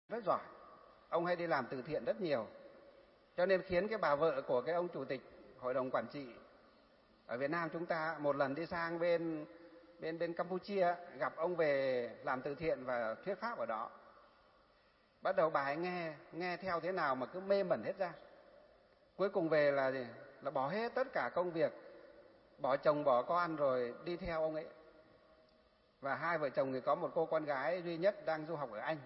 rất giỏi, ông hay đi làm từ thiện rất nhiều, cho nên khiến cái bà vợ của cái ông chủ tịch hội đồng quản trị ở Việt Nam chúng ta một lần đi sang bên Campuchia gặp ông về làm từ thiện và thuyết pháp ở đó. Bắt đầu bà ấy nghe theo thế nào mà cứ mê mẩn hết ra. Cuối cùng về là gì? Là bỏ hết tất cả công việc, bỏ chồng bỏ con rồi đi theo ông ấy. Và hai vợ chồng thì có một cô con gái duy nhất đang du học ở Anh.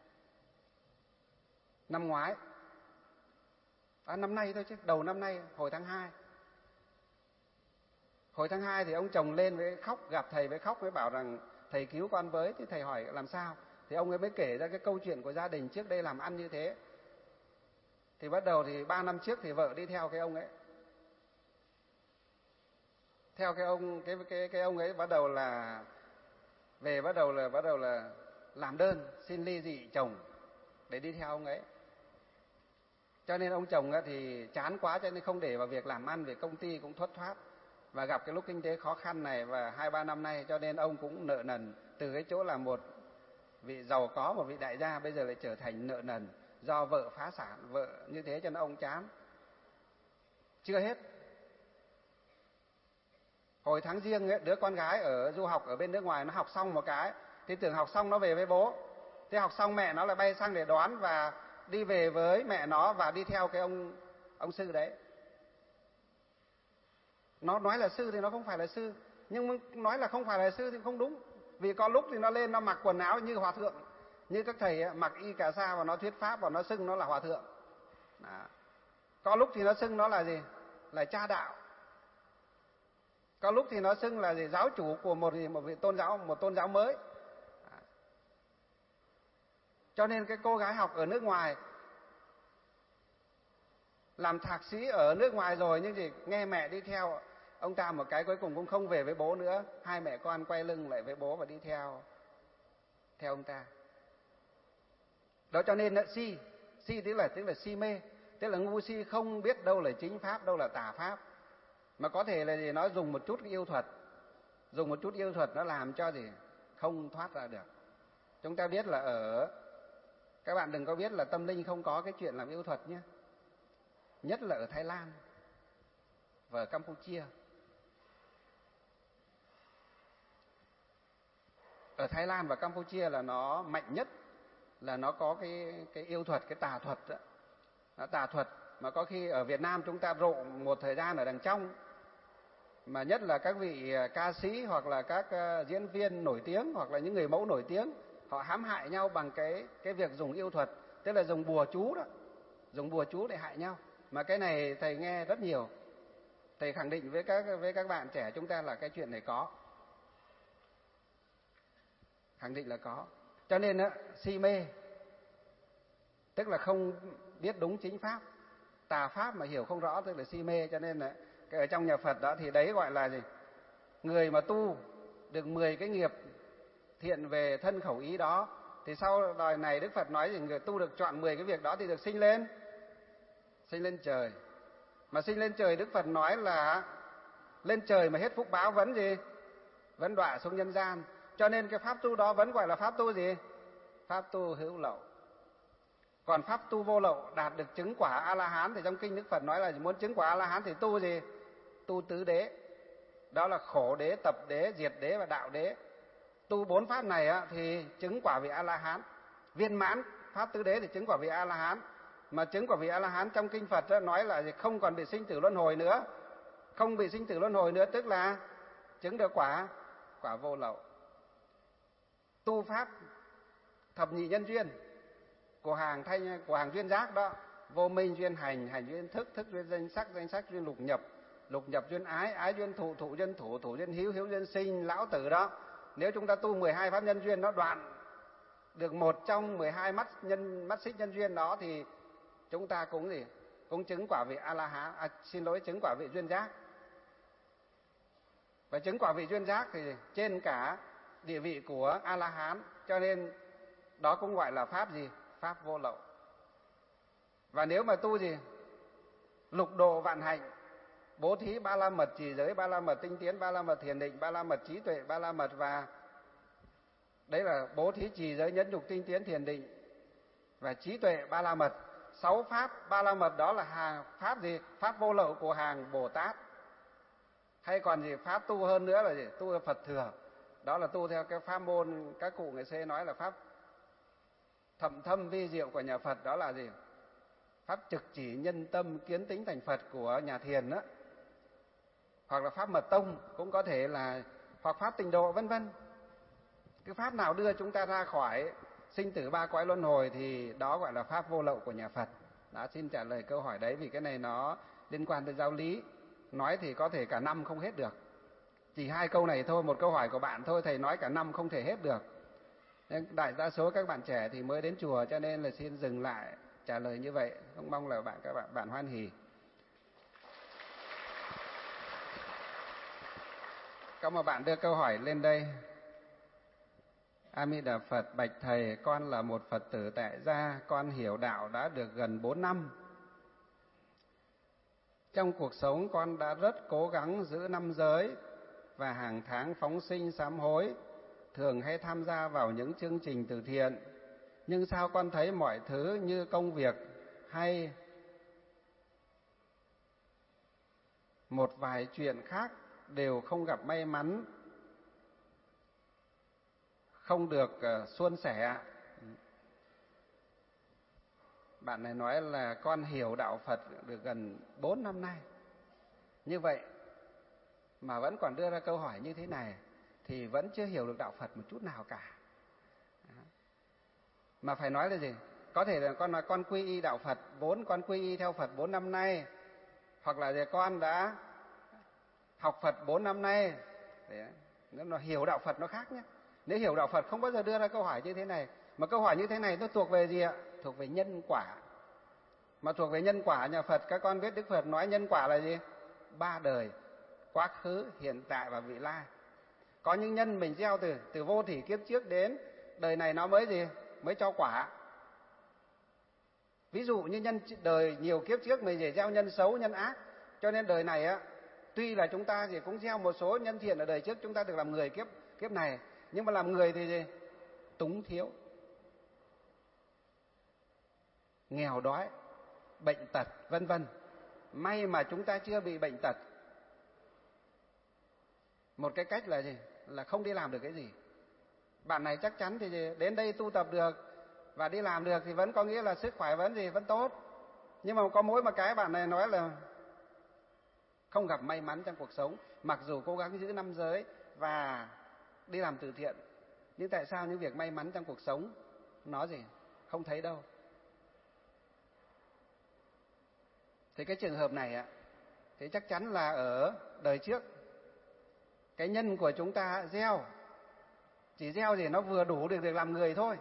Năm ngoái, năm nay thôi chứ, đầu năm nay, hồi tháng 2. Hồi tháng 2 thì ông chồng lên với khóc, gặp thầy với khóc, với bảo rằng thầy cứu con với. Thì thầy hỏi làm sao? Thì ông ấy mới kể ra cái câu chuyện của gia đình trước đây làm ăn như thế. Thì bắt đầu thì 3 năm trước thì vợ đi theo cái ông ấy. Theo cái ông ấy bắt đầu là về bắt đầu là làm đơn xin ly dị chồng để đi theo ông ấy. Cho nên ông chồng thì chán quá cho nên không để vào việc làm ăn, vì công ty cũng thất thoát và gặp cái lúc kinh tế khó khăn này và 2-3 năm nay, cho nên ông cũng nợ nần, từ cái chỗ là một vị giàu có, một vị đại gia, bây giờ lại trở thành nợ nần do vợ phá sản, vợ như thế cho nên ông chán. Chưa hết, hồi tháng Giêng ấy, đứa con gái ở du học ở bên nước ngoài nó học xong một cái, thì tưởng học xong nó về với bố, thế học xong mẹ nó lại bay sang để đón và đi về với mẹ nó và đi theo cái ông sư đấy. Nó nói là sư thì nó không phải là sư, nhưng nói là không phải là sư thì không đúng, vì có lúc thì nó lên nó mặc quần áo như hòa thượng, như các thầy ấy, mặc y cà sa và nó thuyết pháp và nó xưng nó là hòa thượng. Đó. Có lúc thì nó xưng nó là gì? Là cha đạo. Có lúc thì nó xưng là gì? Giáo chủ của một vị tôn giáo mới. Đó. Cho nên cái cô gái học ở nước ngoài, làm thạc sĩ ở nước ngoài rồi, nhưng gì nghe mẹ đi theo ông ta một cái, cuối cùng cũng không về với bố nữa, hai mẹ con quay lưng lại với bố và đi theo ông ta. Đó, cho nên si tức là si mê, tức là ngu si không biết đâu là chính pháp, đâu là tà pháp, mà có thể là gì nó dùng một chút yêu thuật nó làm cho gì không thoát ra được. Chúng ta biết là các bạn đừng có biết là tâm linh không có cái chuyện làm yêu thuật nhé, nhất là ở Thái Lan và ở Campuchia. Ở Thái Lan và Campuchia là nó mạnh nhất, là nó có cái yêu thuật, cái tà thuật đó. Nó tà thuật mà có khi ở Việt Nam chúng ta rộ một thời gian ở đằng trong, mà nhất là các vị ca sĩ hoặc là các diễn viên nổi tiếng hoặc là những người mẫu nổi tiếng, họ hãm hại nhau bằng cái việc dùng yêu thuật, tức là dùng bùa chú đó, dùng bùa chú để hại nhau. Mà cái này thầy nghe rất nhiều, thầy khẳng định với các bạn trẻ chúng ta là cái chuyện này có, khẳng định là có. Cho nên si mê tức là không biết đúng chính pháp, tà pháp mà hiểu không rõ tức là si mê. Cho nên là ở trong nhà Phật đó thì đấy gọi là gì? Người mà tu được 10 cái nghiệp thiện về thân khẩu ý đó, thì sau đời này Đức Phật nói gì? Người tu được chọn 10 cái việc đó thì được sinh lên trời. Mà sinh lên trời Đức Phật nói là lên trời mà hết phúc báo vẫn gì? Vẫn đọa xuống nhân gian. Cho nên cái pháp tu đó vẫn gọi là pháp tu gì? Pháp tu hữu lậu. Còn pháp tu vô lậu đạt được chứng quả A-la-hán thì trong kinh Đức Phật nói là muốn chứng quả A-la-hán thì tu gì? Tu tứ đế. Đó là khổ đế, tập đế, diệt đế và đạo đế. Tu 4 pháp này thì chứng quả vị A-la-hán. Viên mãn pháp tứ đế thì chứng quả vị A-la-hán. Mà chứng quả vị A-la-hán trong kinh Phật nói là không còn bị sinh tử luân hồi nữa. Không bị sinh tử luân hồi nữa tức là chứng được quả vô lậu. Tu pháp thập nhị nhân duyên của hàng duyên giác đó, vô minh duyên hành, hành duyên thức, thức duyên danh sắc duyên lục nhập duyên ái duyên thụ duyên thủ duyên hữu duyên sinh, lão tử đó. Nếu chúng ta tu 12 pháp nhân duyên nó đoạn được một trong 12 mắt xích nhân duyên đó thì chúng ta cũng chứng quả vị A-la-hán, chứng quả vị duyên giác. Và chứng quả vị duyên giác thì trên cả địa vị của A-la-hán, cho nên đó cũng gọi là pháp gì? Pháp vô lậu. Và nếu mà tu gì? Lục độ vạn hạnh, bố thí ba la mật trì giới, ba la mật tinh tiến, ba la mật thiền định, ba la mật trí tuệ, ba la mật, và đấy là bố thí trì giới nhẫn nhục tinh tiến thiền định, và trí tuệ ba la mật. 6 pháp ba la mật đó là pháp gì? Pháp vô lậu của hàng Bồ Tát. Hay còn gì pháp tu hơn nữa là gì? Tu theo Phật thừa. Đó là tu theo cái pháp môn các cụ ngày xưa nói là pháp thậm thâm vi diệu của nhà Phật, đó là gì? Pháp trực chỉ nhân tâm kiến tính thành Phật của nhà Thiền đó. Hoặc là pháp mật tông cũng có thể là, hoặc pháp tịnh độ vân vân. Cái pháp nào đưa chúng ta ra khỏi sinh tử ba cõi luân hồi thì đó gọi là pháp vô lậu của nhà Phật. Đã xin trả lời câu hỏi đấy vì cái này nó liên quan tới giáo lý. Nói thì có thể cả năm không hết được. Chỉ 2 câu này thôi, một câu hỏi của bạn thôi, thầy nói cả năm không thể hết được. Đại đa số các bạn trẻ thì mới đến chùa cho nên là xin dừng lại trả lời như vậy. Không mong là các bạn hoan hỉ. Có một bạn đưa câu hỏi lên đây. A Di Đà Phật, bạch thầy, con là một Phật tử tại gia, con hiểu đạo đã được gần 4 năm. Trong cuộc sống con đã rất cố gắng giữ 5 giới và hàng tháng phóng sinh sám hối, thường hay tham gia vào những chương trình từ thiện. Nhưng sao con thấy mọi thứ như công việc hay một vài chuyện khác đều không gặp may mắn, không được suôn sẻ. Bạn này nói là con hiểu đạo Phật được gần 4 năm nay. Như vậy mà vẫn còn đưa ra câu hỏi như thế này thì vẫn chưa hiểu được đạo Phật một chút nào cả. Mà phải nói là gì? Có thể là con nói con quy y đạo Phật, con quy y theo Phật 4 năm nay, hoặc là con đã học Phật 4 năm nay. Nếu nó hiểu đạo Phật nó khác nhé. Nếu hiểu đạo Phật không bao giờ đưa ra câu hỏi như thế này. Mà câu hỏi như thế này nó thuộc về gì ạ? Thuộc về nhân quả. Mà thuộc về nhân quả nhà Phật, các con biết Đức Phật nói nhân quả là gì? 3 đời, quá khứ, hiện tại và vị lai. Có những nhân mình gieo từ vô thỉ kiếp trước đến đời này nó mới gì? Mới cho quả. Ví dụ như nhân đời nhiều kiếp trước mình chỉ gieo nhân xấu, nhân ác, cho nên đời này á, tuy là chúng ta thì cũng gieo một số nhân thiện ở đời trước, chúng ta được làm người kiếp này, nhưng mà làm người thì gì? Túng thiếu, nghèo đói, bệnh tật vân vân. May mà chúng ta chưa bị bệnh tật. Một cái cách là gì? Là không đi làm được cái gì. Bạn này chắc chắn thì đến đây tu tập được và đi làm được thì vẫn có nghĩa là sức khỏe vẫn tốt. Nhưng mà có mỗi một cái bạn này nói là không gặp may mắn trong cuộc sống, mặc dù cố gắng giữ 5 giới và đi làm từ thiện. Nhưng tại sao những việc may mắn trong cuộc sống nó gì? Không thấy đâu. Thì cái trường hợp này thì chắc chắn là ở đời trước cái nhân của chúng ta gieo, chỉ gieo gì nó vừa đủ được làm người thôi.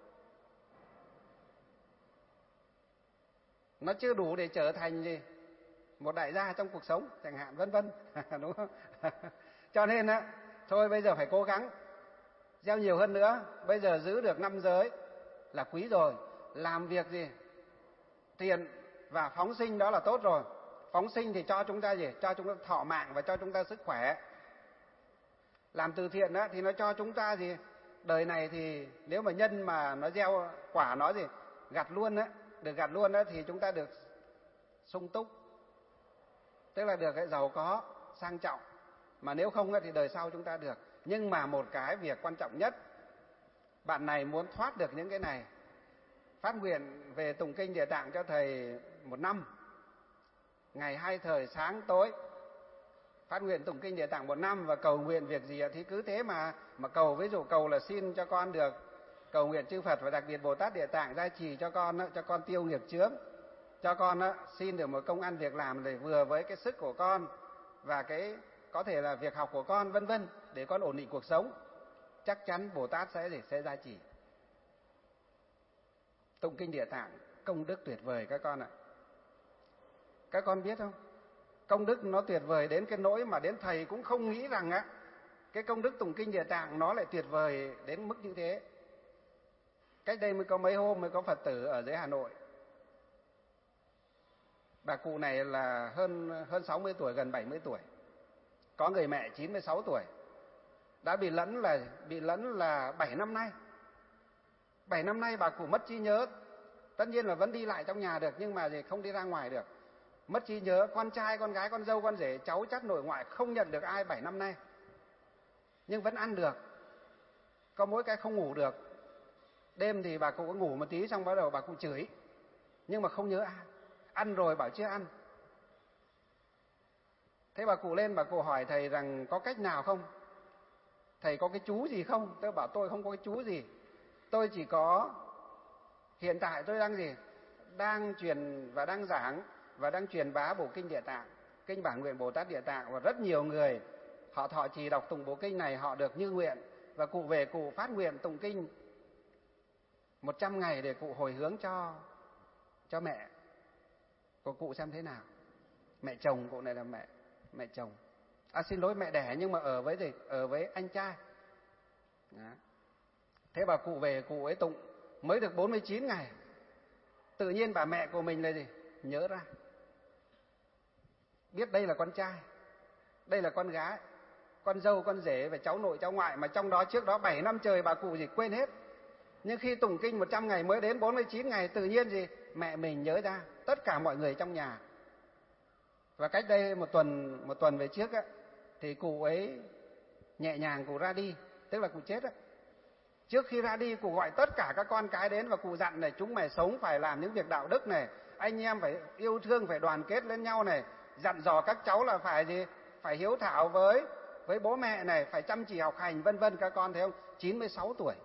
Nó chưa đủ để trở thành gì? Một đại gia trong cuộc sống chẳng hạn vân vân. Đúng không? Cho nên thôi bây giờ phải cố gắng gieo nhiều hơn nữa. Bây giờ giữ được 5 giới là quý rồi. Làm việc gì? Thiện và phóng sinh đó là tốt rồi. Phóng sinh thì cho chúng ta gì? Cho chúng ta thọ mạng và cho chúng ta sức khỏe. Làm từ thiện thì nó cho chúng ta gì? Đời này thì nếu mà nhân mà nó gieo quả nó gì? Gặt luôn được gặt luôn thì chúng ta được sung túc. Tức là được cái giàu có, sang trọng. Mà nếu không thì đời sau chúng ta được. Nhưng mà một cái việc quan trọng nhất, bạn này muốn thoát được những cái này, phát nguyện về tụng kinh Địa Tạng cho thầy 1 năm, ngày 2 thời sáng tối. Phát nguyện tụng kinh Địa Tạng 1 năm và cầu nguyện việc gì thì cứ thế mà cầu. Ví dụ cầu là xin cho con được, cầu nguyện chư Phật và đặc biệt Bồ Tát Địa Tạng gia trì cho con tiêu nghiệp chướng, cho con xin được một công ăn việc làm để vừa với cái sức của con và cái có thể là việc học của con vân vân, để con ổn định cuộc sống. Chắc chắn Bồ Tát sẽ gia trì. Tụng kinh Địa Tạng công đức tuyệt vời các con ạ. Các con biết không? Công đức nó tuyệt vời đến cái nỗi mà đến thầy cũng không nghĩ rằng cái công đức tụng kinh Địa Tạng nó lại tuyệt vời đến mức như thế. Cách đây mới có mấy hôm mới có Phật tử ở dưới Hà Nội. Bà cụ này là hơn 60 tuổi, gần 70 tuổi. Có người mẹ 96 tuổi. Đã bị lẫn là 7 năm nay. 7 năm nay bà cụ mất trí nhớ, Tất nhiên là vẫn đi lại trong nhà được, nhưng mà gì không đi ra ngoài được. Mất trí nhớ, con trai, con gái, con dâu, con rể, cháu chắt, nội ngoại không nhận được ai 7 năm nay. Nhưng vẫn ăn được. Có mỗi cái không ngủ được. Đêm thì bà cụ có ngủ một tí xong bắt đầu bà cụ chửi. Nhưng mà không nhớ ai. Ăn rồi bảo chưa ăn. Thế bà cụ lên bà cụ hỏi thầy rằng có cách nào không? Thầy có cái chú gì không? Tôi bảo tôi không có cái chú gì. Tôi chỉ có hiện tại tôi đang gì? Đang truyền và đang giảng và đang truyền bá bộ kinh Địa Tạng, kinh Bản Nguyện Bồ Tát Địa Tạng, và rất nhiều người họ thọ trì đọc tụng bộ kinh này họ được như nguyện, và cụ về cụ phát nguyện tụng kinh 100 ngày để cụ hồi hướng cho mẹ của cụ xem thế nào. Mẹ chồng cụ này là mẹ chồng. Xin lỗi, mẹ đẻ nhưng mà ở với gì? Ở với anh trai. Đó. Thế bà cụ về cụ ấy tụng mới được 49 ngày. Tự nhiên bà mẹ của mình là gì? Nhớ ra. Biết đây là con trai, đây là con gái, con dâu, con rể và cháu nội, cháu ngoại, mà trong đó trước đó 7 năm trời bà cụ gì quên hết. Nhưng khi tụng kinh 100 ngày mới đến 49 ngày tự nhiên gì? Mẹ mình nhớ ra tất cả mọi người trong nhà. Và cách đây một tuần về trước á, thì cụ ấy nhẹ nhàng cụ ra đi, tức là cụ chết á. Trước khi ra đi cụ gọi tất cả các con cái đến và cụ dặn này: chúng mày sống phải làm những việc đạo đức này, anh em phải yêu thương, phải đoàn kết lên nhau này, dặn dò các cháu là phải gì? Phải hiếu thảo với bố mẹ này, phải chăm chỉ học hành vân vân. Các con thấy không? 96 tuổi.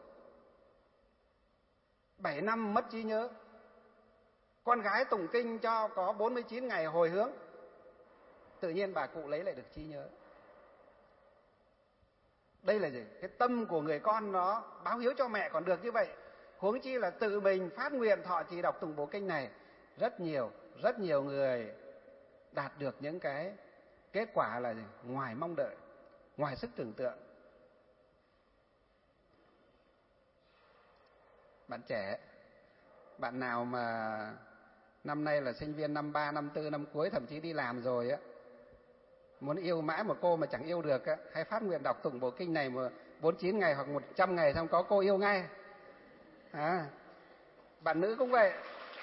7 năm mất trí nhớ. Con gái tụng kinh cho có 49 ngày hồi hướng. Tự nhiên bà cụ lấy lại được trí nhớ. Đây là gì? Cái tâm của người con nó báo hiếu cho mẹ còn được như vậy. Huống chi là tự mình phát nguyện thọ trì đọc tụng bộ kinh này. Rất nhiều người đạt được những cái kết quả là gì? Ngoài mong đợi, ngoài sức tưởng tượng. Bạn trẻ, bạn nào mà năm nay là sinh viên năm 3, năm 4, năm cuối, thậm chí đi làm rồi á, muốn yêu mãi một cô mà chẳng yêu được á, hay phát nguyện đọc tụng bộ kinh này mà 49 ngày hoặc 100 ngày xong có cô yêu ngay. Bạn nữ cũng vậy.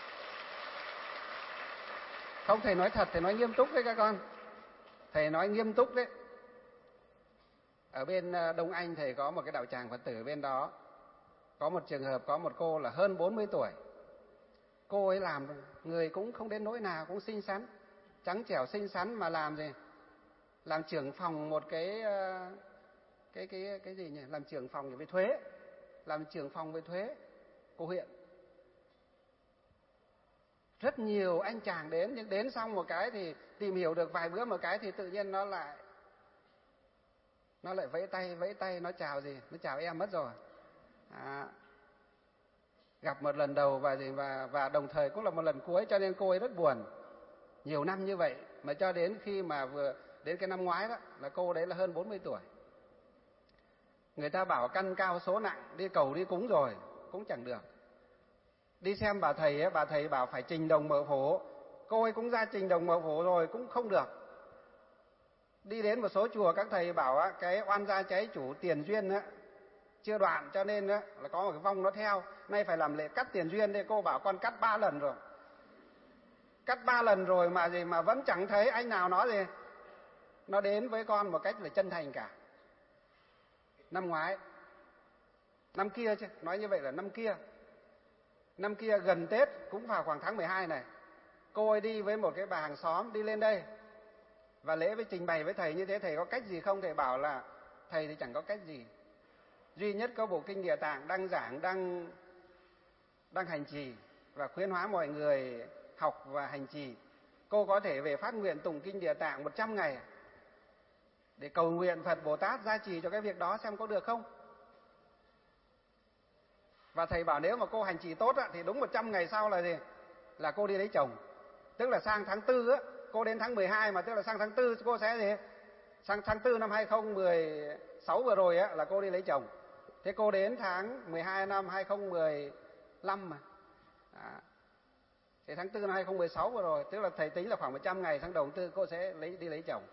Không, thầy nói thật, thầy nói nghiêm túc đấy các con. Thầy nói nghiêm túc đấy. Ở bên Đông Anh thầy có một cái đạo tràng Phật tử bên đó. Có một trường hợp có một cô là hơn 40 tuổi. Cô ấy làm người cũng không đến nỗi nào, cũng xinh xắn, trắng trẻo xinh xắn, mà làm gì? Làm trưởng phòng một cái gì nhỉ? Làm trưởng phòng về thuế. Làm trưởng phòng về thuế của huyện. Rất nhiều anh chàng đến, nhưng đến xong một cái thì tìm hiểu được vài bữa một cái thì tự nhiên nó lại vẫy tay, nó chào gì? Nó chào em mất rồi. Gặp một lần đầu và đồng thời cũng là một lần cuối, cho nên cô ấy rất buồn. Nhiều năm như vậy mà cho đến khi mà vừa đến cái năm ngoái đó là cô đấy là hơn 40 tuổi. Người ta bảo căn cao số nặng, đi cầu đi cúng rồi cũng chẳng được. Đi xem bà thầy ấy, bà thầy bảo phải trình đồng mợ phổ, cô ấy cũng ra trình đồng mợ phổ rồi cũng không được. Đi đến một số chùa các thầy bảo á, cái oan gia cháy chủ tiền duyên á chưa đoạn, cho nên á là có một cái vong nó theo, nay phải làm lễ cắt tiền duyên. Đây cô bảo con cắt 3 lần rồi. Cắt 3 lần rồi mà gì mà vẫn chẳng thấy anh nào nói gì. Nó đến với con một cách là chân thành cả. Năm ngoái, năm kia chứ, nói như vậy là năm kia gần Tết, cũng vào khoảng tháng 12 này, cô ấy đi với một cái bà hàng xóm đi lên đây và lễ với trình bày với thầy như thế: thầy có cách gì không? Thầy bảo là thầy thì chẳng có cách gì, duy nhất có bộ kinh Địa Tạng đang giảng, đang hành trì và khuyến hóa mọi người học và hành trì. Cô có thể về phát nguyện tụng kinh Địa Tạng 100 ngày để cầu nguyện Phật Bồ Tát gia trì cho cái việc đó xem có được không. Và thầy bảo nếu mà cô hành trì tốt á, thì đúng 100 ngày sau là gì? Là cô đi lấy chồng. Tức là sang tháng 4 á, cô đến tháng 12 mà, tức là sang tháng 4 cô sẽ gì? Sang tháng 4 năm 2016 vừa rồi á là cô đi lấy chồng. Thế cô đến tháng 12 năm 2015 mà. Thì tháng 4 năm 2016 vừa rồi, tức là thầy tính là khoảng 100 ngày sang đầu tháng 4 cô sẽ đi lấy chồng.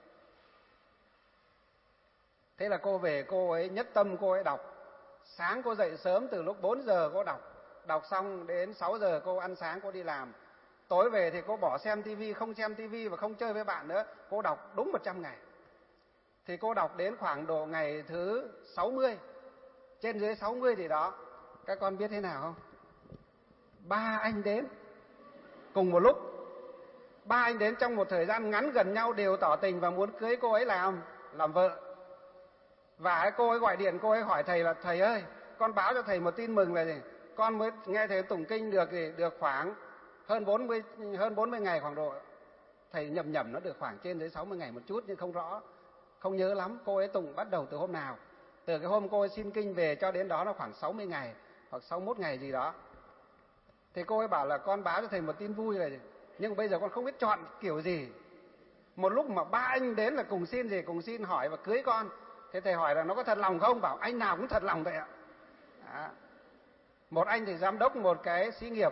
Thế là cô về cô ấy nhất tâm cô ấy đọc. Sáng cô dậy sớm từ lúc 4 giờ cô đọc. đọc xong đến 6 giờ cô ăn sáng cô đi làm. Tối về thì cô bỏ xem tivi, không xem tivi và không chơi với bạn nữa. Cô đọc đúng 100 ngày. Thì cô đọc đến khoảng độ ngày thứ 60, trên dưới 60 thì đó. Các con biết thế nào không? 3 anh đến cùng một lúc. 3 anh đến trong một thời gian ngắn gần nhau đều tỏ tình và muốn cưới cô ấy làm vợ. Và cô ấy gọi điện, cô ấy hỏi thầy là: thầy ơi, con báo cho thầy một tin mừng là gì? Con mới nghe thầy tụng kinh được khoảng hơn 40 ngày khoảng độ. Thầy nhầm nó được khoảng trên dưới 60 ngày một chút nhưng không rõ, không nhớ lắm. Cô ấy tụng bắt đầu từ hôm nào? Từ cái hôm cô ấy xin kinh về cho đến đó là khoảng 60 ngày hoặc 61 ngày gì đó. Thì cô ấy bảo là con báo cho thầy một tin vui này, nhưng bây giờ con không biết chọn kiểu gì. Một lúc mà 3 anh đến là cùng xin gì? Cùng xin hỏi và cưới con. Thế thầy hỏi là nó có thật lòng không? Bảo anh nào cũng thật lòng vậy ạ. Đó. Một anh thì giám đốc một cái xí nghiệp.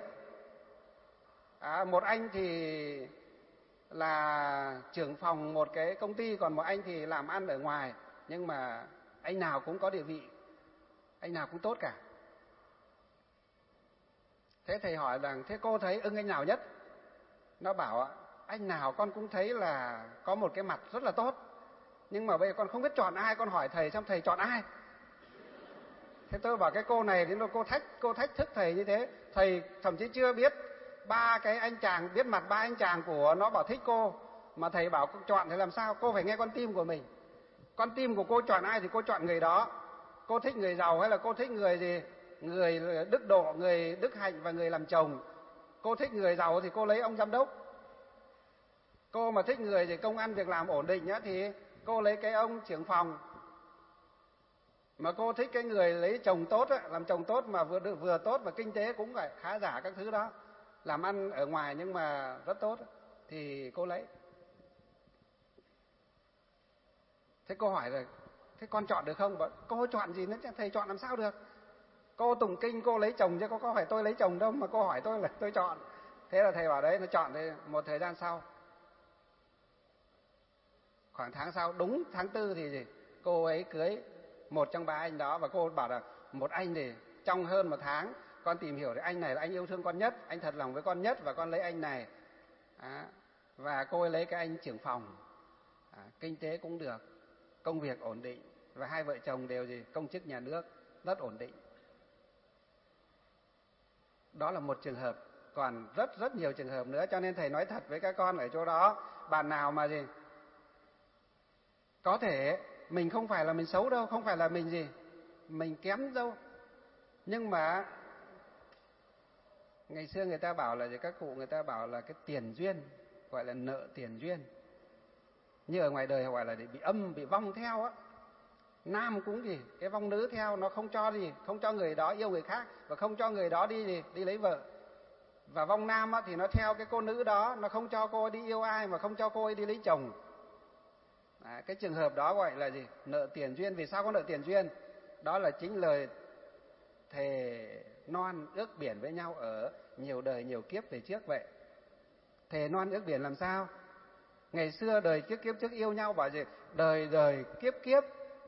Một anh thì là trưởng phòng một cái công ty, còn một anh thì làm ăn ở ngoài. Nhưng mà anh nào cũng có địa vị, anh nào cũng tốt cả. Thế thầy hỏi rằng: thế cô thấy ưng anh nào nhất? Nó bảo: anh nào con cũng thấy là có một cái mặt rất là tốt, nhưng mà bây giờ con không biết chọn ai, con hỏi thầy xem thầy chọn ai. Thế tôi bảo cái cô này đến lúc cô thách thức thầy như thế. Thầy thậm chí chưa biết 3 cái anh chàng, biết mặt 3 anh chàng của nó bảo thích cô, mà thầy bảo cô chọn thì làm sao? Cô phải nghe con tim của mình. Con tim của cô chọn ai thì cô chọn người đó. Cô thích người giàu hay là cô thích người gì? Người đức độ, người đức hạnh và người làm chồng. Cô thích người giàu thì cô lấy ông giám đốc. Cô mà thích người gì công ăn việc làm ổn định á thì cô lấy cái ông trưởng phòng. Mà cô thích cái người lấy chồng tốt á, làm chồng tốt mà vừa tốt và kinh tế cũng phải khá giả các thứ đó, làm ăn ở ngoài nhưng mà rất tốt thì cô lấy. Thế cô hỏi rồi: thế con chọn được không? Bảo: cô chọn gì nữa chứ, thầy chọn làm sao được? Cô tụng kinh cô lấy chồng chứ có phải tôi lấy chồng đâu mà cô hỏi tôi là tôi chọn. Thế là thầy bảo đấy, nó chọn. Thì một thời gian sau, khoảng tháng sau, đúng tháng 4 thì gì? Cô ấy cưới một trong 3 anh đó. Và cô bảo là một anh thì trong hơn 1 tháng con tìm hiểu thì anh này là anh yêu thương con nhất, anh thật lòng với con nhất và con lấy anh này. Và cô ấy lấy cái anh trưởng phòng, kinh tế cũng được, công việc ổn định và hai vợ chồng đều gì? Công chức nhà nước, rất ổn định. Đó là một trường hợp, còn rất nhiều trường hợp nữa. Cho nên thầy nói thật với các con ở chỗ đó, bạn nào mà gì? Có thể mình không phải là mình xấu đâu, không phải là mình gì? Mình kém đâu. Nhưng mà ngày xưa người ta bảo là gì? Các cụ người ta bảo là cái tiền duyên, gọi là nợ tiền duyên. Như ở ngoài đời gọi là bị âm, bị vong theo á. Nam cũng gì? Cái vong nữ theo, nó không cho gì? Không cho người đó yêu người khác và không cho người đó đi gì? Đi lấy vợ. Và vong nam á, thì nó theo cái cô nữ đó, nó không cho cô ấy đi yêu ai mà không cho cô ấy đi lấy chồng. Cái trường hợp đó gọi là gì? Nợ tiền duyên. Vì sao có nợ tiền duyên? Đó là chính lời thề non ước biển với nhau ở nhiều đời nhiều kiếp về trước vậy. Thề non ước biển làm sao? Ngày xưa đời kiếp trước yêu nhau bảo gì? Đời đời kiếp kiếp,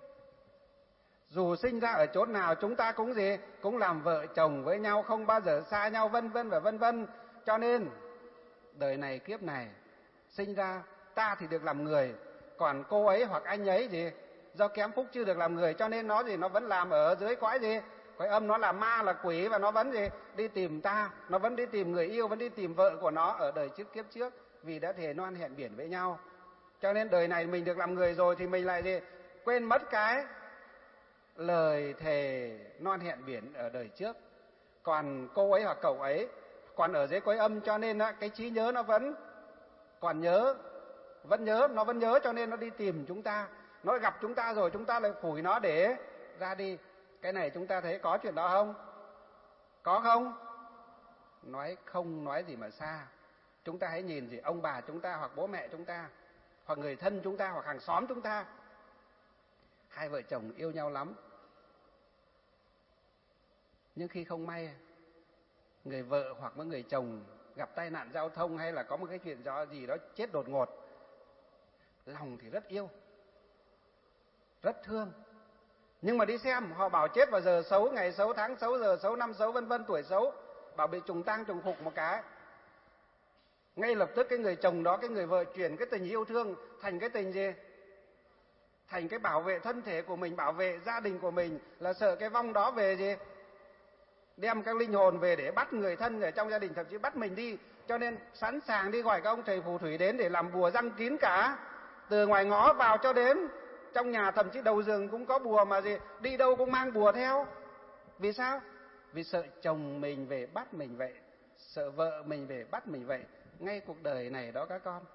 dù sinh ra ở chốn nào chúng ta cũng gì? Cũng làm vợ chồng với nhau, không bao giờ xa nhau, vân vân và vân vân. Cho nên đời này kiếp này sinh ra ta thì được làm người, còn cô ấy hoặc anh ấy gì? Do kém phúc chưa được làm người, cho nên nó gì? Nó vẫn làm ở dưới cõi gì? Cõi âm, nó là ma là quỷ và nó vẫn gì? Đi tìm ta, nó vẫn đi tìm người yêu, vẫn đi tìm vợ của nó ở đời trước kiếp trước, vì đã thề non hẹn biển với nhau. Cho nên đời này mình được làm người rồi thì mình lại gì? Quên mất cái lời thề non hẹn biển ở đời trước. Còn cô ấy hoặc cậu ấy còn ở dưới cõi âm, cho nên cái trí nhớ nó vẫn còn nhớ, nó vẫn nhớ, cho nên nó đi tìm chúng ta. Nó gặp chúng ta rồi chúng ta lại phủi nó để ra đi. Cái này chúng ta thấy có chuyện đó không? Có không? Nói không nói gì mà xa. Chúng ta hãy nhìn gì? Ông bà chúng ta hoặc bố mẹ chúng ta, hoặc người thân chúng ta, hoặc hàng xóm chúng ta, hai vợ chồng yêu nhau lắm, nhưng khi không may người vợ hoặc một người chồng gặp tai nạn giao thông hay là có một cái chuyện gì đó chết đột ngột, lòng thì rất yêu, rất thương, Nhưng mà đi xem, họ bảo chết vào giờ xấu, ngày xấu, tháng xấu, giờ xấu, năm xấu, vân vân, tuổi xấu, bảo bị trùng tang trùng phục một cái. Ngay lập tức cái người chồng đó, cái người vợ chuyển cái tình yêu thương thành cái tình gì? Thành cái bảo vệ thân thể của mình, bảo vệ gia đình của mình, là sợ cái vong đó về gì? Đem các linh hồn về để bắt người thân ở trong gia đình, thậm chí bắt mình đi. Cho nên sẵn sàng đi gọi các ông thầy phù thủy đến để làm bùa răng kín cả, từ ngoài ngõ vào cho đến trong nhà, thậm chí đầu giường cũng có bùa mà gì, đi đâu cũng mang bùa theo. Vì sao? Vì sợ chồng mình về bắt mình vậy, sợ vợ mình về bắt mình vậy, ngay cuộc đời này đó các con.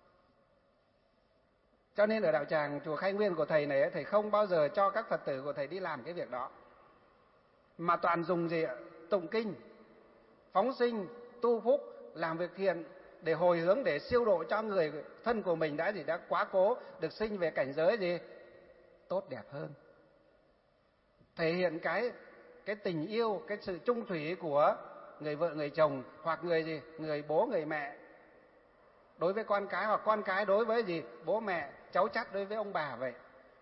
Cho nên ở đạo tràng chùa Khai Nguyên của thầy này, thầy không bao giờ cho các Phật tử của thầy đi làm cái việc đó, mà toàn dùng gì ạ? Tụng kinh, phóng sinh, tu phúc, làm việc thiện để hồi hướng, để siêu độ cho người thân của mình đã quá cố được sinh về cảnh giới gì tốt đẹp hơn, thể hiện cái tình yêu, cái sự trung thủy của người vợ người chồng, hoặc người bố người mẹ đối với con cái, hoặc con cái đối với bố mẹ, cháu chắt đối với ông bà vậy.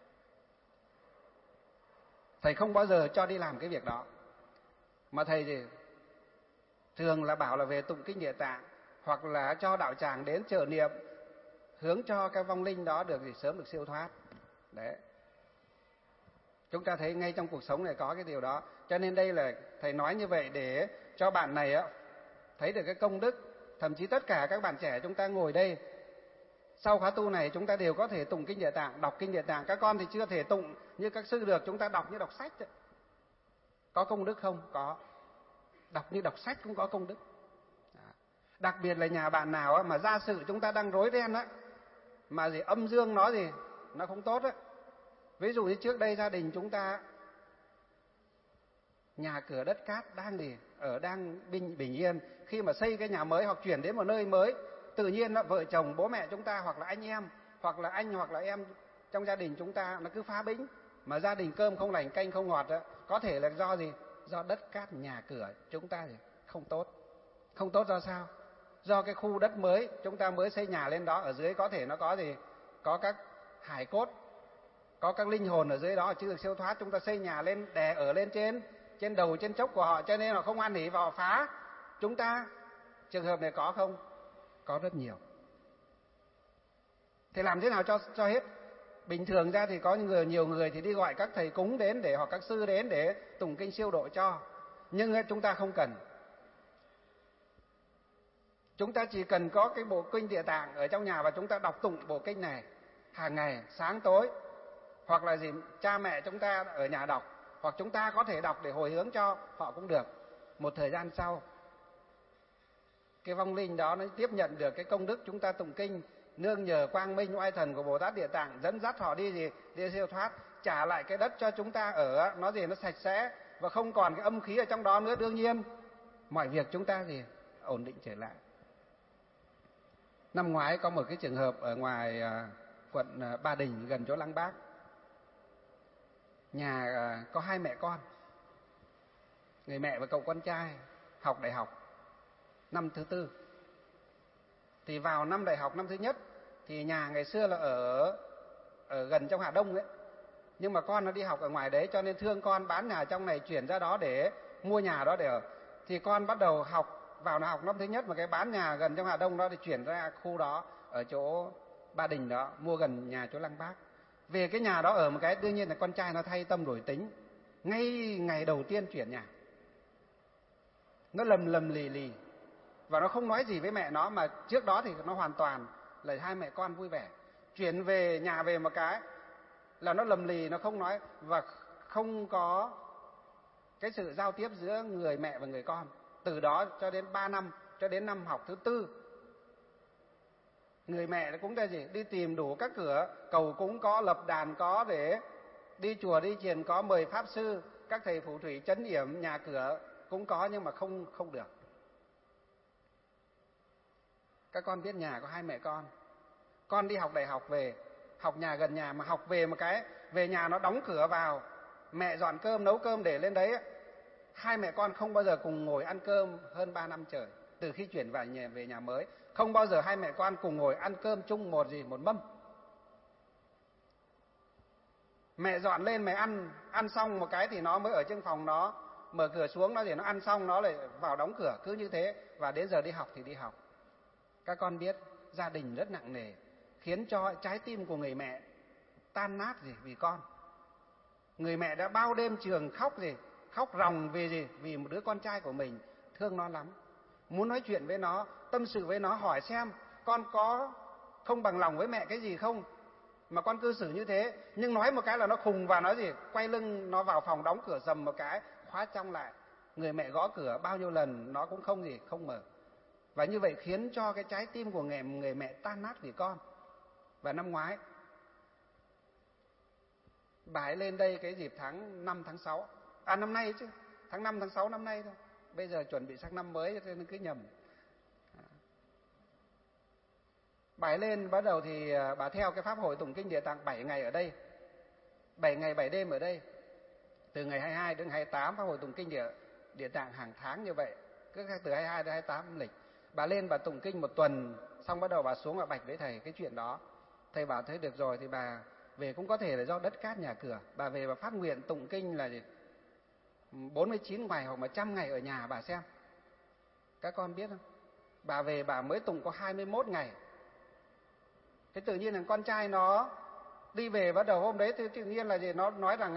Thầy không bao giờ cho đi làm cái việc đó, mà thầy thường là bảo là về tụng kinh Địa Tạng, hoặc là cho đạo tràng đến trợ niệm, hướng cho cái vong linh đó được sớm được siêu thoát. Đấy, chúng ta thấy ngay trong cuộc sống này có cái điều đó. Cho nên đây là thầy nói như vậy để cho bạn này thấy được cái công đức. Thậm chí tất cả các bạn trẻ chúng ta ngồi đây, sau khóa tu này chúng ta đều có thể tụng kinh Địa Tạng, đọc kinh Địa Tạng. Các con thì chưa thể tụng như các sư được, chúng ta đọc như đọc sách ấy. Có công đức không? Có. Đọc như đọc sách cũng có công đức. Đặc biệt là nhà bạn nào mà gia sự chúng ta đang rối ren á, mà âm dương nó không tốt á. Ví dụ như trước đây gia đình chúng ta nhà cửa đất cát đang bình yên, khi mà xây cái nhà mới hoặc chuyển đến một nơi mới, tự nhiên vợ chồng bố mẹ chúng ta, hoặc là anh em, hoặc là anh hoặc là em trong gia đình chúng ta nó cứ phá bĩnh, mà gia đình cơm không lành canh không ngọt đó. Có thể là do do đất cát nhà cửa chúng ta không tốt. Không tốt do sao? Do cái khu đất mới chúng ta mới xây nhà lên đó, ở dưới có thể nó có các hải cốt, có các linh hồn ở dưới đó chưa được siêu thoát. Chúng ta xây nhà lên đè ở lên trên đầu trên chốc của họ, cho nên họ không an hỉ và họ phá chúng ta. Trường hợp này có không? Có rất nhiều. Thì làm thế nào cho hết? Bình thường ra thì có nhiều người thì đi gọi các thầy cúng đến hoặc các sư đến để tụng kinh siêu độ cho. Nhưng chúng ta không cần. Chúng ta chỉ cần có cái bộ kinh Địa Tạng ở trong nhà và chúng ta đọc tụng bộ kinh này hàng ngày sáng tối, hoặc là cha mẹ chúng ta ở nhà đọc, hoặc chúng ta có thể đọc để hồi hướng cho họ cũng được. Một thời gian sau, cái vong linh đó nó tiếp nhận được cái công đức chúng ta tụng kinh, nương nhờ quang minh oai thần của Bồ Tát Địa Tạng dẫn dắt họ đi siêu thoát, trả lại cái đất cho chúng ta ở, nó sạch sẽ và không còn cái âm khí ở trong đó nữa. Đương nhiên mọi việc chúng ta ổn định trở lại. Năm ngoái có một cái trường hợp ở ngoài quận Ba Đình gần chỗ Lăng Bác. Nhà có 2 mẹ con, người mẹ và cậu con trai học đại học năm thứ 4. Thì vào năm đại học năm thứ nhất thì nhà ngày xưa là ở gần trong Hà Đông ấy, nhưng mà con nó đi học ở ngoài đấy, cho nên thương con bán nhà trong này chuyển ra đó để mua nhà đó để ở. Thì con bắt đầu vào học năm thứ nhất mà cái bán nhà gần trong Hà Đông đó thì chuyển ra khu đó ở chỗ Ba Đình đó, mua gần nhà chỗ Lăng Bác. Về cái nhà đó ở một cái, đương nhiên là con trai nó thay tâm đổi tính. Ngay ngày đầu tiên chuyển nhà, nó lầm lì và nó không nói gì với mẹ nó, mà trước đó thì nó hoàn toàn là 2 mẹ con vui vẻ. Chuyển về nhà về một cái là nó lầm lì, nó không nói và không có cái sự giao tiếp giữa người mẹ và người con. Từ đó cho đến 3 năm, cho đến năm học thứ 4, người mẹ cũng đi tìm đủ các cửa, cầu cúng có, lập đàn có, để đi chùa đi chiền có, mời pháp sư, các thầy phù thủy trấn yểm nhà cửa cũng có, nhưng mà không được. Các con biết nhà có 2 mẹ con đi học đại học về, học nhà gần nhà mà học về một cái, về nhà nó đóng cửa vào, mẹ dọn cơm nấu cơm để lên đấy. 2 mẹ con không bao giờ cùng ngồi ăn cơm hơn 3 năm trời. Từ khi chuyển về nhà mới, không bao giờ 2 mẹ con cùng ngồi ăn cơm chung một mâm. Mẹ dọn lên mẹ ăn xong một cái thì nó mới ở trong phòng, nó mở cửa xuống, nó để nó ăn xong nó lại vào đóng cửa, cứ như thế. Và đến giờ đi học thì đi học. Các con biết gia đình rất nặng nề, khiến cho trái tim của người mẹ tan nát vì con. Người mẹ đã bao đêm trường khóc khóc ròng vì một đứa con trai của mình, thương nó lắm, muốn nói chuyện với nó, tâm sự với nó, hỏi xem con có không bằng lòng với mẹ cái gì không mà con cư xử như thế. Nhưng nói một cái là nó khùng và nó quay lưng nó vào phòng, đóng cửa sầm một cái, khóa trong lại. Người mẹ gõ cửa bao nhiêu lần nó cũng không mở. Và như vậy khiến cho cái trái tim của người mẹ tan nát vì con. Và năm ngoái bà ấy lên đây cái dịp tháng 5 tháng 6, năm nay chứ, tháng 5 tháng 6 năm nay thôi. Bây giờ chuẩn bị sang năm mới cho nên cứ nhầm. Bà ấy lên bắt đầu thì bà theo cái pháp hội tụng kinh Địa Tạng 7 ngày ở đây, 7 ngày 7 đêm ở đây, từ ngày 22 đến 28 pháp hội tụng kinh Địa Tạng hàng tháng như vậy, cứ từ 22 đến 28 âm lịch. Bà lên bà tụng kinh một tuần, xong bắt đầu bà xuống và bạch với thầy cái chuyện đó. Thầy bảo thế được rồi thì bà về, cũng có thể là do đất cát nhà cửa. Bà về bà phát nguyện tụng kinh là 49 ngày hoặc 100 ngày ở nhà bà xem. Các con biết không? Bà về bà mới tụng có 21 ngày. Thế tự nhiên thằng con trai nó đi về, bắt đầu hôm đấy thì tự nhiên là nó nói rằng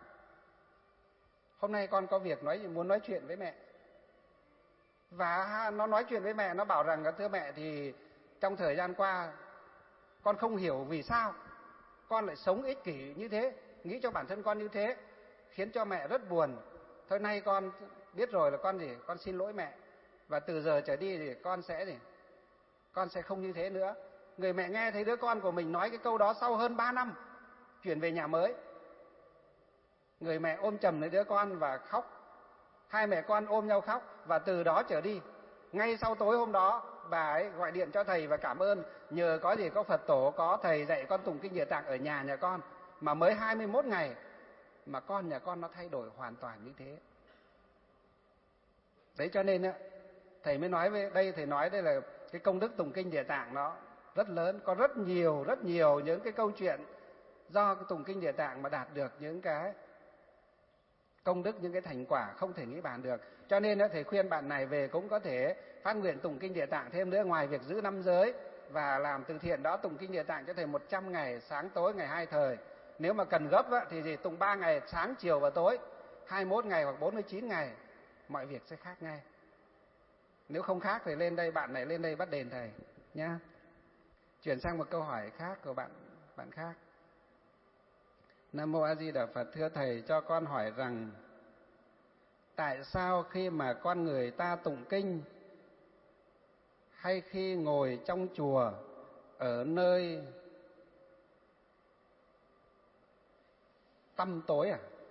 hôm nay con có việc muốn nói chuyện với mẹ. Và nó nói chuyện với mẹ, nó bảo rằng thưa mẹ, thì trong thời gian qua con không hiểu vì sao con lại sống ích kỷ như thế, nghĩ cho bản thân con như thế, khiến cho mẹ rất buồn. Thôi nay con biết rồi là con xin lỗi mẹ, và từ giờ trở đi thì con sẽ không như thế nữa. Người mẹ nghe thấy đứa con của mình nói cái câu đó sau hơn 3 năm chuyển về nhà mới. Người mẹ ôm chầm lấy đứa con và khóc. Hai mẹ con ôm nhau khóc. Và từ đó trở đi, ngay sau tối hôm đó, bà ấy gọi điện cho thầy và cảm ơn, nhờ có Phật tổ, có thầy dạy con tụng kinh Địa Tạng ở nhà con, mà mới 21 ngày mà con nhà con nó thay đổi hoàn toàn như thế. Đấy cho nên thầy mới nói với đây, thầy nói đây là cái công đức tụng kinh Địa Tạng nó rất lớn, có rất nhiều những cái câu chuyện do cái tụng kinh Địa Tạng mà đạt được những cái công đức, những cái thành quả không thể nghĩ bàn được. Cho nên thầy khuyên bạn này về cũng có thể phát nguyện tụng kinh Địa Tạng thêm nữa, ngoài việc giữ 5 giới và làm từ thiện đó, tụng kinh Địa Tạng cho thầy 100 ngày, sáng tối ngày 2 thời. Nếu mà cần gấp thì tụng 3 ngày, sáng chiều và tối, 21 ngày hoặc 49 ngày, mọi việc sẽ khác ngay. Nếu không khác thì lên đây, bạn này lên đây bắt đền thầy nhá. Chuyển sang một câu hỏi khác của bạn khác. Nam Mô A Di Đà Phật. Thưa thầy, cho con hỏi rằng tại sao khi mà con người ta tụng kinh hay khi ngồi trong chùa ở nơi tăm tối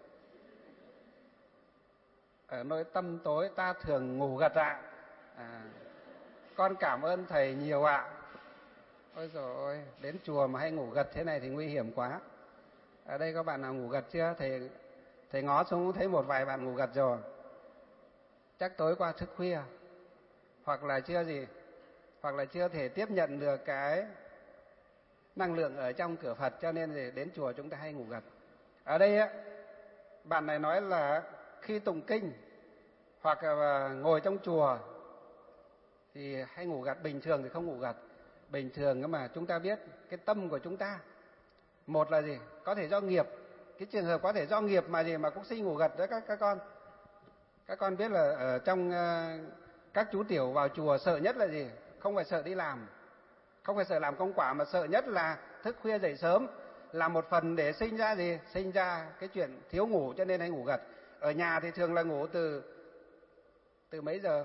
ở nơi tăm tối ta thường ngủ gật ạ? Con cảm ơn thầy nhiều ạ. Ôi dồi ôi, đến chùa mà hay ngủ gật thế này thì nguy hiểm quá. Ở đây có bạn nào ngủ gật chưa? Thầy ngó xuống cũng thấy một vài bạn ngủ gật rồi. Chắc tối qua thức khuya, hoặc là chưa thể tiếp nhận được cái năng lượng ở trong cửa Phật, cho nên đến chùa chúng ta hay ngủ gật. Ở đây bạn này nói là khi tụng kinh hoặc là ngồi trong chùa thì hay ngủ gật, bình thường thì không ngủ gật. Bình thường mà chúng ta biết cái tâm của chúng ta, một là có thể do nghiệp, cái trường hợp có thể do nghiệp mà cũng sinh ngủ gật đó các con. Các con biết là ở trong các chú tiểu vào chùa sợ nhất là không phải sợ đi làm, không phải sợ làm công quả, mà sợ nhất là thức khuya dậy sớm, là một phần để sinh ra cái chuyện thiếu ngủ, cho nên hay ngủ gật. Ở nhà thì thường là ngủ từ mấy giờ?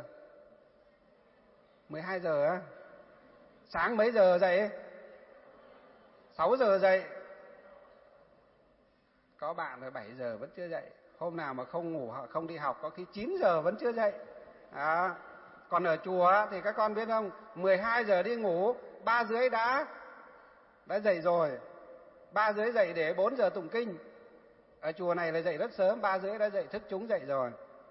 12 giờ sáng mấy giờ dậy? 6 giờ dậy. Có bạn là 7 giờ vẫn chưa dậy. Hôm nào mà không ngủ, không đi học có khi 9 giờ vẫn chưa dậy. Còn ở chùa thì các con biết không, 12 giờ đi ngủ, 3 rưỡi đã dậy rồi. 3 rưỡi dậy để 4 giờ tụng kinh. Ở chùa này là dậy rất sớm, 3 rưỡi đã dậy thức chúng dậy rồi.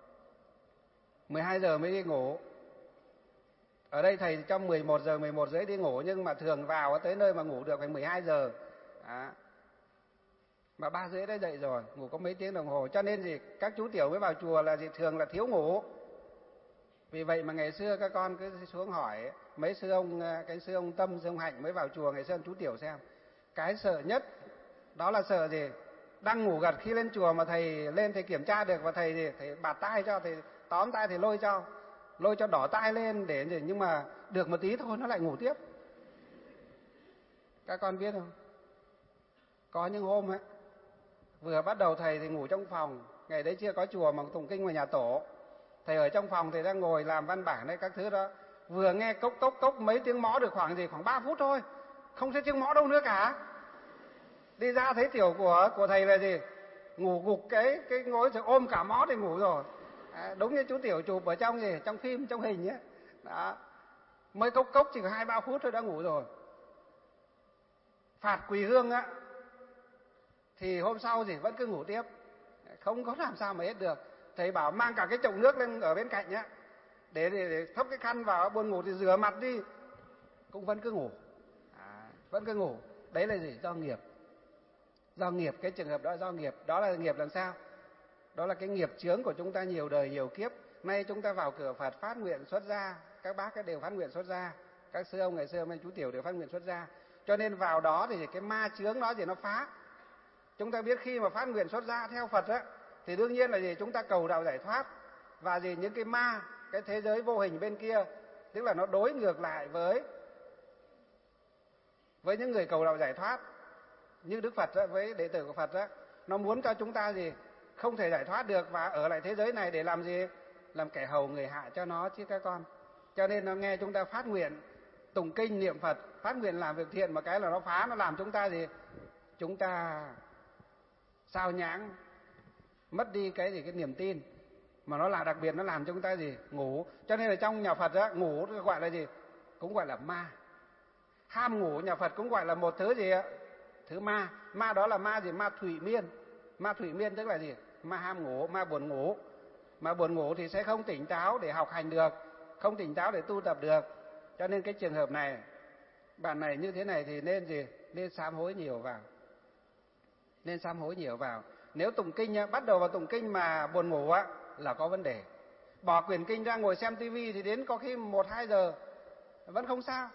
12 giờ mới đi ngủ. Ở đây thầy trong 11 giờ, 11 rưỡi đi ngủ, nhưng mà thường vào tới nơi mà ngủ được phải 12 giờ. Mà 3:30 đã dậy rồi, ngủ có mấy tiếng đồng hồ. Cho nên gì các chú tiểu mới vào chùa là gì thường là thiếu ngủ. Vì vậy mà ngày xưa các con cứ xuống hỏi mấy sư ông, cái sư ông Tâm, sư ông Hạnh mới vào chùa ngày xưa chú tiểu xem. Cái sợ nhất đó là sợ gì? Đang ngủ gật khi lên chùa mà thầy lên thầy kiểm tra được và thầy gì? Thầy bạt tai cho, thầy tóm tay thầy lôi cho đỏ tai lên để gì, nhưng mà được một tí thôi nó lại ngủ tiếp. Các con biết không? Có những hôm ấy, vừa bắt đầu thầy thì ngủ trong phòng, ngày đấy chưa có chùa mà tụng kinh ngoài nhà tổ. Thầy ở trong phòng thầy đang ngồi làm văn bản đấy các thứ đó, vừa nghe cốc cốc cốc mấy tiếng mõ được khoảng 3 phút thôi, không thấy tiếng mõ đâu nữa cả. Đi ra thấy tiểu của thầy là gì? Ngủ gục cái gối rồi ôm cả mõ thì ngủ rồi. Đúng như chú tiểu chụp ở trong gì, trong phim, trong hình ấy. Đó. Mới cốc cốc chỉ có 2-3 phút thôi đã ngủ rồi. Phạt quỳ hương á thì hôm sau gì vẫn cứ ngủ tiếp, không có làm sao mà hết được. Thầy bảo mang cả cái chậu nước lên ở bên cạnh nhá, để thốc cái khăn vào, buồn ngủ thì rửa mặt đi, cũng vẫn cứ ngủ. Vẫn cứ ngủ. Đấy là gì? Do nghiệp. Do nghiệp, cái trường hợp đó là do nghiệp. Đó là nghiệp làm sao? Đó là cái nghiệp chướng của chúng ta nhiều đời nhiều kiếp. Nay chúng ta vào cửa Phật phát nguyện xuất gia, các bác đều phát nguyện xuất gia, các sư ông ngày xưa mấy chú tiểu đều phát nguyện xuất gia. Cho nên vào đó thì cái ma chướng đó thì nó phá. Chúng ta biết khi mà phát nguyện xuất gia theo Phật á, thì đương nhiên là gì? Chúng ta cầu đạo giải thoát. Và gì? Những cái ma, cái thế giới vô hình bên kia, tức là nó đối ngược lại với những người cầu đạo giải thoát. Như Đức Phật á, với đệ tử của Phật á, nó muốn cho chúng ta gì? Không thể giải thoát được và ở lại thế giới này để làm gì? Làm kẻ hầu người hạ cho nó chứ các con. Cho nên nó nghe chúng ta phát nguyện tụng kinh niệm Phật, phát nguyện làm việc thiện, một cái là nó phá, nó làm chúng ta gì? Chúng ta sao nhãng, mất đi cái gì? Cái niềm tin. Mà nó là đặc biệt nó làm chúng ta gì? Ngủ. Cho nên là trong nhà Phật á, ngủ gọi là gì? Cũng gọi là ma. Ham ngủ nhà Phật cũng gọi là một thứ gì ạ? Thứ ma. Ma đó là ma gì? Ma thủy miên. Ma thủy miên tức là gì? Ma ham ngủ, ma buồn ngủ. Mà buồn ngủ thì sẽ không tỉnh táo để học hành được, không tỉnh táo để tu tập được. Cho nên cái trường hợp này, bạn này như thế này thì nên gì? Nên sám hối nhiều vào. Nên sám hối nhiều vào. Nếu tụng kinh nhá, bắt đầu vào tụng kinh mà buồn ngủ á là có vấn đề. Bỏ quyển kinh ra ngồi xem tivi thì đến có khi 1-2 giờ vẫn không sao.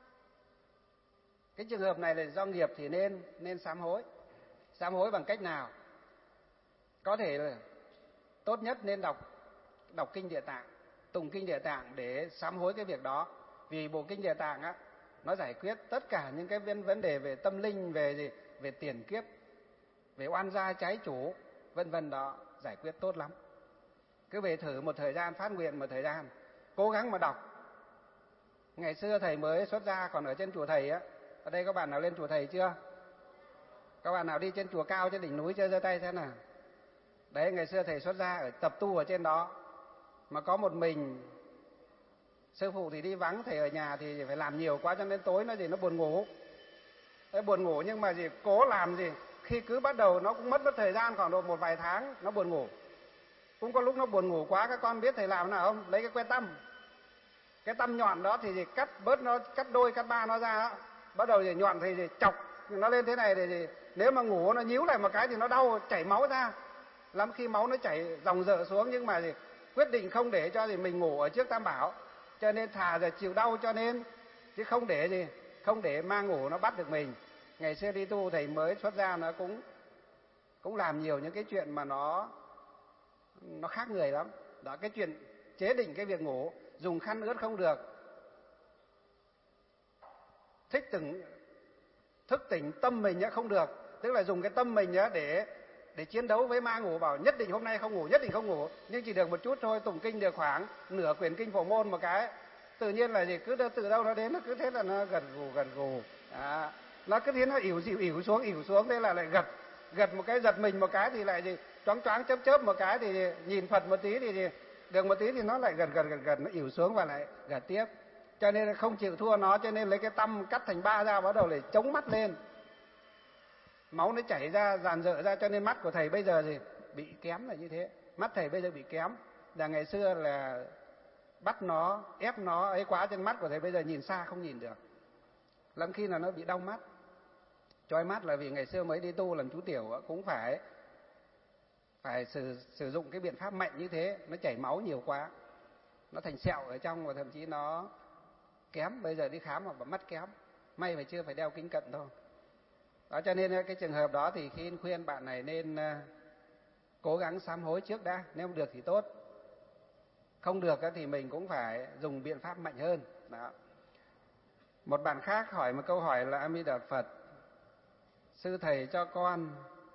Cái trường hợp này là do nghiệp thì nên sám hối. Sám hối bằng cách nào? Có thể là tốt nhất nên đọc kinh Địa Tạng, tụng kinh Địa Tạng để sám hối cái việc đó. Vì bộ kinh Địa Tạng á, nó giải quyết tất cả những cái vấn đề về tâm linh, về gì? Về tiền kiếp, về oan gia trái chủ, vân vân đó, giải quyết tốt lắm. Cứ về thử một thời gian, phát nguyện một thời gian, cố gắng mà đọc. Ngày xưa thầy mới xuất gia còn ở trên chùa thầy á, ở đây có bạn nào lên chùa thầy chưa? Các bạn nào đi trên chùa cao trên đỉnh núi chưa? Giơ tay xem nào. Đấy, ngày xưa thầy xuất gia ở tập tu ở trên đó, mà có một mình sư phụ thì đi vắng, thầy ở nhà thì phải làm nhiều quá cho nên tối nó buồn ngủ. Đấy, buồn ngủ nhưng mà cố làm gì? Khi cứ bắt đầu nó cũng mất thời gian khoảng độ một vài tháng nó buồn ngủ. Cũng có lúc nó buồn ngủ quá, các con biết thầy làm nào không? Lấy cái que tăm, cái tăm nhọn đó thì cắt bớt nó, cắt đôi cắt ba nó ra đó. Bắt đầu nhọn thì chọc nó lên thế này thì nếu mà ngủ nó nhíu lại một cái thì nó đau, chảy máu ra. Lắm khi máu nó chảy ròng rợ xuống, nhưng mà quyết định không để cho mình ngủ ở trước Tam Bảo. Cho nên thà giờ chịu đau cho nên, chứ không để ma ngủ nó bắt được mình. Ngày xưa đi tu thầy mới xuất gia nó cũng làm nhiều những cái chuyện mà nó khác người lắm. Đó, cái chuyện chế định cái việc ngủ, dùng khăn ướt không được, thức tỉnh tâm mình không được, tức là dùng cái tâm mình để chiến đấu với ma ngủ, bảo nhất định hôm nay không ngủ, nhất định không ngủ, nhưng chỉ được một chút thôi, tụng kinh được khoảng nửa quyển kinh Phổ Môn một cái, tự nhiên là cứ từ đâu nó đến, nó cứ thế là nó gật gù, nó cứ thế nó ỉu xuống, thế là lại gật một cái, giật mình một cái thì lại choáng chớp một cái thì nhìn Phật một tí thì được một tí thì nó lại gật, nó ỉu xuống và lại gật tiếp. Cho nên không chịu thua nó, cho nên lấy cái tăm cắt thành 3 ra, bắt đầu lại chống mắt lên, máu nó chảy ra dàn dợ ra. Cho nên mắt của thầy bây giờ bị kém là như thế. Mắt thầy bây giờ bị kém, là ngày xưa là bắt nó, ép nó ấy quá, trên mắt của thầy bây giờ nhìn xa không nhìn được, lắm khi là nó bị đau mắt. Chói mắt là vì ngày xưa mới đi tu làm chú tiểu cũng phải sử dụng cái biện pháp mạnh như thế, nó chảy máu nhiều quá, nó thành sẹo ở trong và thậm chí nó kém. Bây giờ đi khám mà mắt kém, may mà chưa phải đeo kính cận thôi. Đó, cho nên cái trường hợp đó thì khi khuyên bạn này nên cố gắng sám hối trước đã, nếu được thì tốt, không được thì mình cũng phải dùng biện pháp mạnh hơn. Đó. Một bạn khác hỏi một câu hỏi là: A Di Đà Phật, sư thầy cho con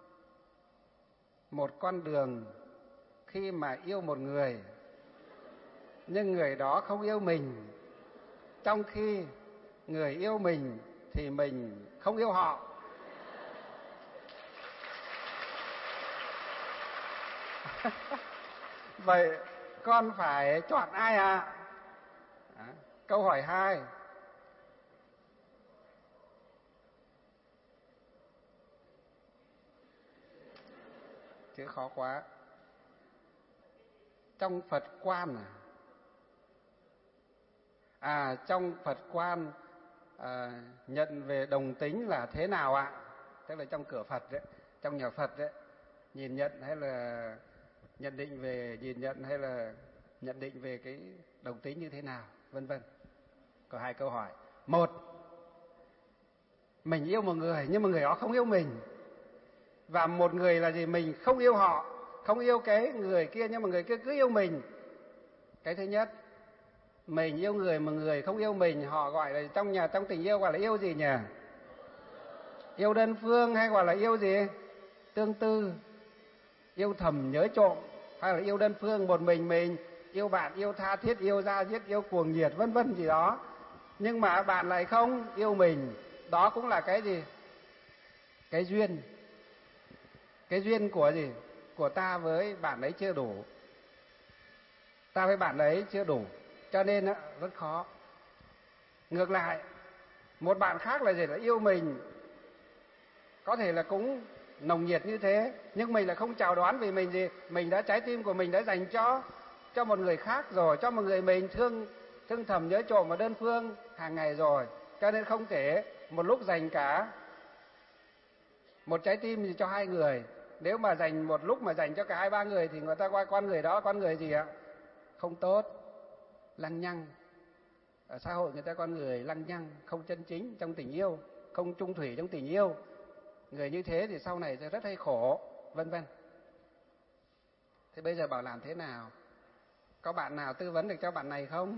một con đường khi mà yêu một người nhưng người đó không yêu mình, trong khi người yêu mình thì mình không yêu họ. Vậy con phải chọn ai ạ? Câu hỏi 2. Chữ khó quá. Trong Phật quan trong Phật quan nhận về đồng tính là thế nào ạ? Tức là trong cửa Phật đấy, trong nhà Phật đấy, nhìn nhận hay là nhận định về nhìn nhận hay là nhận định về cái đồng tính như thế nào, vân vân. Có 2 câu hỏi. 1, mình yêu một người nhưng mà người đó không yêu mình. Và một người là gì? Mình không yêu họ, không yêu cái người kia nhưng mà người kia cứ yêu mình. Cái thứ nhất, mình yêu người mà người không yêu mình, họ gọi là trong tình yêu gọi là yêu gì nhỉ? Yêu đơn phương hay gọi là yêu gì? Tương tư, yêu thầm nhớ trộm, hay là yêu đơn phương một mình yêu bạn, yêu tha thiết, yêu da diết, yêu cuồng nhiệt, vân vân gì đó. Nhưng mà bạn lại không yêu mình, đó cũng là cái gì? Cái duyên. Cái duyên của gì? Của ta với bạn ấy chưa đủ. Ta với bạn ấy chưa đủ, cho nên rất khó. Ngược lại, một bạn khác là gì? Là yêu mình, có thể là cũng nồng nhiệt như thế, nhưng mình là không chào đón vì mình gì? Mình đã, trái tim của mình đã dành cho một người khác rồi, cho một người mình thương thầm nhớ trộm và đơn phương hàng ngày rồi, cho nên không thể một lúc dành cả một trái tim gì cho 2 người. Nếu mà dành một lúc mà dành cho cả 2, 3 người thì người ta coi con người đó con người gì ạ? Không tốt, lăng nhăng. Ở xã hội người ta con người lăng nhăng, không chân chính trong tình yêu, không trung thủy trong tình yêu. Người như thế thì sau này sẽ rất hay khổ, vân vân. Thế bây giờ bảo làm thế nào? Có bạn nào tư vấn được cho bạn này không?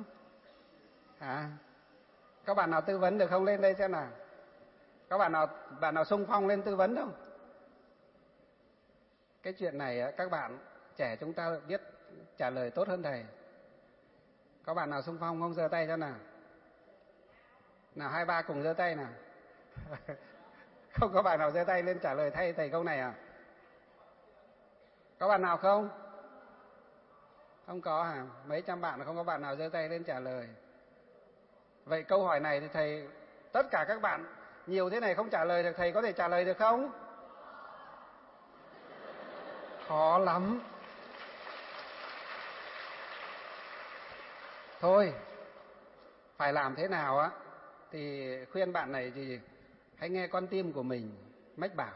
Có bạn nào tư vấn được không? Lên đây xem nào. Có bạn nào xung phong lên tư vấn không? Cái chuyện này các bạn trẻ chúng ta biết trả lời tốt hơn thầy. Có bạn nào xung phong không? Giơ tay cho nào. Nào 2, 3 cùng giơ tay nào. Không có bạn nào giơ tay lên trả lời thay thầy câu này à? Có bạn nào không? Không có hả? Mấy trăm bạn không có bạn nào giơ tay lên trả lời. Vậy câu hỏi này thì thầy, tất cả các bạn nhiều thế này không trả lời được, thầy có thể trả lời được không? Khó lắm. Thôi, phải làm thế nào á? Thì khuyên bạn này thì hãy nghe con tim của mình mách bảo.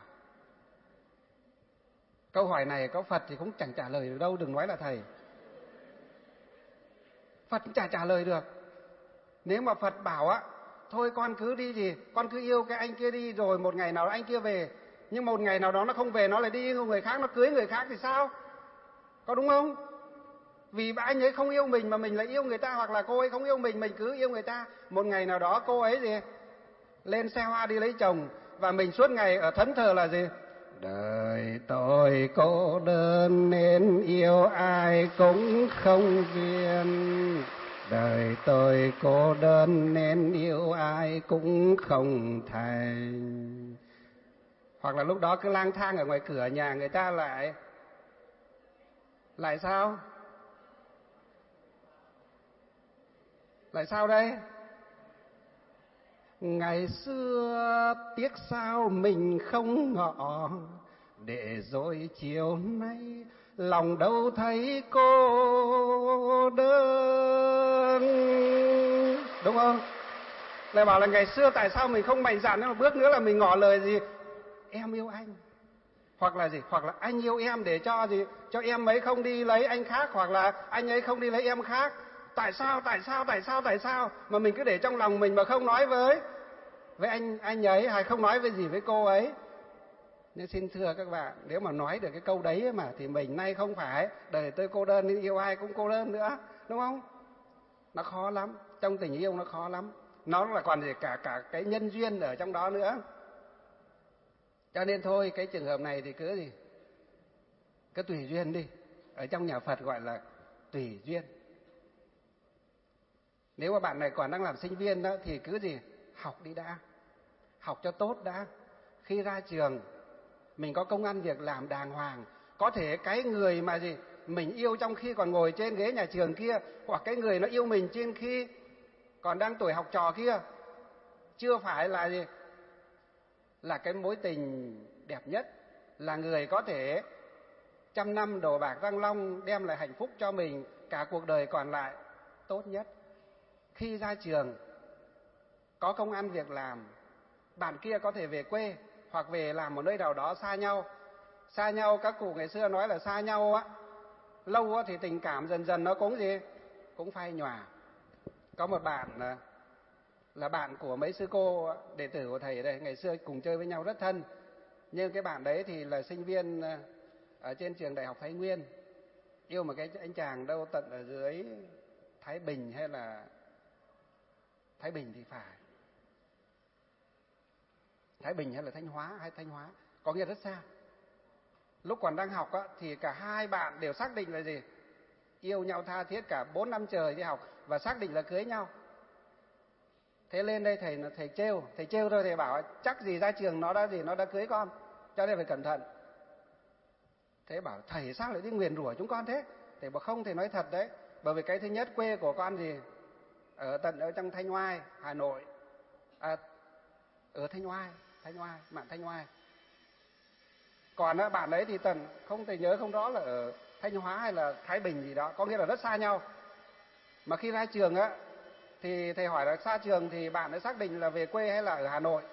Câu hỏi này có Phật thì cũng chẳng trả lời được đâu, đừng nói là thầy. Phật cũng chả trả lời được. Nếu mà Phật bảo á, thôi con cứ đi gì, con cứ yêu cái anh kia đi, rồi một ngày nào đó anh kia về. Nhưng một ngày nào đó nó không về, nó lại đi yêu người khác, nó cưới người khác thì sao? Có đúng không? Vì anh ấy không yêu mình mà mình lại yêu người ta, hoặc là cô ấy không yêu mình cứ yêu người ta. Một ngày nào đó cô ấy gì? Lên xe hoa đi lấy chồng, và mình suốt ngày ở thẫn thờ là gì? Đời tôi cô đơn nên yêu ai cũng không duyên. Đời tôi cô đơn nên yêu ai cũng không thành. Hoặc là lúc đó cứ lang thang ở ngoài cửa nhà người ta lại sao? Lại sao đây? Ngày xưa tiếc sao mình không ngỏ, để rồi chiều nay lòng đâu thấy cô đơn. Đúng không? Lại bảo là ngày xưa tại sao mình không mạnh dạn, một bước nữa là mình ngỏ lời gì em yêu anh, hoặc là gì, hoặc là anh yêu em để cho gì, cho em ấy không đi lấy anh khác, hoặc là anh ấy không đi lấy em khác. Tại sao mà mình cứ để trong lòng mình mà không nói với anh ấy, hay không nói với gì với cô ấy. Nhưng xin thưa các bạn, nếu mà nói được cái câu đấy mà thì mình nay không phải đời tôi cô đơn nên yêu ai cũng cô đơn nữa, đúng không? Nó khó lắm, trong tình yêu nó khó lắm, nó là còn gì cả cái nhân duyên ở trong đó nữa. Cho nên thôi, cái trường hợp này thì cứ gì, cứ tùy duyên đi. Ở trong nhà Phật gọi là tùy duyên. Nếu mà bạn này còn đang làm sinh viên đó thì cứ gì, học đi đã, học cho tốt đã. Khi ra trường mình có công ăn việc làm đàng hoàng. Có thể cái người mà gì mình yêu trong khi còn ngồi trên ghế nhà trường kia, hoặc cái người nó yêu mình trên khi còn đang tuổi học trò kia, chưa phải là gì, là cái mối tình đẹp nhất, là người có thể 100 năm đồ bạc răng long đem lại hạnh phúc cho mình cả cuộc đời còn lại tốt nhất. Khi ra trường có công ăn việc làm, bạn kia có thể về quê hoặc về làm một nơi nào đó xa nhau. Xa nhau, các cụ ngày xưa nói là xa nhau á, lâu á thì tình cảm dần dần nó cũng gì, cũng phai nhòa. Có một bạn là bạn của mấy sư cô đệ tử của thầy đây, ngày xưa cùng chơi với nhau rất thân. Nhưng cái bạn đấy thì là sinh viên ở trên trường Đại học Thái Nguyên, yêu một cái anh chàng đâu tận ở dưới Thái Bình, hay là Thái Bình thì phải, Thái Bình hay là Thanh Hóa, có nghĩa rất xa. Lúc còn đang học á, thì cả hai bạn đều xác định là gì, yêu nhau tha thiết cả 4 năm trời đi học, và xác định là cưới nhau. Thế lên đây thầy trêu thôi, thầy bảo chắc gì ra trường nó đã cưới con, cho nên phải cẩn thận. Thế bảo thầy sao lại đi nguyền rủa chúng con thế? Thầy bảo không, thầy nói thật đấy, bởi vì cái thứ nhất quê của con gì ở trong Thanh Oai, Hà Nội, ở Thanh Oai, mạn Thanh Oai. Còn bạn ấy thì thầy nhớ không rõ là ở Thanh Hóa hay là Thái Bình gì đó, có nghĩa là rất xa nhau. Mà khi ra trường á thì thầy hỏi là xa trường thì bạn ấy xác định là về quê hay là ở Hà Nội.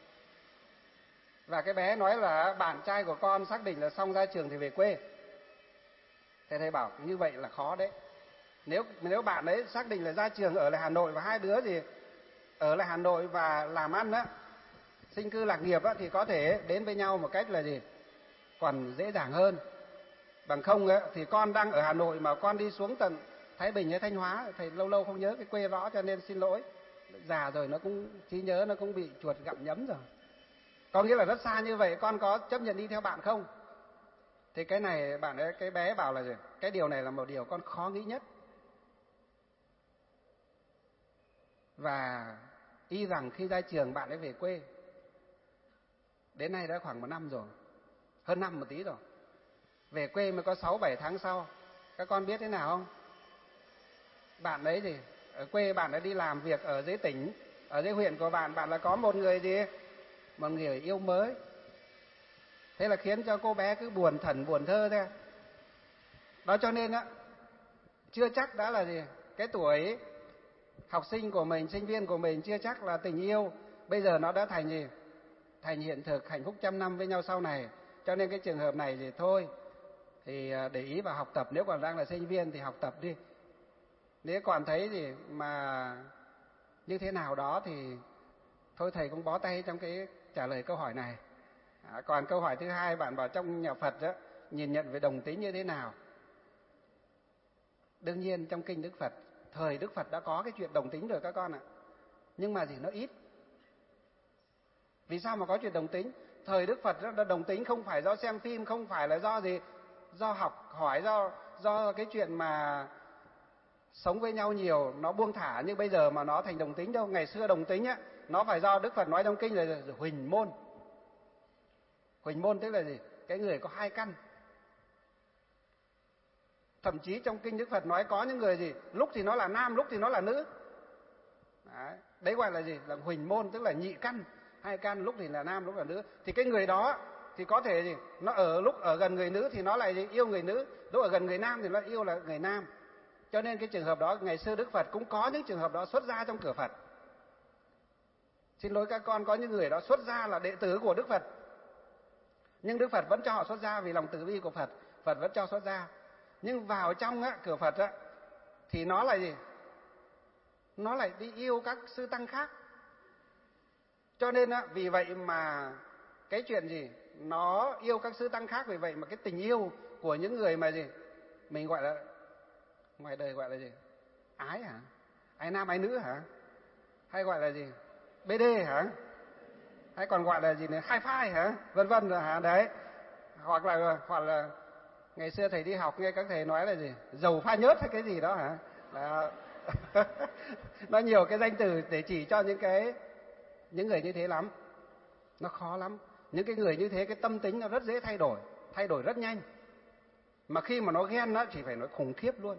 Và cái bé nói là bạn trai của con xác định là xong ra trường thì về quê. Thế thầy bảo như vậy là khó đấy. Nếu bạn ấy xác định là ra trường ở lại Hà Nội, và hai đứa gì ở lại Hà Nội và làm ăn á, sinh cư lạc nghiệp á, thì có thể đến với nhau một cách là gì còn dễ dàng hơn. Bằng không á thì con đang ở Hà Nội mà con đi xuống tận Thái Bình hay Thanh Hóa, thầy lâu lâu không nhớ cái quê rõ cho nên xin lỗi. Già rồi nó cũng trí nhớ nó cũng bị chuột gặm nhấm rồi. Có nghĩa là rất xa như vậy, con có chấp nhận đi theo bạn không? Thì cái này cái bé bảo là gì? Cái điều này là một điều con khó nghĩ nhất. Và y rằng khi ra trường bạn ấy về quê. Đến nay đã khoảng 1 năm rồi, hơn năm một tí rồi. Về quê mới có 6-7 tháng sau. Các con biết thế nào không? Bạn ấy gì? Ở quê bạn ấy đi làm việc ở dưới tỉnh, ở dưới huyện của bạn là có một người gì? Một người yêu mới. Thế là khiến cho cô bé cứ buồn thẩn buồn thơ thế. Đó cho nên á, chưa chắc đã là gì? Cái tuổi học sinh của mình, sinh viên của mình chưa chắc là tình yêu. Bây giờ nó đã thành gì? Thành hiện thực, hạnh phúc 100 năm với nhau sau này. Cho nên cái trường hợp này thì thôi, thì để ý vào học tập. Nếu còn đang là sinh viên thì học tập đi. Nếu còn thấy gì mà như thế nào đó thì thôi thầy cũng bó tay trong cái trả lời câu hỏi này. Còn câu hỏi thứ hai, bạn bảo trong nhà Phật đó, nhìn nhận về đồng tính như thế nào? Đương nhiên trong kinh Đức Phật, thời Đức Phật đã có cái chuyện đồng tính rồi các con ạ. Nhưng mà gì, nó ít. Vì sao mà có chuyện đồng tính? Thời Đức Phật đã đồng tính không phải do xem phim, không phải là do gì, do học hỏi, do cái chuyện mà sống với nhau nhiều nó buông thả như bây giờ mà nó thành đồng tính đâu. Ngày xưa đồng tính á, nó phải do Đức Phật nói trong kinh là huỳnh môn. Huỳnh môn tức là gì? Cái người có 2 căn. Thậm chí trong kinh Đức Phật nói có những người gì, lúc thì nó là nam, lúc thì nó là nữ. Đấy gọi là gì? Là huỳnh môn, tức là nhị căn, 2 căn, lúc thì là nam, lúc là nữ. Thì cái người đó thì có thể gì? Nó lúc ở gần người nữ thì nó lại gì? Yêu người nữ, lúc ở gần người nam thì nó yêu là người nam. Cho nên cái trường hợp đó ngày xưa Đức Phật cũng có những trường hợp đó xuất ra trong cửa Phật. Xin lỗi các con, có những người đó xuất gia là đệ tử của Đức Phật, nhưng Đức Phật vẫn cho họ xuất gia vì lòng từ bi của Phật, Phật vẫn cho xuất gia. Nhưng vào trong cửa Phật thì nó là gì? Nó lại đi yêu các sư tăng khác. Cho nên vì vậy mà cái chuyện gì? Nó yêu các sư tăng khác, vì vậy mà cái tình yêu của những người mà gì? Mình gọi là, ngoài đời gọi là gì? Ái hả? Ái nam ái nữ hả? Hay gọi là gì? BD hả? Hay còn gọi là gì nữa? Hi-fi hả? Vân vân rồi hả? Đấy. Hoặc là ngày xưa thầy đi học nghe các thầy nói là gì? Dầu pha nhớt hay cái gì đó hả? Đó. Nó nhiều cái danh từ để chỉ cho những người như thế lắm. Nó khó lắm. Những cái người như thế cái tâm tính nó rất dễ thay đổi rất nhanh. Mà khi mà nó ghen chỉ phải nói khủng khiếp luôn.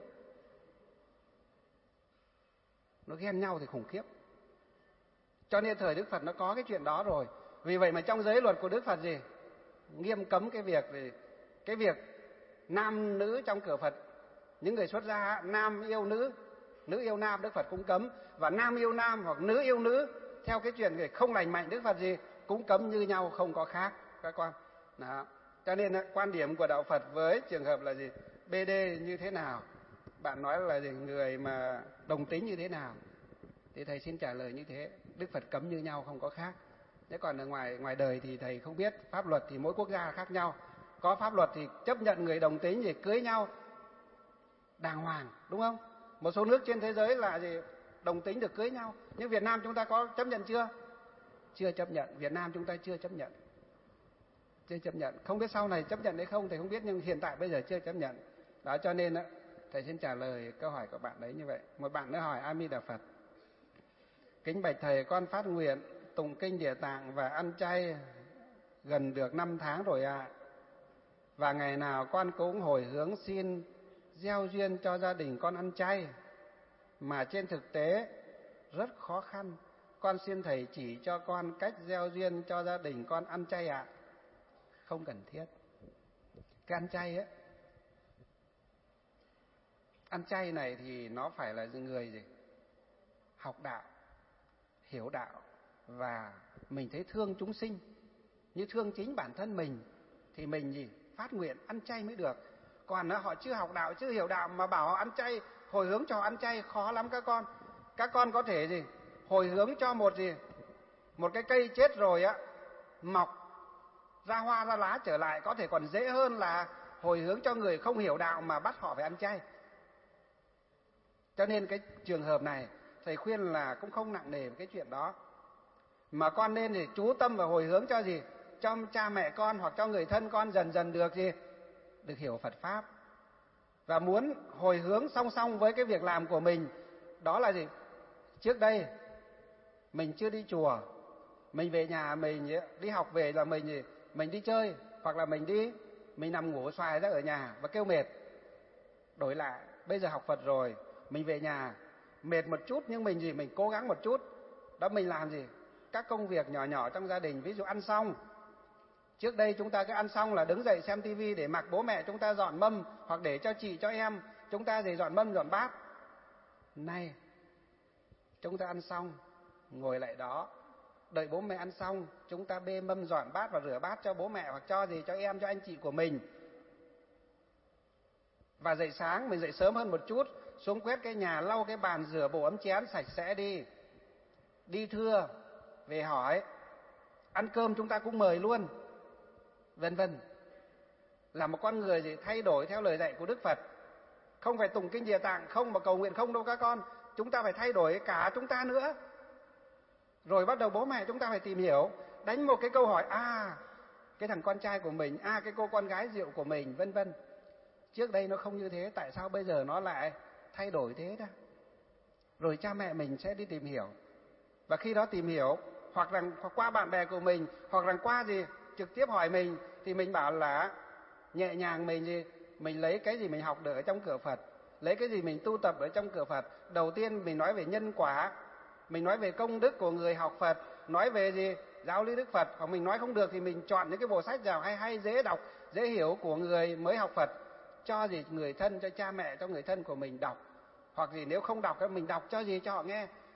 Nó ghen nhau thì khủng khiếp. Cho nên thời Đức Phật nó có cái chuyện đó rồi. Vì vậy mà trong giới luật của Đức Phật gì? Nghiêm cấm cái việc nam nữ trong cửa Phật. Những người xuất gia nam yêu nữ, nữ yêu nam Đức Phật cũng cấm. Và nam yêu nam hoặc nữ yêu nữ theo cái chuyện không lành mạnh Đức Phật gì cũng cấm như nhau, không có khác các con. Đó. Cho nên quan điểm của đạo Phật với trường hợp là gì? BD như thế nào? Bạn nói là gì? Người mà đồng tính như thế nào? Thì thầy xin trả lời như thế. Đức Phật cấm như nhau, không có khác. Thế còn ở ngoài đời thì thầy không biết. Pháp luật thì mỗi quốc gia khác nhau. Có pháp luật thì chấp nhận người đồng tính thì cưới nhau đàng hoàng, đúng không? Một số nước trên thế giới là gì? Đồng tính được cưới nhau. Nhưng Việt Nam chúng ta có chấp nhận chưa? Chưa chấp nhận. Việt Nam chúng ta chưa chấp nhận. Chưa chấp nhận. Không biết sau này chấp nhận hay không thầy không biết, nhưng hiện tại bây giờ chưa chấp nhận. Đó, cho nên thầy xin trả lời câu hỏi của bạn đấy như vậy. Một bạn nữa hỏi: A Di Đà Phật, kính bạch thầy, con phát nguyện tụng kinh Địa Tạng và ăn chay gần được 5 tháng rồi ạ. Và ngày nào con cũng hồi hướng xin gieo duyên cho gia đình con ăn chay, mà trên thực tế rất khó khăn. Con xin thầy chỉ cho con cách gieo duyên cho gia đình con ăn chay ạ. Không cần thiết. Cái ăn chay ăn chay này thì nó phải là người gì? Học đạo, hiểu đạo, và mình thấy thương chúng sinh như thương chính bản thân mình thì mình gì? Phát nguyện ăn chay mới được. Còn họ chưa học đạo, chưa hiểu đạo mà bảo họ ăn chay, hồi hướng cho họ ăn chay khó lắm các con. Các con có thể gì? Hồi hướng cho một cái cây chết rồi mọc ra hoa ra lá trở lại, có thể còn dễ hơn là hồi hướng cho người không hiểu đạo mà bắt họ phải ăn chay. Cho nên cái trường hợp này thầy khuyên là cũng không nặng nề với cái chuyện đó, mà con nên thì chú tâm và hồi hướng cho gì? Cho cha mẹ con hoặc cho người thân con dần dần được gì? Được hiểu Phật Pháp. Và muốn hồi hướng song song với cái việc làm của mình, đó là gì? Trước đây mình chưa đi chùa, mình về nhà mình đi học về là mình đi chơi, hoặc là mình nằm ngủ xoài ra ở nhà và kêu mệt. Đổi lại bây giờ học Phật rồi, mình về nhà mệt một chút nhưng mình cố gắng một chút. Đó, mình làm gì? Các công việc nhỏ nhỏ trong gia đình, ví dụ ăn xong. Trước đây chúng ta cứ ăn xong là đứng dậy xem tivi để mặc bố mẹ chúng ta dọn mâm, hoặc để cho chị cho em chúng ta thì dọn mâm dọn bát. Nay chúng ta ăn xong ngồi lại đó, đợi bố mẹ ăn xong, chúng ta bê mâm dọn bát và rửa bát cho bố mẹ hoặc cho em, cho anh chị của mình. Và dậy sáng mình dậy sớm hơn một chút, xuống quét cái nhà, lau cái bàn, rửa bộ ấm chén sạch sẽ đi. Đi thưa về hỏi, ăn cơm chúng ta cũng mời luôn, vân vân. Là một con người thì thay đổi theo lời dạy của Đức Phật. Không phải tụng kinh Địa Tạng không mà cầu nguyện không đâu các con. Chúng ta phải thay đổi cả chúng ta nữa. Rồi bắt đầu bố mẹ chúng ta phải tìm hiểu, đánh một cái câu hỏi: cái thằng con trai của mình, cái cô con gái rượu của mình, vân vân. Trước đây nó không như thế, tại sao bây giờ nó lại thay đổi thế đó? Rồi cha mẹ mình sẽ đi tìm hiểu. Và khi đó tìm hiểu, hoặc qua bạn bè của mình, hoặc là qua trực tiếp hỏi mình, thì mình bảo là nhẹ nhàng mình lấy cái gì mình học được ở trong cửa Phật, lấy cái gì mình tu tập ở trong cửa Phật. Đầu tiên mình nói về nhân quả, mình nói về công đức của người học Phật, nói về giáo lý Đức Phật. Hoặc mình nói không được thì mình chọn những cái bộ sách nào hay dễ đọc, dễ hiểu của người mới học Phật, cho người thân, cho cha mẹ, cho người thân của mình đọc. Hoặc nếu không đọc mình đọc cho họ nghe.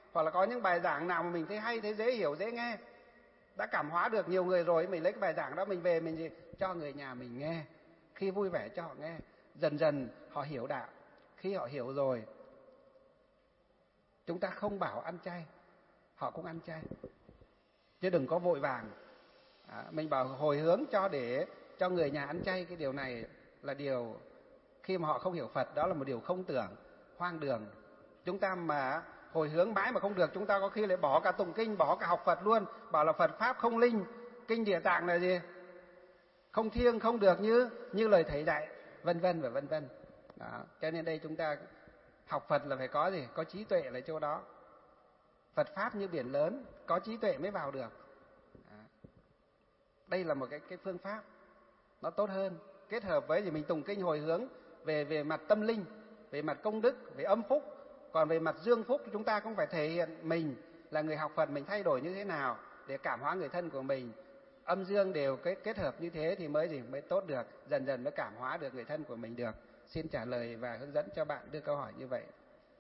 hoặc là có những bài giảng nào mà mình thấy hay, thấy dễ hiểu, dễ nghe, đã cảm hóa được nhiều người rồi, mình lấy cái bài giảng đó mình về mình cho người nhà mình nghe, khi vui vẻ cho họ nghe, dần dần họ hiểu đạo. Khi họ hiểu rồi, chúng ta không bảo ăn chay, họ cũng ăn chay, chứ đừng có vội vàng. Mình bảo hồi hướng để cho người nhà ăn chay, cái điều này là điều khi mà họ không hiểu Phật, đó là một điều không tưởng, hoang đường. Chúng ta mà hồi hướng mãi mà không được, chúng ta có khi lại bỏ cả tụng kinh, bỏ cả học Phật luôn, bảo là Phật pháp không linh, kinh Địa Tạng là gì? Không thiêng, không được như lời thầy dạy, vân vân và vân vân. Đó, cho nên đây chúng ta học Phật là phải có gì? Có trí tuệ là chỗ đó. Phật pháp như biển lớn, có trí tuệ mới vào được. Đó. Đây là một cái phương pháp nó tốt hơn, kết hợp với gì mình tụng kinh hồi hướng về mặt tâm linh, về mặt công đức, về âm phúc. Còn về mặt dương phúc thì chúng ta cũng phải thể hiện mình là người học Phật, mình thay đổi như thế nào để cảm hóa người thân của mình. Âm dương đều kết hợp như thế thì mới tốt được, dần dần mới cảm hóa được người thân của mình được. Xin trả lời và hướng dẫn cho bạn đưa câu hỏi như vậy.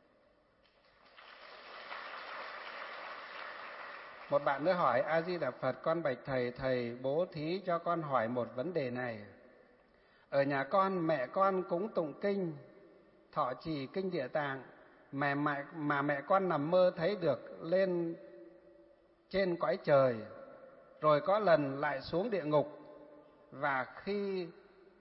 Một bạn nữa hỏi: A Di Đà Phật, con bạch thầy, thầy bố thí cho con hỏi một vấn đề này. Ở nhà con, mẹ con cúng tụng kinh, thọ trì kinh Địa Tạng, mà mẹ con nằm mơ thấy được lên trên cõi trời, rồi có lần lại xuống địa ngục. Và khi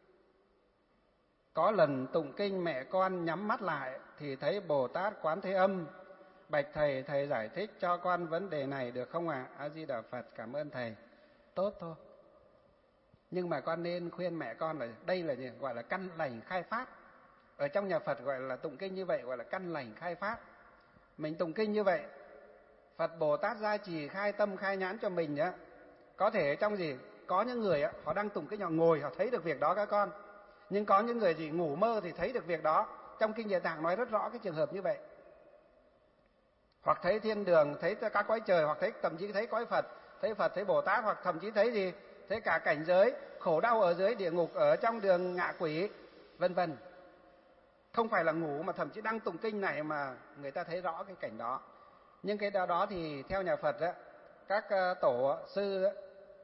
có lần tụng kinh mẹ con nhắm mắt lại thì thấy Bồ Tát Quán Thế Âm. Bạch thầy, thầy giải thích cho con vấn đề này được không ạ? A Di Đà Phật, cảm ơn thầy. Tốt thôi. Nhưng mà con nên khuyên mẹ con là đây là gì? Gọi là căn lành khai pháp. Ở trong nhà Phật gọi là tụng kinh như vậy, gọi là căn lành khai pháp. Mình tụng kinh như vậy, Phật Bồ Tát gia trì khai tâm khai nhãn cho mình á. Có thể trong gì? Có những người á, họ đang tụng kinh, họ ngồi họ thấy được việc đó các con. Nhưng có những người gì ngủ mơ thì thấy được việc đó. Trong kinh Địa Tạng nói rất rõ cái trường hợp như vậy. Hoặc thấy thiên đường, thấy các cõi trời, hoặc thậm chí thấy cõi Phật, thấy Bồ Tát, hoặc thậm chí thấy gì? Thấy cả cảnh giới khổ đau ở dưới địa ngục, ở trong đường ngạ quỷ, vân vân. Không phải là ngủ mà thậm chí đang tụng kinh này mà người ta thấy rõ cái cảnh đó. Nhưng cái đó thì theo nhà Phật á, các tổ sư á,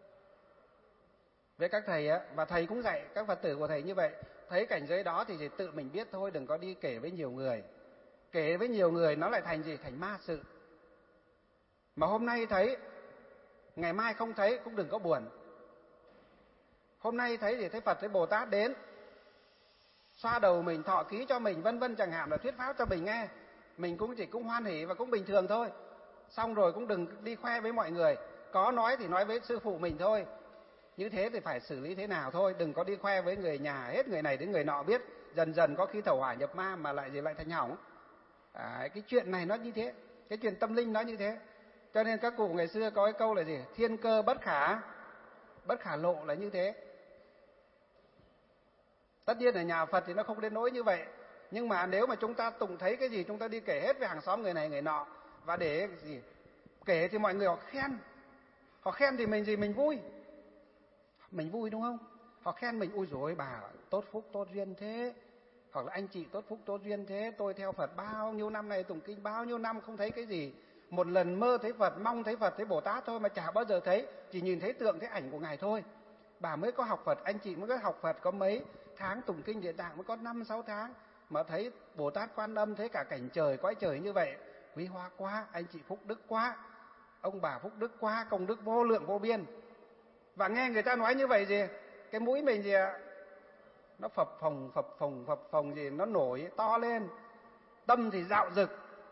với các thầy á, và thầy cũng dạy các Phật tử của thầy như vậy, thấy cảnh giới đó thì tự mình biết thôi, đừng có đi kể với nhiều người. Kể với nhiều người nó lại thành gì? Thành ma sự. Mà hôm nay thấy, ngày mai không thấy cũng đừng có buồn. Hôm nay thấy thì thấy Phật, thấy Bồ Tát đến xoa đầu mình, thọ ký cho mình, vân vân chẳng hạn, là thuyết pháp cho mình nghe, mình cũng hoan hỉ và cũng bình thường thôi. Xong rồi cũng đừng đi khoe với mọi người, có nói thì nói với sư phụ mình thôi. Như thế thì phải xử lý thế nào thôi, đừng có đi khoe với người nhà hết, người này đến người nọ biết, dần dần có khi thẩu hỏa nhập ma mà lại thành hỏng. Cái chuyện này nó như thế, cái chuyện tâm linh nó như thế. Cho nên các cụ ngày xưa có cái câu là gì? Thiên cơ bất khả lộ là như thế. Tất nhiên ở nhà Phật thì nó không đến nỗi như vậy. Nhưng mà nếu mà chúng ta tụng thấy cái gì, chúng ta đi kể hết với hàng xóm người này người nọ. Và để gì? Kể thì mọi người họ khen. Họ khen thì mình vui. Mình vui đúng không? Họ khen mình, ui dồi bà tốt phúc tốt duyên thế. Hoặc là anh chị tốt phúc tốt duyên thế. Tôi theo Phật bao nhiêu năm này, tụng kinh bao nhiêu năm không thấy cái gì. Một lần mơ thấy Phật, mong thấy Phật, thấy Bồ Tát thôi mà chả bao giờ thấy. Chỉ nhìn thấy tượng, thấy ảnh của Ngài thôi. Bà mới có học Phật, anh chị mới có học Phật có mấy tháng, tụng kinh Địa Tạng mới có 5-6 tháng. Mà thấy Bồ Tát Quan Âm, thấy cả cảnh trời, cõi trời như vậy. Quý hóa quá, anh chị phúc đức quá. Ông bà phúc đức quá, công đức vô lượng vô biên. Và nghe người ta nói như vậy gì? Cái mũi mình gì ạ? Nó phập phồng gì, nó nổi to lên. Tâm thì dạo dực.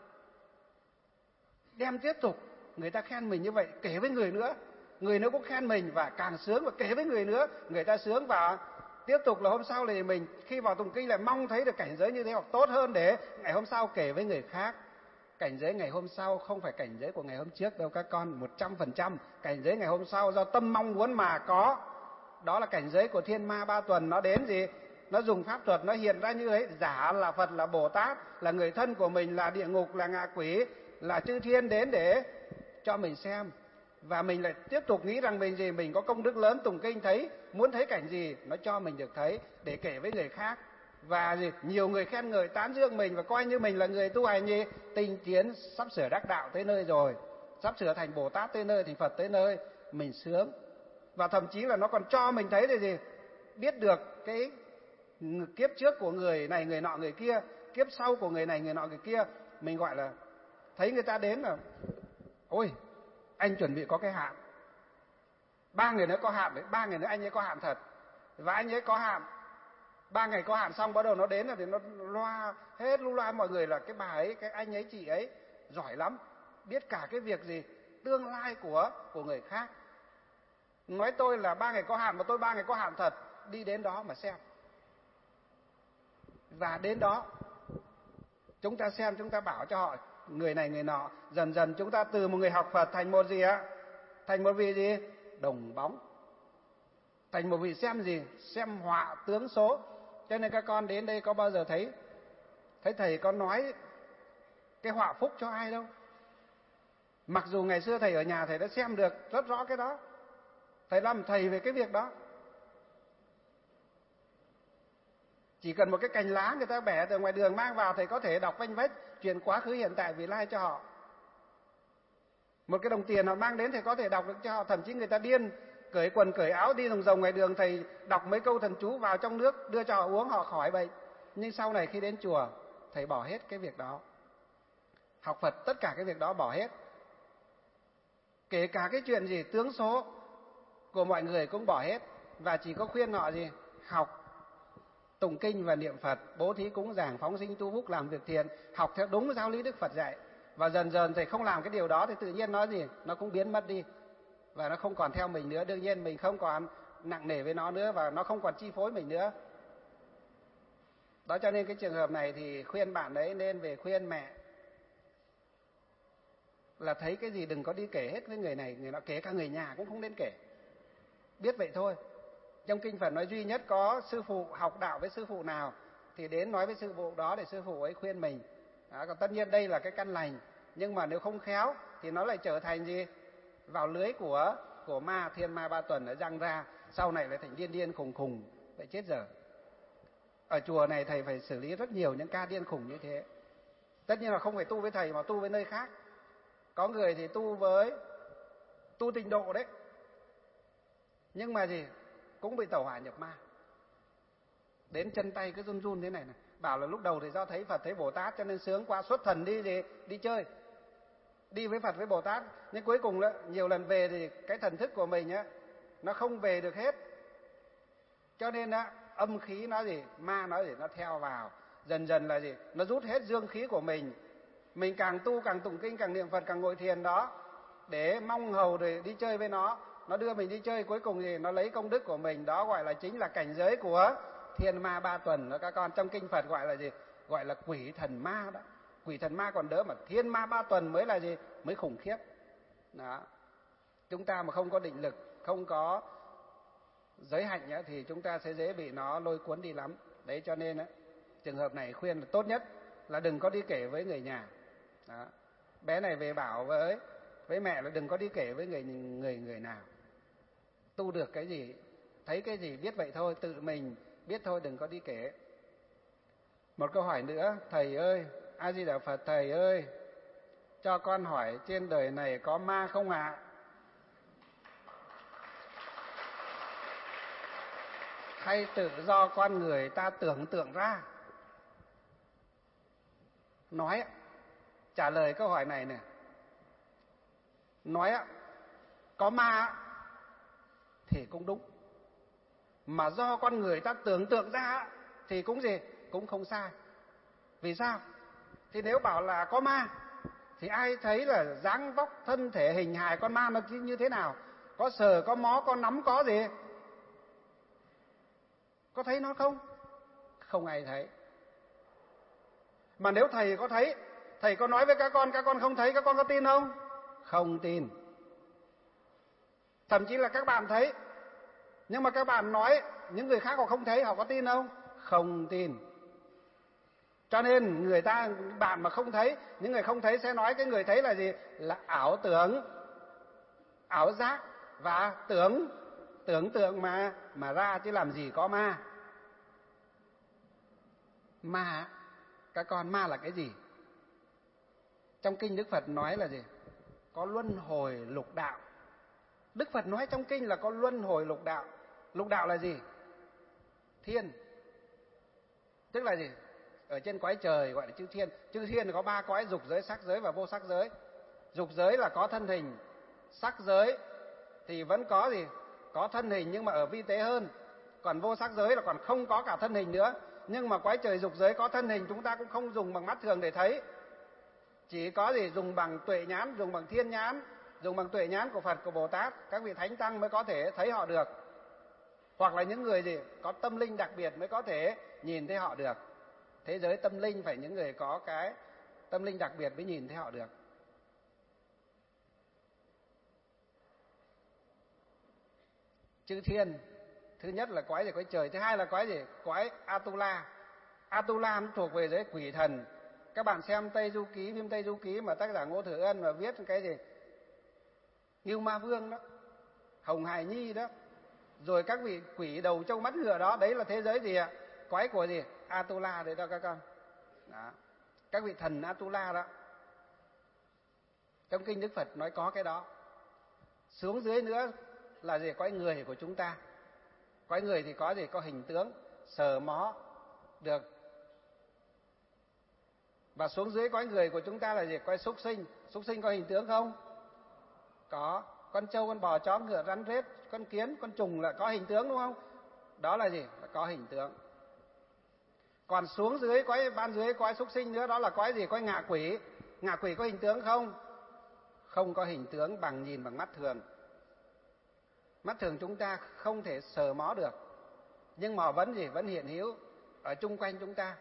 Đem tiếp tục, người ta khen mình như vậy, kể với người nữa. Người nữa cũng khen mình và càng sướng, và kể với người nữa, người ta sướng. Và tiếp tục là hôm sau thì mình khi vào tụng kinh lại mong thấy được cảnh giới như thế hoặc tốt hơn, để ngày hôm sau kể với người khác. Cảnh giới ngày hôm sau không phải cảnh giới của ngày hôm trước đâu các con, 100%. Cảnh giới ngày hôm sau do tâm mong muốn mà có. Đó là cảnh giới của thiên ma ba tuần, nó đến gì? Nó dùng pháp thuật, nó hiện ra như thế. Giả là Phật, là Bồ Tát, là người thân của mình, là địa ngục, là ngạ quỷ, là chư thiên đến để cho mình xem. Và mình lại tiếp tục nghĩ rằng mình mình có công đức lớn, tụng kinh thấy, muốn thấy cảnh gì nó cho mình được thấy để kể với người khác. và gì nhiều người khen ngợi tán dương mình và coi như mình là người tu hành gì tinh tiến, sắp sửa đắc đạo tới nơi rồi, sắp sửa thành Bồ Tát tới nơi, thành Phật tới nơi, mình sướng. Và thậm chí là nó còn cho mình thấy là gì, biết được cái kiếp trước của người này người nọ người kia, kiếp sau của người này người nọ người kia. Mình gọi là thấy người ta đến là ôi anh chuẩn bị có cái hạn, 3 ngày nữa có hạn đấy, 3 ngày nữa anh ấy có hạn thật. Và anh ấy có hạn, 3 ngày có hạn xong bắt đầu nó đến là thì nó loa hết lu loa mọi người là cái bà ấy, cái anh ấy, chị ấy giỏi lắm, biết cả cái việc gì tương lai của người khác. Nói tôi là 3 ngày có hạn mà tôi 3 ngày có hạn thật, đi đến đó mà xem. Và đến đó chúng ta xem, chúng ta bảo cho họ người này người nọ, dần dần chúng ta từ một người học Phật thành một gì ạ? Thành một vị gì? Đồng bóng. Thành một vị xem gì? Xem họa tướng số. Cho nên các con đến đây có bao giờ thấy thầy có nói cái họa phúc cho ai đâu. Mặc dù ngày xưa thầy ở nhà thầy đã xem được rất rõ cái đó. Thầy làm thầy về cái việc đó. Chỉ cần một cái cành lá người ta bẻ từ ngoài đường mang vào, thầy có thể đọc vanh vách chuyện quá khứ hiện tại vị lai cho họ. Một cái đồng tiền họ mang đến thầy có thể đọc được cho họ. Thậm chí người ta điên cởi quần cởi áo đi rồng rồng ngoài đường, thầy đọc mấy câu thần chú vào trong nước đưa cho họ uống, họ khỏi bệnh. Nhưng sau này khi đến chùa thầy bỏ hết cái việc đó. Học Phật tất cả cái việc đó bỏ hết. Kể cả cái chuyện gì tướng số của mọi người cũng bỏ hết. Và chỉ có khuyên họ gì? Học tụng kinh và niệm Phật, bố thí cúng dường, phóng sinh tu phúc, làm việc thiện, học theo đúng giáo lý Đức Phật dạy. Và dần dần thầy không làm cái điều đó thì tự nhiên nó gì? Nó cũng biến mất đi. Và nó không còn theo mình nữa. Đương nhiên mình không còn nặng nề với nó nữa và nó không còn chi phối mình nữa. Đó, cho nên cái trường hợp này thì khuyên bạn đấy nên về khuyên mẹ là thấy cái gì đừng có đi kể hết với người này người nọ, kể cả người nhà cũng không nên kể. Biết vậy thôi. Trong kinh Phật nói duy nhất có sư phụ học đạo với sư phụ nào thì đến nói với sư phụ đó để sư phụ ấy khuyên mình. Đó, còn tất nhiên đây là cái căn lành, nhưng mà nếu không khéo thì nó lại trở thành gì? Vào lưới của ma, thiên ma ba tuần đã răng ra, sau này lại thành điên điên khùng khùng, vậy chết dở. Ở chùa này thầy phải xử lý rất nhiều những ca điên khùng như thế. Tất nhiên là không phải tu với thầy mà tu với nơi khác. Có người thì tu tịnh độ đấy, nhưng mà gì? Cũng bị tẩu hỏa nhập ma. Đến chân tay cứ run run thế này này. Bảo là lúc đầu thì do thấy Phật thấy Bồ Tát cho nên sướng quá, xuất thần đi gì? Đi chơi. Đi với Phật với Bồ Tát. Nhưng cuối cùng đó, nhiều lần về thì cái thần thức của mình á, nó không về được hết. Cho nên á, âm khí nó gì? Ma nó gì? Nó theo vào. Dần dần là gì? Nó rút hết dương khí của mình. Mình càng tu, càng tụng kinh, càng niệm Phật, càng ngồi thiền đó, để mong hầu rồi đi chơi với nó. Nó đưa mình đi chơi, cuối cùng thì nó lấy công đức của mình. Đó gọi là chính là cảnh giới của thiên ma ba tuần đó các con. Trong kinh Phật gọi là gì? Gọi là quỷ thần ma đó. Quỷ thần ma còn đỡ, mà thiên ma ba tuần mới là gì? Mới khủng khiếp. Đó. Chúng ta mà không có định lực, không có giới hạnh ấy, thì chúng ta sẽ dễ bị nó lôi cuốn đi lắm. Đấy, cho nên ấy, trường hợp này khuyên là tốt nhất là đừng có đi kể với người nhà. Đó. Bé này về bảo với mẹ là đừng có đi kể với người nào. Tu được cái gì, thấy cái gì biết vậy thôi, tự mình biết thôi, đừng có đi kể. Một câu hỏi nữa, thầy ơi, A Di Đà Phật, thầy ơi, cho con hỏi trên đời này có ma không ạ? Hay tự do con người ta tưởng tượng ra? Nói, trả lời câu hỏi này nè. Nói có ma thì cũng đúng, mà do con người ta tưởng tượng ra thì cũng gì? Cũng không sai. Vì sao? Thì nếu bảo là có ma thì ai thấy là dáng vóc thân thể hình hài con ma nó như thế nào? Có sờ, có mó, có nắm, có gì? Có thấy nó không? Không ai thấy. Mà nếu thầy có thấy, thầy có nói với các con không thấy, các con có tin không? Không tin. Thậm chí là các bạn thấy, nhưng mà các bạn nói những người khác họ không thấy, họ có tin không? Không tin. Cho nên bạn mà không thấy, những người không thấy sẽ nói cái người thấy là gì? Là ảo tưởng, ảo giác và tưởng tượng mà ra, chứ làm gì có ma. Ma, các con, ma là cái gì? Trong kinh Đức Phật nói là gì? Có luân hồi lục đạo. Đức Phật nói trong kinh là có luân hồi lục đạo. Lục đạo là gì? Thiên. Tức là gì? Ở trên cõi trời gọi là chư thiên. Chư thiên có 3 cõi: dục giới, sắc giới và vô sắc giới. Dục giới là có thân hình, sắc giới thì vẫn có gì? Có thân hình nhưng mà ở vi tế hơn. Còn vô sắc giới là còn không có cả thân hình nữa. Nhưng mà cõi trời dục giới có thân hình, chúng ta cũng không dùng bằng mắt thường để thấy. Chỉ có gì? Dùng bằng tuệ nhãn, dùng bằng thiên nhãn, dùng bằng tuệ nhãn của Phật, của Bồ Tát, các vị thánh tăng mới có thể thấy họ được. Hoặc là những người gì? Có tâm linh đặc biệt mới có thể nhìn thấy họ được. Thế giới tâm linh phải những người có cái tâm linh đặc biệt mới nhìn thấy họ được. Chư thiên, thứ nhất là cõi gì? Cõi trời. Thứ hai là cõi gì? Cõi Atula. Atula nó thuộc về giới quỷ thần. Các bạn xem Tây Du Ký, phim Tây Du Ký mà tác giả Ngô Thừa Ân mà viết cái gì? Ngưu Ma Vương đó, Hồng Hải Nhi đó, rồi các vị quỷ đầu trâu mắt ngựa đó, đấy là thế giới gì ạ? Cõi của gì? Atula đấy đó các con. Đó. Các vị thần Atula đó. Trong kinh Đức Phật nói có cái đó. Xuống dưới nữa là gì? Cõi người của chúng ta. Cõi người thì có gì? Có hình tướng, sờ mó được. Và xuống dưới cõi người của chúng ta là gì? Cõi súc sinh. Súc sinh có hình tướng không? Có. Con trâu, con bò, chó, ngựa, rắn, rết, con kiến, con trùng là có hình tướng đúng không? Đó là gì? Là có hình tướng. Còn xuống dưới cõi ban dưới cõi súc sinh nữa, đó là cõi gì? Cõi ngạ quỷ. Ngạ quỷ có hình tướng không? Không có hình tướng bằng nhìn bằng mắt thường. Mắt thường chúng ta không thể sờ mó được, nhưng mà vẫn gì? Vẫn hiện hữu ở chung quanh chúng ta.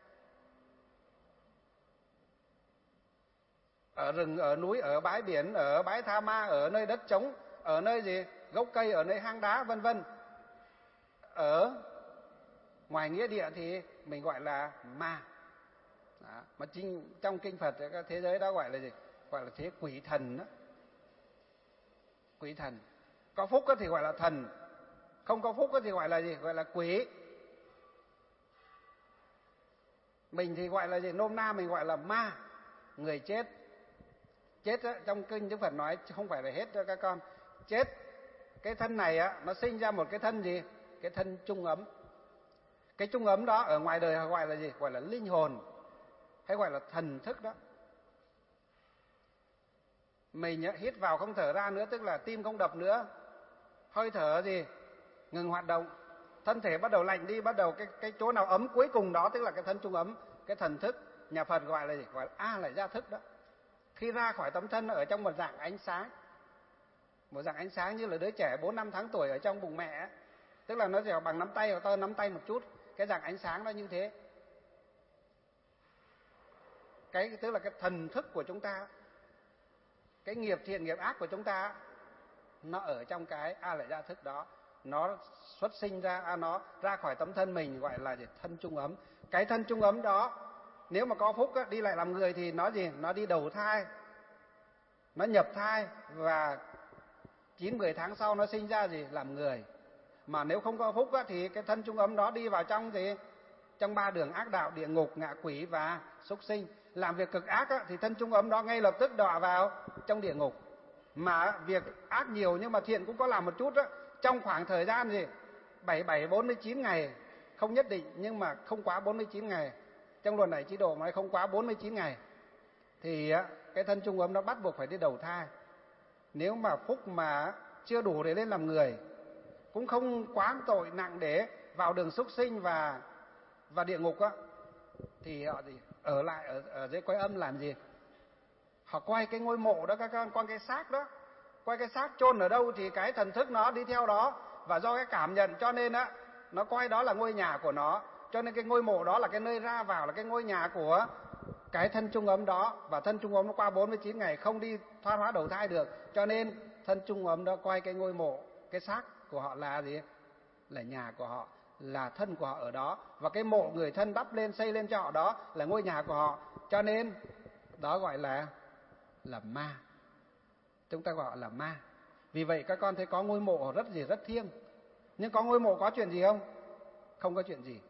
Ở rừng, ở núi, ở bãi biển, ở bãi tha ma, ở nơi đất trống, ở nơi gì? Gốc cây, ở nơi hang đá, vân vân. Ở ngoài nghĩa địa thì mình gọi là ma. Đó. Mà trong kinh Phật cái thế giới đó gọi là gì? Gọi là thế quỷ thần đó. Quỷ thần. Có phúc thì gọi là thần, không có phúc thì gọi là gì? Gọi là quỷ. Mình thì gọi là gì? Nôm na mình gọi là ma, người chết. Chết á, trong kinh Đức Phật nói không phải là hết đâu các con. Chết, cái thân này á, nó sinh ra một cái thân gì? Cái thân trung ấm. Cái trung ấm đó ở ngoài đời gọi là gì? Gọi là linh hồn, hay gọi là thần thức đó. Mình hít vào không thở ra nữa, tức là tim không đập nữa, hơi thở gì? Ngừng hoạt động, thân thể bắt đầu lạnh đi, bắt đầu cái chỗ nào ấm cuối cùng đó, tức là cái thân trung ấm, cái thần thức. Nhà Phật gọi là gì? Gọi là A Lại Gia Thức đó. Khi ra khỏi tấm thân ở trong một dạng ánh sáng, một dạng ánh sáng như là đứa trẻ 4-5 tháng tuổi ở trong bụng mẹ, tức là nó dẻo bằng nắm tay, hoặc to nắm tay một chút, cái dạng ánh sáng đó như thế. Cái tức là cái thần thức của chúng ta, cái nghiệp thiện nghiệp ác của chúng ta, nó ở trong cái A Lại Gia Thức đó. Nó xuất sinh ra, nó ra khỏi tấm thân mình gọi là gì? Thân trung ấm. Cái thân trung ấm đó nếu mà có phúc á, đi lại làm người thì nó gì? Nó đi đầu thai, nó nhập thai, và 9-10 tháng sau nó sinh ra gì? Làm người. Mà nếu không có phúc á, thì cái thân trung ấm đó đi vào trong gì? Trong 3 đường ác đạo: địa ngục, ngạ quỷ và súc sinh. Làm việc cực ác á, thì thân trung ấm đó ngay lập tức đọa vào trong địa ngục. Mà việc ác nhiều nhưng mà thiện cũng có làm một chút á, trong khoảng thời gian gì? 47-49 ngày, không nhất định, nhưng mà không quá 49 ngày. Trong Luận Đại Chí Độ nói không quá 49 ngày thì cái thân trung ấm nó bắt buộc phải đi đầu thai. Nếu mà phúc mà chưa đủ để lên làm người, cũng không quá tội nặng để vào đường súc sinh và địa ngục á, thì họ gì? Ở lại ở dưới cõi âm làm gì? Họ quay cái ngôi mộ đó các con, quay cái xác đó, quay cái xác chôn ở đâu thì cái thần thức nó đi theo đó, và do cái cảm nhận cho nên á, nó coi đó là ngôi nhà của nó. Cho nên cái ngôi mộ đó là cái nơi ra vào, là cái ngôi nhà của cái thân trung ấm đó. Và thân trung ấm nó qua 49 ngày không đi thoát hóa đầu thai được, cho nên thân trung ấm đó coi cái ngôi mộ, cái xác của họ là gì? Là nhà của họ, là thân của họ ở đó. Và cái mộ người thân đắp lên, xây lên cho họ đó là ngôi nhà của họ. Cho nên đó gọi là ma. Chúng ta gọi là ma. Vì vậy các con thấy có ngôi mộ rất thiêng. Nhưng có ngôi mộ có chuyện gì không? Không có chuyện gì.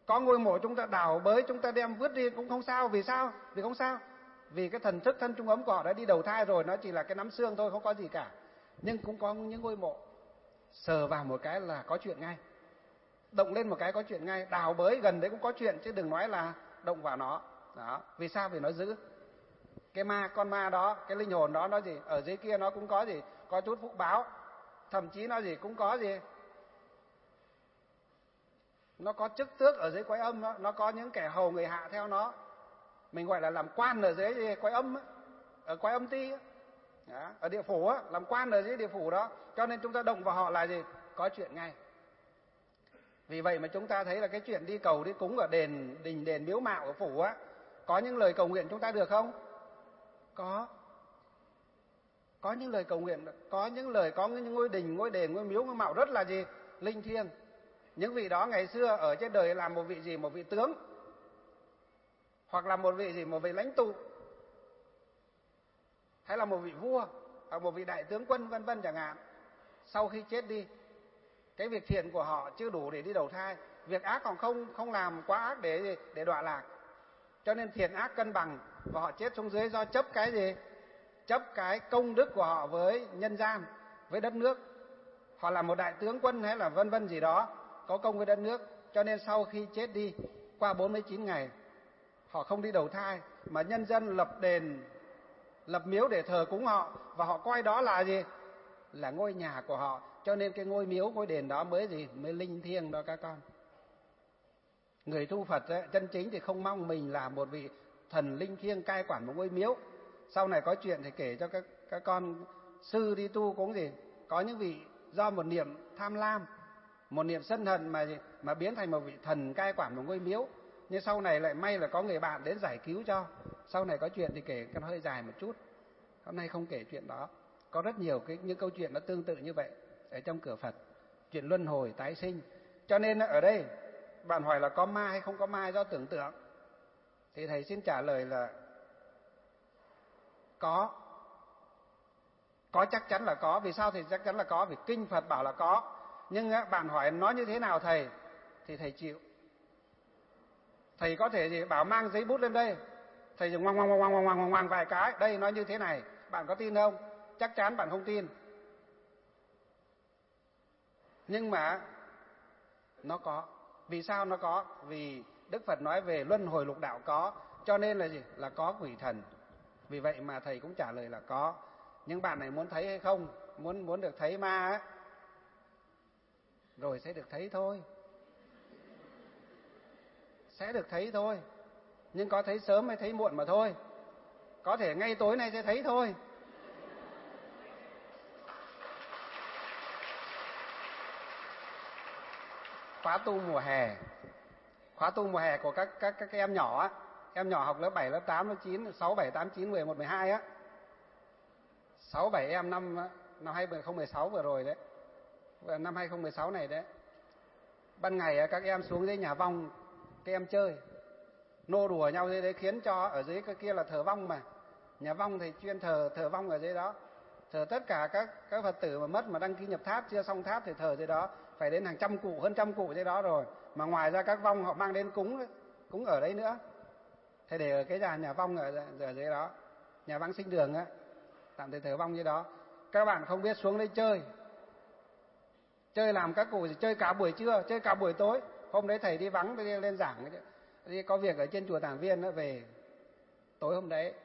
Có ngôi mộ chúng ta đào bới, chúng ta đem vứt đi cũng không sao. Vì sao? Vì không sao. Vì cái thần thức thân trung ấm của họ đã đi đầu thai rồi, nó chỉ là cái nắm xương thôi, không có gì cả. Nhưng cũng có những ngôi mộ sờ vào một cái là có chuyện ngay, động lên một cái có chuyện ngay, đào bới gần đấy cũng có chuyện, chứ đừng nói là động vào nó. Đó. Vì sao? Vì nó giữ cái ma, con ma đó, cái linh hồn đó, nó gì ở dưới kia nó cũng có gì, có chút phúc báo, thậm chí nó gì cũng có gì, nó có chức tước ở dưới quái âm đó, nó có những kẻ hầu người hạ theo nó, mình gọi là làm quan ở dưới gì, quái âm ấy, ở quái âm ty ấy. Đó, ở địa phủ á, làm quan ở dưới địa phủ đó, cho nên chúng ta động vào họ là gì, có chuyện ngay. Vì vậy mà chúng ta thấy là cái chuyện đi cầu đi cúng ở đền đình đền miếu mạo ở phủ á, có những lời cầu nguyện chúng ta được không? Có những lời cầu nguyện, có những lời, có những ngôi đình, ngôi đền, ngôi miếu, ngôi mạo rất là gì, linh thiêng. Những vị đó ngày xưa ở trên đời làm một vị gì, một vị tướng, hoặc là một vị gì, một vị lãnh tụ, hay là một vị vua, hoặc một vị đại tướng quân vân vân chẳng hạn. Sau khi chết đi, cái việc thiện của họ chưa đủ để đi đầu thai, việc ác còn không làm quá ác để đọa lạc, cho nên thiện ác cân bằng, và họ chết xuống dưới do chấp cái gì, chấp cái công đức của họ với nhân gian, với đất nước. Họ là một đại tướng quân hay là vân vân gì đó, có công với đất nước, cho nên sau khi chết đi qua 49 ngày họ không đi đầu thai, mà nhân dân lập đền lập miếu để thờ cúng họ, và họ coi đó là gì, là ngôi nhà của họ, cho nên cái ngôi miếu, ngôi đền đó mới gì, mới linh thiêng đó các con. Người tu Phật ấy, chân chính thì không mong mình là một vị thần linh thiêng cai quản một ngôi miếu. Sau này có chuyện thì kể cho các con sư đi tu cũng gì, có những vị do một niệm tham lam, một niệm sân hận mà biến thành một vị thần cai quản một ngôi miếu. Nhưng sau này lại may là có người bạn đến giải cứu cho. Sau này có chuyện thì kể nó hơi dài một chút, hôm nay không kể chuyện đó. Có rất nhiều những câu chuyện nó tương tự như vậy ở trong cửa Phật, chuyện luân hồi tái sinh. Cho nên ở đây bạn hỏi là có ma hay không có ma do tưởng tượng, thì thầy xin trả lời là có chắc chắn là có. Vì sao thì chắc chắn là có? Vì kinh Phật bảo là có. Nhưng bạn hỏi nó như thế nào thầy, thì thầy chịu. Thầy có thể gì bảo mang giấy bút lên đây, thầy dùng ngoằng vài cái, đây nó như thế này, bạn có tin không? Chắc chắn bạn không tin. Nhưng mà nó có. Vì sao nó có? Vì Đức Phật nói về luân hồi lục đạo có, cho nên là gì? Là có quỷ thần. Vì vậy mà thầy cũng trả lời là có. Nhưng bạn này muốn thấy hay không? Muốn được thấy ma á, rồi sẽ được thấy thôi. Sẽ được thấy thôi. Nhưng có thấy sớm hay thấy muộn mà thôi. Có thể ngay tối nay sẽ thấy thôi. Khóa tu mùa hè. Khóa tu mùa hè của các em nhỏ á. Em nhỏ học lớp 7, lớp 8, lớp 9, 6, 7, 8, 9, 11, 12 á. 6, 7 em năm 2016 vừa rồi đấy. Năm 2016 này đấy. Ban ngày các em xuống dưới nhà vong, các em chơi, nô đùa nhau dưới đấy, khiến cho ở dưới cái kia là thờ vong mà. Nhà vong thì chuyên thờ vong ở dưới đó. Thờ tất cả các Phật tử mà mất, mà đăng ký nhập tháp, chưa xong tháp thì thờ dưới đó. Phải đến hàng trăm cụ, hơn trăm cụ dưới đó rồi. Mà ngoài ra các vong họ mang đến cúng ở đấy nữa. Thế để ở cái nhà vong ở dưới đó, nhà vãng sinh đường á, tạm thời thờ vong dưới đó. Các bạn không biết xuống đây chơi làm các cụ thì chơi cả buổi trưa, chơi cả buổi tối. Hôm đấy thầy đi vắng, đi lên giảng, đi có việc ở trên chùa Tản Viên đó, về tối hôm đấy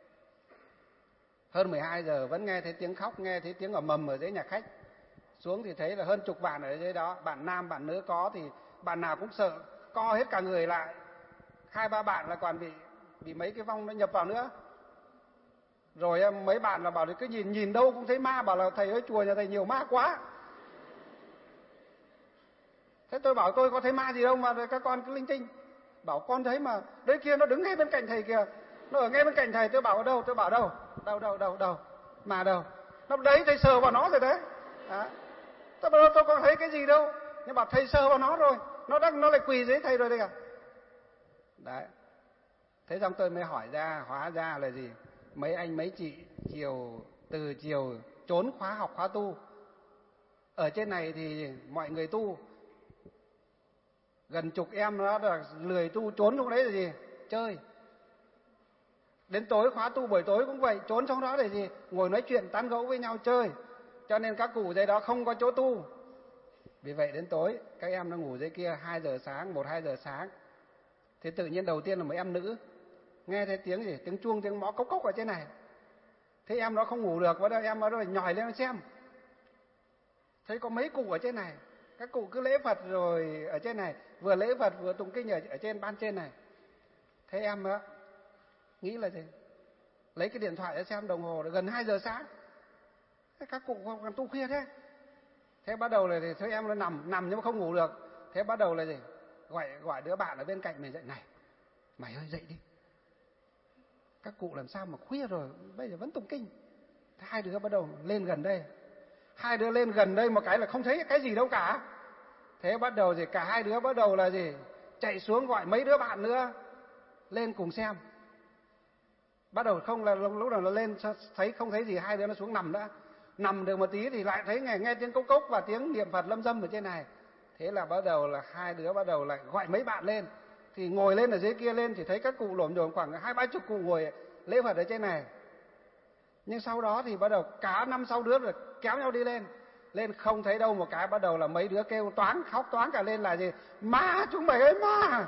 hơn 12 giờ vẫn nghe thấy tiếng khóc, nghe thấy tiếng ầm ầm ở dưới nhà khách. Xuống thì thấy là hơn chục bạn ở dưới đó, bạn nam bạn nữ có, thì bạn nào cũng sợ, co hết cả người lại. 2-3 bạn là còn bị mấy cái vong nó nhập vào nữa. Rồi mấy bạn là bảo cứ nhìn đâu cũng thấy ma, bảo là thầy ơi chùa nhà thầy nhiều ma quá. Thế tôi bảo tôi có thấy ma gì đâu mà các con cứ linh tinh. Bảo con thấy mà, đấy kia nó đứng ngay bên cạnh thầy kìa, nó ở ngay bên cạnh thầy. Tôi bảo ở đâu? Tôi bảo đâu? Mà đâu? Nó đấy, thầy sờ vào nó rồi đấy. Đó. Tôi bảo tôi có thấy cái gì đâu, nhưng bảo thầy sờ vào nó rồi, nó lại quỳ dưới thầy rồi đây kìa. Đấy. Thế xong tôi mới hỏi ra, hóa ra là gì? Mấy anh mấy chị từ chiều trốn khóa học khóa tu. Ở trên này thì mọi người tu, Gần chục em nó là lười tu, trốn trong đấy là gì? Chơi. Đến tối khóa tu buổi tối cũng vậy, trốn trong đó để gì? Ngồi nói chuyện tán gẫu với nhau chơi. Cho nên các cụ dưới đó không có chỗ tu. Vì vậy đến tối các em nó ngủ dưới kia 2 giờ sáng, 1-2 giờ sáng. Thế tự nhiên đầu tiên là mấy em nữ nghe thấy tiếng gì? Tiếng chuông, tiếng mõ cốc cốc ở trên này. Thế em nó không ngủ được, bắt đầu em nó nhòi lên xem. Thấy có mấy cụ ở trên này, các cụ cứ lễ Phật rồi ở trên này, vừa lễ Phật vừa tụng kinh ở trên ban trên này. Thế em đó nghĩ là gì? Lấy cái điện thoại ra xem đồng hồ, gần 2 giờ sáng. Thế các cụ còn tu khuya thế. Thế bắt đầu là thì thấy em nó nằm nhưng mà không ngủ được. Thế bắt đầu là gì? Gọi đứa bạn ở bên cạnh mình dậy, này, mày ơi dậy đi. Các cụ làm sao mà khuya rồi bây giờ vẫn tụng kinh. Thế hai đứa bắt đầu lên gần đây. Hai đứa lên gần đây một cái là không thấy cái gì đâu cả. Thế bắt đầu gì? Cả hai đứa bắt đầu là gì? Chạy xuống gọi mấy đứa bạn nữa lên cùng xem. Bắt đầu không là lúc nào nó lên thấy không thấy gì, hai đứa nó xuống nằm đã. Nằm được một tí thì lại thấy nghe tiếng cốc cốc và tiếng niệm Phật lâm dâm ở trên này. Thế là bắt đầu là hai đứa bắt đầu lại gọi mấy bạn lên. Thì ngồi lên ở dưới kia lên thì thấy các cụ lổm nhổm khoảng 20-30 cụ ngồi lễ Phật ở trên này. Nhưng sau đó thì bắt đầu cả 5-6 đứa rồi kéo nhau đi lên. Lên không thấy đâu một cái, bắt đầu là mấy đứa kêu toáng, khóc toáng cả lên là gì? Ma, chúng mày ơi ma!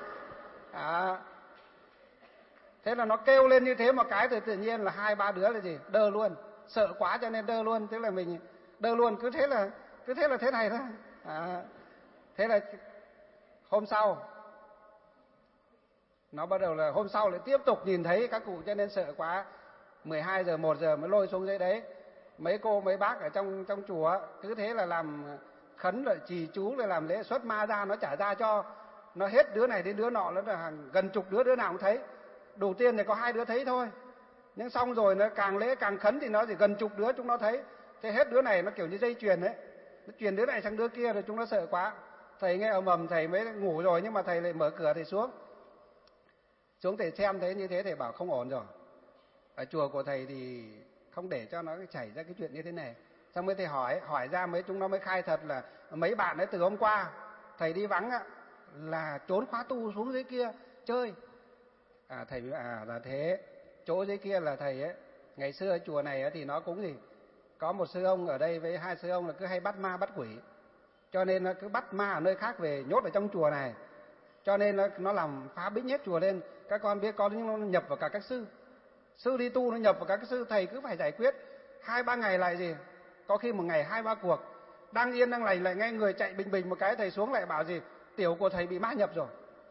Thế là nó kêu lên như thế một cái thì tự nhiên là 2-3 đứa là gì? Đơ luôn. Sợ quá cho nên đơ luôn. Tức là mình đơ luôn, cứ thế là thế này thôi. Thế là hôm sau nó bắt đầu là hôm sau lại tiếp tục nhìn thấy các cụ cho nên sợ quá. 12 giờ 1 giờ mới lôi xuống dưới đấy. Mấy cô mấy bác ở trong chùa cứ thế là làm khấn rồi trì chú rồi làm lễ xuất ma ra, nó trả ra cho. Nó hết đứa này đến đứa nọ, nó là gần chục đứa nào cũng thấy. Đầu tiên thì có 2 đứa thấy thôi. Nhưng xong rồi nó càng lễ càng khấn thì nó chỉ gần chục đứa chúng nó thấy. Thế hết đứa này nó kiểu như dây chuyền ấy. Nó truyền đứa này sang đứa kia rồi chúng nó sợ quá. Thầy nghe ầm ầm, thầy mới ngủ rồi nhưng mà thầy lại mở cửa thầy xuống. Xuống thầy xem thấy như thế thầy bảo không ổn rồi. Ở chùa của thầy thì không để cho nó chảy ra cái chuyện như thế này. Xong mới thầy hỏi ra mấy chúng nó mới khai thật là mấy bạn ấy từ hôm qua thầy đi vắng là trốn khóa tu xuống dưới kia chơi. Thầy là thế. Chỗ dưới kia là thầy ấy, ngày xưa ở chùa này thì nó cũng gì, có một sư ông ở đây với 2 sư ông là cứ hay bắt ma bắt quỷ. Cho nên nó cứ bắt ma ở nơi khác về nhốt ở trong chùa này. Cho nên nó làm phá bĩnh hết chùa lên. Các con biết có những nó nhập vào cả các sư. Sư đi tu nó nhập vào các sư, thầy cứ phải giải quyết 2-3 ngày lại gì, có khi một ngày 2-3 cuộc. Đang yên đang lành lại nghe người chạy bình bình một cái, thầy xuống lại bảo gì tiểu của thầy bị ma nhập rồi.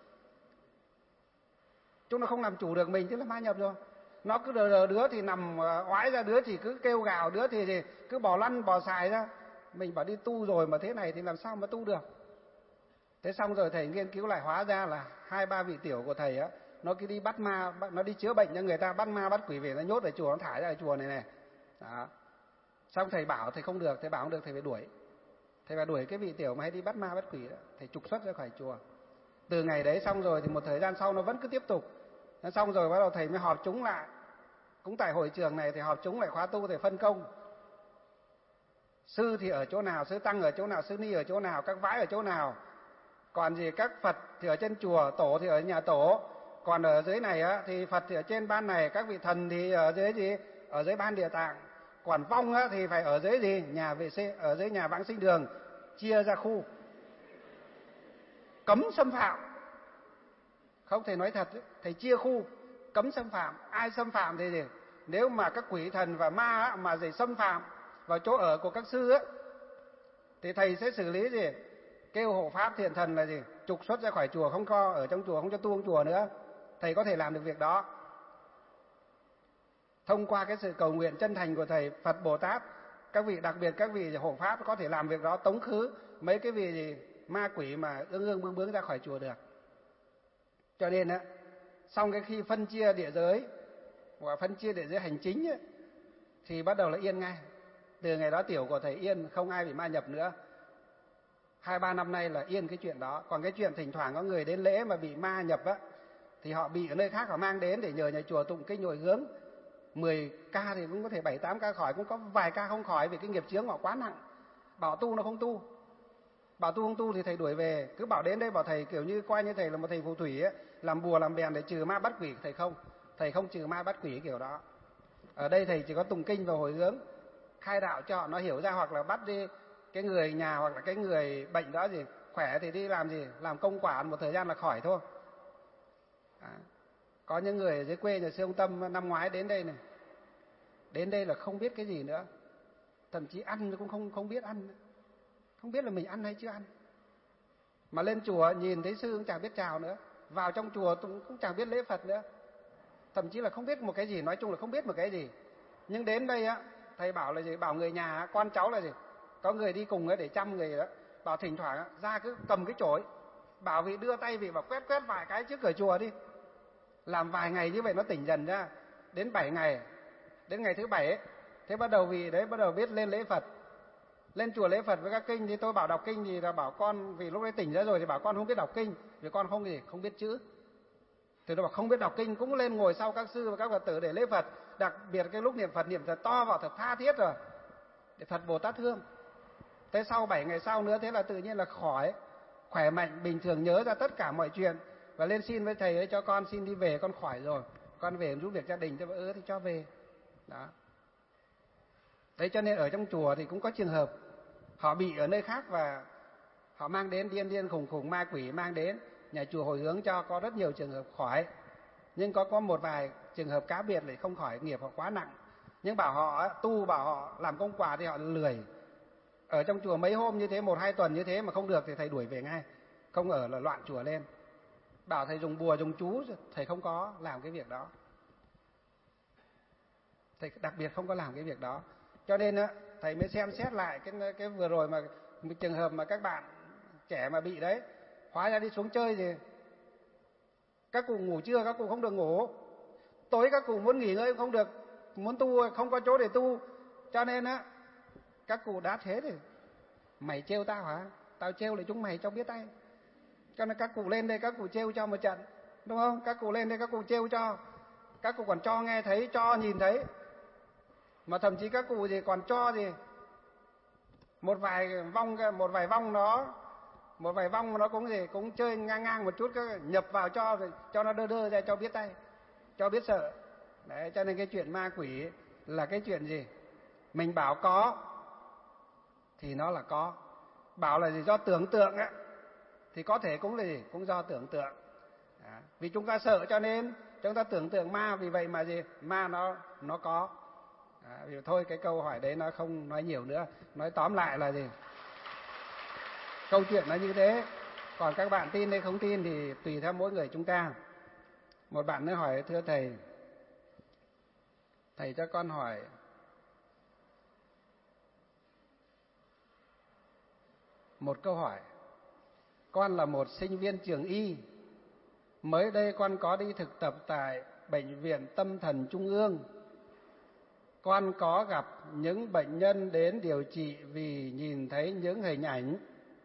Chúng nó không làm chủ được mình chứ là ma nhập rồi. Nó cứ đứa thì nằm oái ra, đứa thì cứ kêu gào, đứa thì gì cứ bò lăn bò xài ra. Mình bảo đi tu rồi mà thế này thì làm sao mà tu được. Thế xong rồi thầy nghiên cứu lại, hóa ra là 2-3 vị tiểu của thầy á, nó cứ đi bắt ma, nó đi chữa bệnh cho người ta, bắt ma bắt quỷ về nó nhốt ở chùa, nó thả ra ở chùa này này. Đó. Xong thầy bảo thầy không được, thầy phải đuổi. Thầy phải đuổi cái vị tiểu mà hay đi bắt ma bắt quỷ đó, thầy trục xuất ra khỏi chùa. Từ ngày đấy xong rồi thì một thời gian sau nó vẫn cứ tiếp tục. Xong rồi bắt đầu thầy mới họp chúng lại. Cũng tại hội trường này thì họp chúng lại khóa tu, thầy phân công. Sư thì ở chỗ nào, sư tăng ở chỗ nào, sư ni ở chỗ nào, các vãi ở chỗ nào. Còn gì các Phật thì ở trên chùa, tổ thì ở nhà tổ. Còn ở dưới này á thì Phật thì ở trên ban này, các vị thần thì ở dưới gì? Ở dưới ban địa tạng. Còn vong á thì phải ở dưới gì? Nhà vệ sinh, ở dưới nhà vãng sinh đường, chia ra khu. Cấm xâm phạm. Không, thầy nói thật, thầy chia khu, cấm xâm phạm. Ai xâm phạm thì gì? Nếu mà các quỷ thần và ma á, mà gì xâm phạm vào chỗ ở của các sư á, thì thầy sẽ xử lý gì? Kêu hộ pháp thiện thần là gì? Trục xuất ra khỏi chùa, không cho ở trong chùa, không cho tu trong chùa nữa. Thầy có thể làm được việc đó. Thông qua cái sự cầu nguyện chân thành của thầy, Phật Bồ Tát, các vị đặc biệt các vị hộ pháp có thể làm việc đó, tống khứ mấy cái vị gì ma quỷ mà ương bướng ra khỏi chùa được. Cho nên á, xong cái khi phân chia địa giới và phân chia địa giới hành chính ấy, thì bắt đầu là yên ngay. Từ ngày đó tiểu của thầy yên, không ai bị ma nhập nữa. 2-3 năm nay là yên cái chuyện đó. Còn cái chuyện thỉnh thoảng có người đến lễ mà bị ma nhập á, thì họ bị ở nơi khác họ mang đến để nhờ nhà chùa tụng kinh hồi hướng. 10 ca thì cũng có thể 7-8 ca khỏi, cũng có vài ca không khỏi vì cái nghiệp chướng họ quá nặng. Bảo tu nó không tu. Bảo tu không tu thì thầy đuổi về, cứ bảo đến đây bảo thầy kiểu như coi như thầy là một thầy phù thủy ấy, làm bùa làm bèn để trừ ma bắt quỷ, thầy không trừ ma bắt quỷ kiểu đó. Ở đây thầy chỉ có tụng kinh và hồi hướng, khai đạo cho họ nó hiểu ra, hoặc là bắt đi cái người nhà hoặc là cái người bệnh đó gì khỏe thì đi làm gì, làm công quả một thời gian là khỏi thôi. Đó. Có những người ở dưới quê nhà sư ông Tâm năm ngoái đến đây này, đến đây là không biết cái gì nữa, thậm chí ăn cũng không biết ăn, không biết là mình ăn hay chưa ăn. Mà lên chùa nhìn thấy sư cũng chẳng biết chào nữa, vào trong chùa cũng chẳng biết lễ Phật nữa, thậm chí là không biết một cái gì, nói chung là không biết một cái gì. Nhưng đến đây á, thầy bảo là gì, bảo người nhà con cháu là gì, có người đi cùng ấy để chăm người đó, bảo thỉnh thoảng ra cứ cầm cái chổi, bảo vị đưa tay vị bảo quét vài cái trước cửa chùa đi, làm vài ngày như vậy nó tỉnh dần ra. Đến 7 ngày, đến ngày thứ 7 ấy, thế bắt đầu vì đấy bắt đầu biết lên lễ Phật, lên chùa lễ Phật với các kinh. Thì tôi bảo đọc kinh thì là bảo con, vì lúc đấy tỉnh ra rồi thì bảo con không biết đọc kinh, vì con không biết chữ. Thì tôi bảo không biết đọc kinh cũng lên ngồi sau các sư và các Phật tử để lễ Phật, đặc biệt cái lúc niệm Phật niệm thật to vào, thật tha thiết rồi, để Phật Bồ Tát thương. Thế sau 7 ngày sau nữa, thế là tự nhiên là khỏe mạnh, bình thường, nhớ ra tất cả mọi chuyện, và lên xin với thầy ấy cho con xin đi về, con khỏi rồi, con về giúp việc gia đình. Tôi bảo thì cho về. Đó. Đấy, cho nên ở trong chùa thì cũng có trường hợp họ bị ở nơi khác và họ mang đến điên khùng ma quỷ mang đến nhà chùa hồi hướng cho, có rất nhiều trường hợp khỏi. Nhưng có một vài trường hợp cá biệt lại không khỏi, nghiệp họ quá nặng. Nhưng bảo họ tu, bảo họ làm công quả thì họ lười. Ở trong chùa mấy hôm như thế, 1-2 tuần như thế mà không được thì thầy đuổi về ngay, không ở là loạn chùa lên. Bảo thầy dùng bùa dùng chú, thầy không có làm cái việc đó, thầy đặc biệt không có làm cái việc đó. Cho nên thầy mới xem xét lại cái vừa rồi mà trường hợp mà các bạn trẻ mà bị đấy, hóa ra đi xuống chơi gì, các cụ ngủ trưa các cụ không được ngủ, tối các cụ muốn nghỉ ngơi không được, muốn tu không có chỗ để tu. Cho nên các cụ đã thế thì mày trêu tao hả, tao trêu lại chúng mày cho biết tay. Cho nên các cụ lên đây các cụ trêu cho một trận, đúng không? Các cụ lên đây các cụ trêu cho, các cụ còn cho nghe thấy, cho nhìn thấy, mà thậm chí các cụ gì còn cho gì một vài vong nó cũng gì cũng chơi ngang một chút, nhập vào cho nó đơ ra, cho biết tay, cho biết sợ. Đấy, cho nên cái chuyện ma quỷ là cái chuyện gì, mình bảo có thì nó là có, bảo là gì do tưởng tượng á thì có thể cũng là gì, cũng do tưởng tượng. Đó. Vì chúng ta sợ cho nên chúng ta tưởng tượng ma, vì vậy mà gì ma nó có. Vì thôi cái câu hỏi đấy nó không nói nhiều nữa, nói tóm lại là gì, câu chuyện nó như thế. Còn các bạn tin hay không tin thì tùy theo mỗi người chúng ta. Một bạn nữa hỏi: thưa thầy cho con hỏi, một câu hỏi. Con là một sinh viên trường y, mới đây con có đi thực tập tại Bệnh viện Tâm thần Trung ương. Con có gặp những bệnh nhân đến điều trị vì nhìn thấy những hình ảnh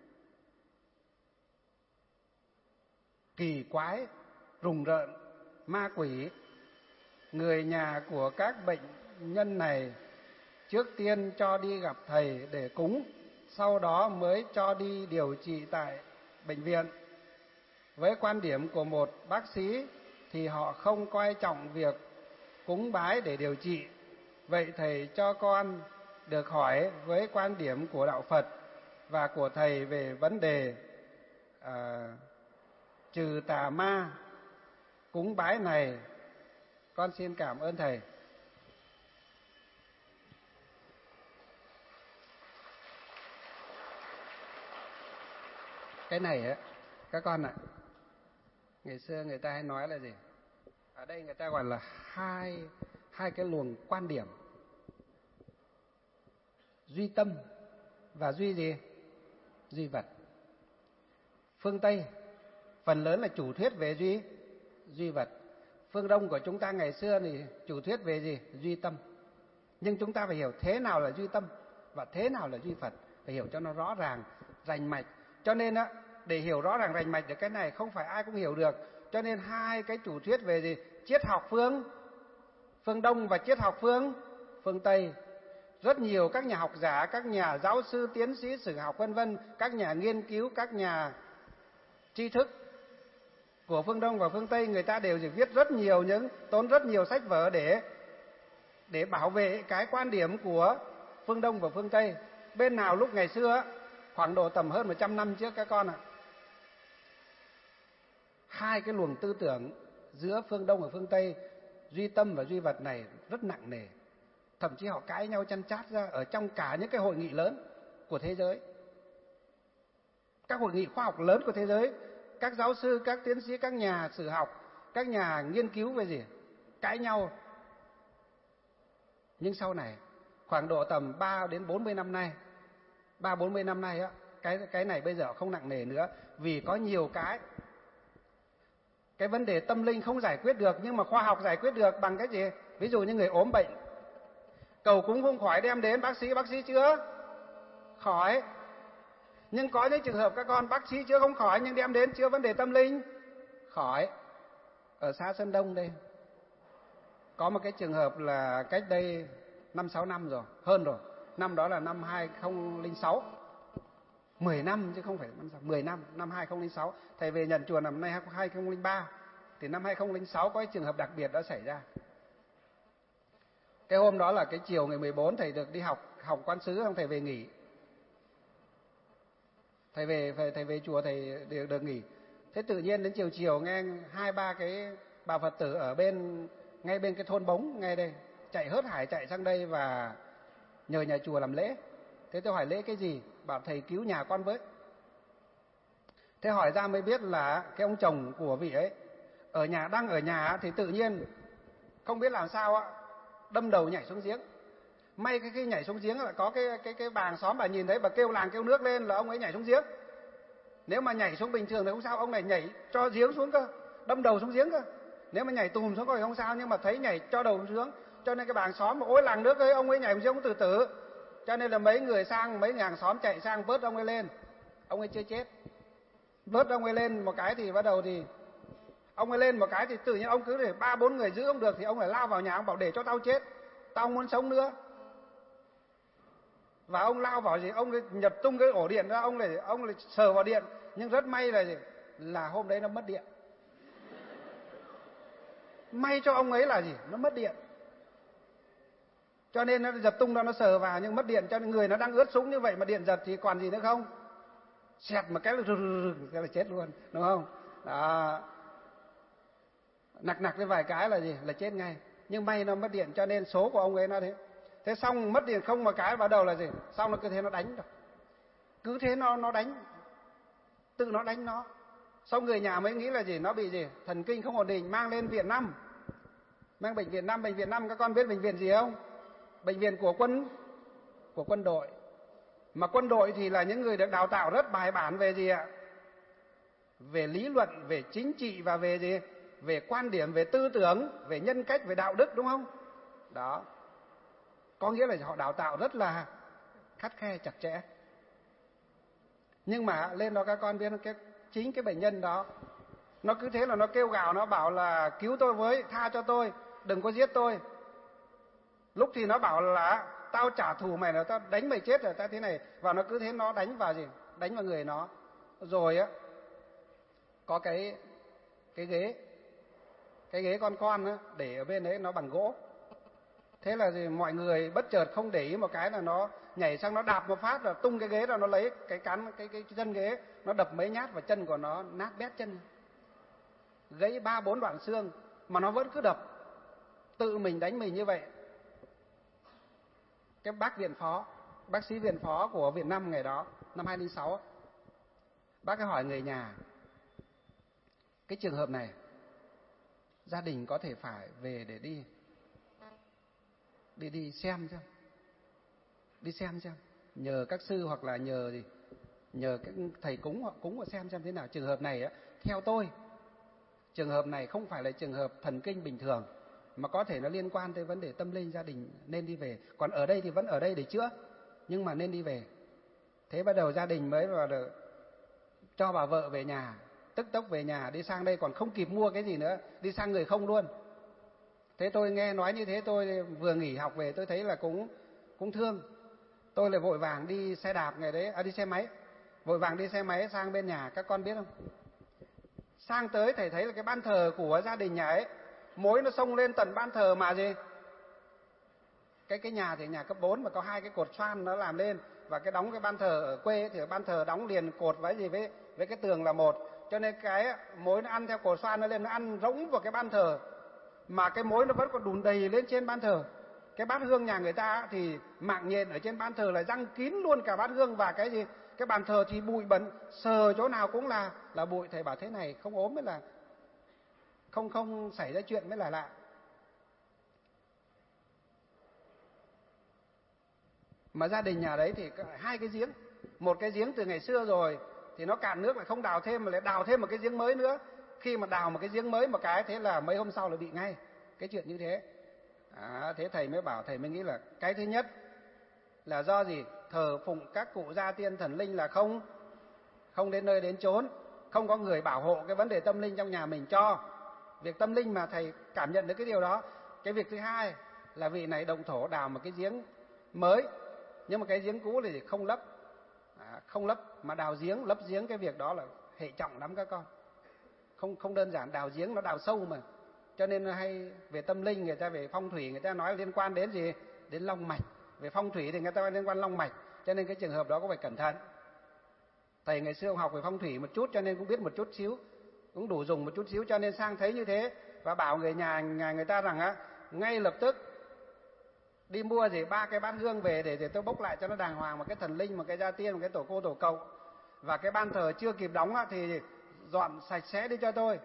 kỳ quái, rùng rợn, ma quỷ. Người nhà của các bệnh nhân này trước tiên cho đi gặp thầy để cúng, sau đó mới cho đi điều trị tại bệnh viện. Với quan điểm của một bác sĩ thì họ không coi trọng việc cúng bái để điều trị. Vậy thầy cho con được hỏi với quan điểm của đạo Phật và của thầy về vấn đề trừ tà ma cúng bái này. Con xin cảm ơn thầy. Cái này á các con ạ, ngày xưa người ta hay nói là gì, ở đây người ta gọi là hai cái luồng quan điểm, duy tâm và duy gì, duy vật. Phương Tây phần lớn là chủ thuyết về duy vật. Phương Đông của chúng ta ngày xưa thì chủ thuyết về gì, duy tâm. Nhưng chúng ta phải hiểu thế nào là duy tâm và thế nào là duy Phật, phải hiểu cho nó rõ ràng, rành mạch. Cho nên để hiểu rõ ràng rành mạch được cái này không phải ai cũng hiểu được. Cho nên hai cái chủ thuyết về gì, triết học phương Đông và triết học phương Tây. rất nhiều các nhà học giả, các nhà giáo sư, tiến sĩ sử học vân vân, các nhà nghiên cứu, các nhà tri thức của phương Đông và phương Tây, người ta đều viết rất nhiều tốn rất nhiều sách vở để bảo vệ cái quan điểm của phương Đông và phương Tây. Bên nào lúc ngày xưa khoảng độ tầm hơn 100 năm trước các con ạ, hai cái luồng tư tưởng giữa phương Đông và phương Tây, duy tâm và duy vật này rất nặng nề. Thậm chí họ cãi nhau chăn chát ra ở trong cả những cái hội nghị lớn của thế giới. Các hội nghị khoa học lớn của thế giới, các giáo sư, các tiến sĩ, các nhà sử học, các nhà nghiên cứu về gì? Cãi nhau. Nhưng sau này, khoảng độ tầm 3 đến 40 năm nay, 3-40 năm nay á, cái này bây giờ không nặng nề nữa, vì có nhiều cái vấn đề tâm linh không giải quyết được, nhưng mà khoa học giải quyết được bằng cái gì? Ví dụ như người ốm bệnh, cầu cúng không khỏi đem đến bác sĩ chữa khỏi. Nhưng có những trường hợp các con bác sĩ chữa không khỏi nhưng đem đến chữa vấn đề tâm linh khỏi. Ở xã Sơn Đông đây có một cái trường hợp là cách đây 5-6 năm rồi, hơn rồi. Năm đó là năm 2006. 10 năm chứ không phải 10 năm, năm 2006. Thầy về nhận chùa năm nay 2003. Thì năm 2006 có cái trường hợp đặc biệt đã xảy ra. Cái hôm đó là cái chiều ngày 14 thầy được đi học quan xứ, xong thầy về nghỉ. Thầy về chùa thầy được nghỉ. Thế tự nhiên đến chiều nghe 2-3 cái bà Phật tử ở ngay bên cái thôn Bống ngay đây chạy hớt hải chạy sang đây và nhờ nhà chùa làm lễ. Thế tôi hỏi lễ cái gì? Bảo thầy cứu nhà con với. Thế hỏi ra mới biết là cái ông chồng của vị ấy đang ở nhà thì tự nhiên không biết làm sao đâm đầu nhảy xuống giếng. May khi nhảy xuống giếng là có cái bà hàng xóm bà nhìn thấy, bà kêu làng kêu nước lên là ông ấy nhảy xuống giếng. Nếu mà nhảy xuống bình thường thì không sao, ông này nhảy cho giếng xuống cơ, đâm đầu xuống giếng cơ. Nếu mà nhảy tùm xuống thì không sao, nhưng mà thấy nhảy cho đầu xuống, cho nên cái bà hàng xóm mà ôi làng nước ơi, ông ấy nhảy xuống giếng từ tử. Cho nên là mấy người hàng xóm chạy sang vớt ông ấy lên. Ông ấy chưa chết. Vớt ông ấy lên một cái thì bắt đầu thì ông ấy lên một cái thì tự nhiên ông cứ để 3-4 người giữ ông được thì ông lại lao vào nhà, ông bảo để cho tao chết, tao không muốn sống nữa. Và ông lao vào gì, ông nhật tung cái ổ điện ra, ông lại sờ vào điện, nhưng rất may là gì? Là hôm đấy nó mất điện. May cho ông ấy là gì? Nó mất điện. Cho nên nó giật tung ra, nó sờ vào nhưng mất điện, cho nên người nó đang ướt sũng như vậy mà điện giật thì còn gì nữa không? Xẹt một cái là chết luôn, đúng không? Đó. Nặc với vài cái là gì? Là chết ngay. Nhưng may nó mất điện cho nên số của ông ấy nó thế. Thế xong mất điện không một cái bắt đầu là gì? Xong nó cứ thế nó đánh rồi. Cứ thế nó đánh. Tự nó đánh nó. Xong người nhà mới nghĩ là gì? Nó bị gì? Thần kinh không ổn định, mang lên viện 5. Mang bệnh viện 5, các con biết bệnh viện gì không? Bệnh viện của quân đội. Mà quân đội thì là những người được đào tạo rất bài bản về gì ạ? Về lý luận, về chính trị và về gì? Về quan điểm, về tư tưởng, về nhân cách, về đạo đức, đúng không? Đó. Có nghĩa là họ đào tạo rất là khắt khe, chặt chẽ. Nhưng mà lên đó các con biết chính cái bệnh nhân đó, nó cứ thế là nó kêu gào, nó bảo là cứu tôi với, tha cho tôi, đừng có giết tôi. Lúc thì nó bảo là tao trả thù mày, là tao đánh mày chết rồi, tao thế này. Và nó cứ thế nó đánh vào gì? Đánh vào người nó. Rồi á, có cái ghế con á, để ở bên đấy nó bằng gỗ. Thế là gì? Mọi người bất chợt không để ý một cái là nó nhảy sang, nó đạp một phát rồi tung cái ghế ra, nó lấy cái chân ghế, nó đập mấy nhát vào chân của nó, nát bét chân, gãy 3-4 đoạn xương, mà nó vẫn cứ đập, tự mình đánh mình như vậy. Cái bác sĩ viện phó của Việt Nam ngày đó, năm 2006, bác ấy hỏi người nhà, cái trường hợp này gia đình có thể phải về để đi xem, nhờ các sư hoặc là nhờ các thầy cúng họ cúng họ xem thế nào. Trường hợp này á, theo tôi, trường hợp này không phải là trường hợp thần kinh bình thường, mà có thể nó liên quan tới vấn đề tâm linh, gia đình nên đi về. Còn ở đây thì vẫn ở đây để chữa, nhưng mà nên đi về. Thế bắt đầu gia đình mới vào được cho bà vợ về nhà, tức tốc về nhà, đi sang đây còn không kịp mua cái gì nữa, đi sang người không luôn. Thế tôi nghe nói như thế, tôi vừa nghỉ học về, tôi thấy là cũng cũng thương. Tôi lại vội vàng đi xe đạp ngày đấy, đi xe máy, vội vàng đi xe máy sang bên nhà, các con biết không? Sang tới thầy thấy là cái ban thờ của gia đình nhà ấy, mối nó xông lên tận ban thờ mà gì? Cái nhà thì nhà cấp 4 mà có 2 cái cột xoan nó làm lên, và cái đóng cái ban thờ ở quê ấy, thì ban thờ đóng liền cột với gì với cái tường là một, cho nên cái mối nó ăn theo cột xoan nó lên, nó ăn rỗng vào cái ban thờ, mà cái mối nó vẫn còn đùn đầy lên trên ban thờ. Cái bát hương nhà người ta thì mạng nhện ở trên ban thờ là răng kín luôn cả bát hương, và cái gì, cái bàn thờ thì bụi bẩn, sờ chỗ nào cũng là bụi. Thầy bảo thế này không ốm mới là không xảy ra chuyện mới là lạ. Mà gia đình nhà đấy thì 2 cái giếng, một cái giếng từ ngày xưa rồi thì nó cạn nước, lại không đào thêm mà lại đào thêm một cái giếng mới nữa. Khi mà đào một cái giếng mới một cái, thế là mấy hôm sau là bị ngay cái chuyện như thế. Thế thầy mới bảo, thầy mới nghĩ là cái thứ nhất là do gì? Thờ phụng các cụ gia tiên thần linh là không đến nơi đến chốn, không có người bảo hộ cái vấn đề tâm linh trong nhà mình cho. Việc tâm linh mà thầy cảm nhận được cái điều đó. Cái việc thứ hai là vị này động thổ đào một cái giếng mới, nhưng mà cái giếng cũ thì không lấp, không lấp mà đào giếng, lấp giếng, cái việc đó là hệ trọng lắm các con. Không đơn giản, đào giếng nó đào sâu mà. Cho nên hay về tâm linh, người ta về phong thủy người ta nói liên quan đến gì? Đến long mạch. Về phong thủy thì người ta nói liên quan long mạch, cho nên cái trường hợp đó có phải cẩn thận. Thầy ngày xưa học về phong thủy một chút cho nên cũng biết một chút xíu, cũng đủ dùng một chút xíu, cho nên sang thấy như thế và bảo người nhà người ta rằng ngay lập tức đi mua 3 cái bát hương về để tôi bốc lại cho nó đàng hoàng, một cái thần linh, một cái gia tiên, một cái tổ cô tổ cậu, và cái ban thờ chưa kịp đóng thì dọn sạch sẽ đi cho tôi,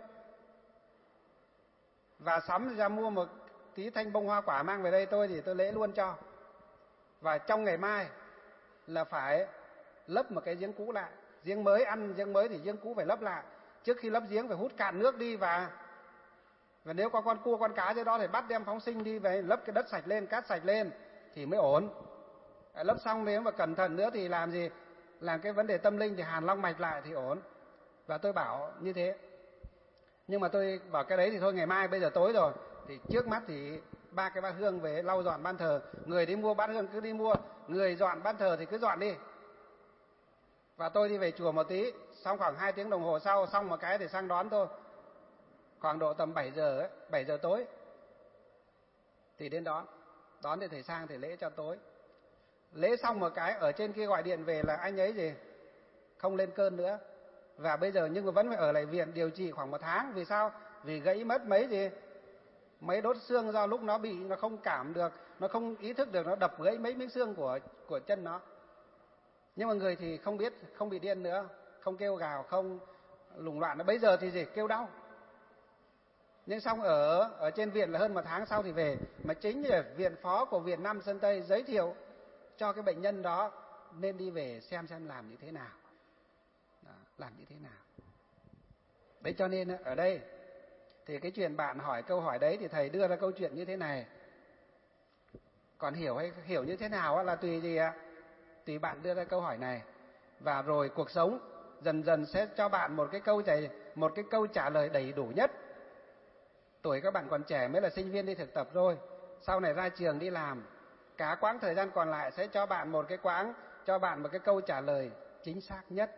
và sắm ra mua một tí thanh bông hoa quả mang về đây tôi lễ luôn cho. Và trong ngày mai là phải lấp một cái giếng cũ lại, giếng mới ăn giếng mới thì giếng cũ phải lấp lại. Trước khi lấp giếng phải hút cạn nước đi, và nếu có con cua con cá dưới đó thì bắt đem phóng sinh đi về, lấp cái đất sạch lên, cát sạch lên thì mới ổn. Lấp xong nếu mà cẩn thận nữa thì làm gì? Làm cái vấn đề tâm linh thì hàn long mạch lại thì ổn. Và tôi bảo như thế. Nhưng mà tôi bảo cái đấy thì thôi, ngày mai, bây giờ tối rồi thì trước mắt thì 3 cái bát hương về lau dọn ban thờ. Người đi mua bát hương cứ đi mua, người dọn ban thờ thì cứ dọn đi. Và tôi đi về chùa một tí, xong khoảng 2 tiếng đồng hồ sau, xong một cái thì sang đón tôi. Khoảng độ tầm 7 giờ tối thì đến đón thì thầy sang thì lễ cho tối. Lễ xong một cái, ở trên kia gọi điện về là anh ấy không lên cơn nữa, và bây giờ nhưng mà vẫn phải ở lại viện điều trị khoảng 1 tháng. Vì sao? Vì gãy mất mấy đốt xương, do lúc nó bị nó không cảm được, nó không ý thức được, nó đập gãy mấy miếng xương của chân nó. Nhưng mà người thì không biết, không bị điên nữa, không kêu gào, không lùng loạn. Bây giờ thì kêu đau. Nhưng xong ở trên viện là hơn 1 tháng sau thì về. Mà chính là viện phó của viện Nam Sơn Tây giới thiệu cho cái bệnh nhân đó nên đi về xem làm như thế nào. Làm như thế nào. Đấy, cho nên ở đây thì cái chuyện bạn hỏi câu hỏi đấy thì thầy đưa ra câu chuyện như thế này. Còn hiểu như thế nào là tùy gì ạ? Tùy bạn đưa ra câu hỏi này. Và rồi cuộc sống dần dần sẽ cho bạn một cái câu trả lời đầy đủ nhất. Tuổi các bạn còn trẻ mới là sinh viên đi thực tập thôi, sau này ra trường đi làm, cả quãng thời gian còn lại sẽ cho bạn một cái câu trả lời chính xác nhất.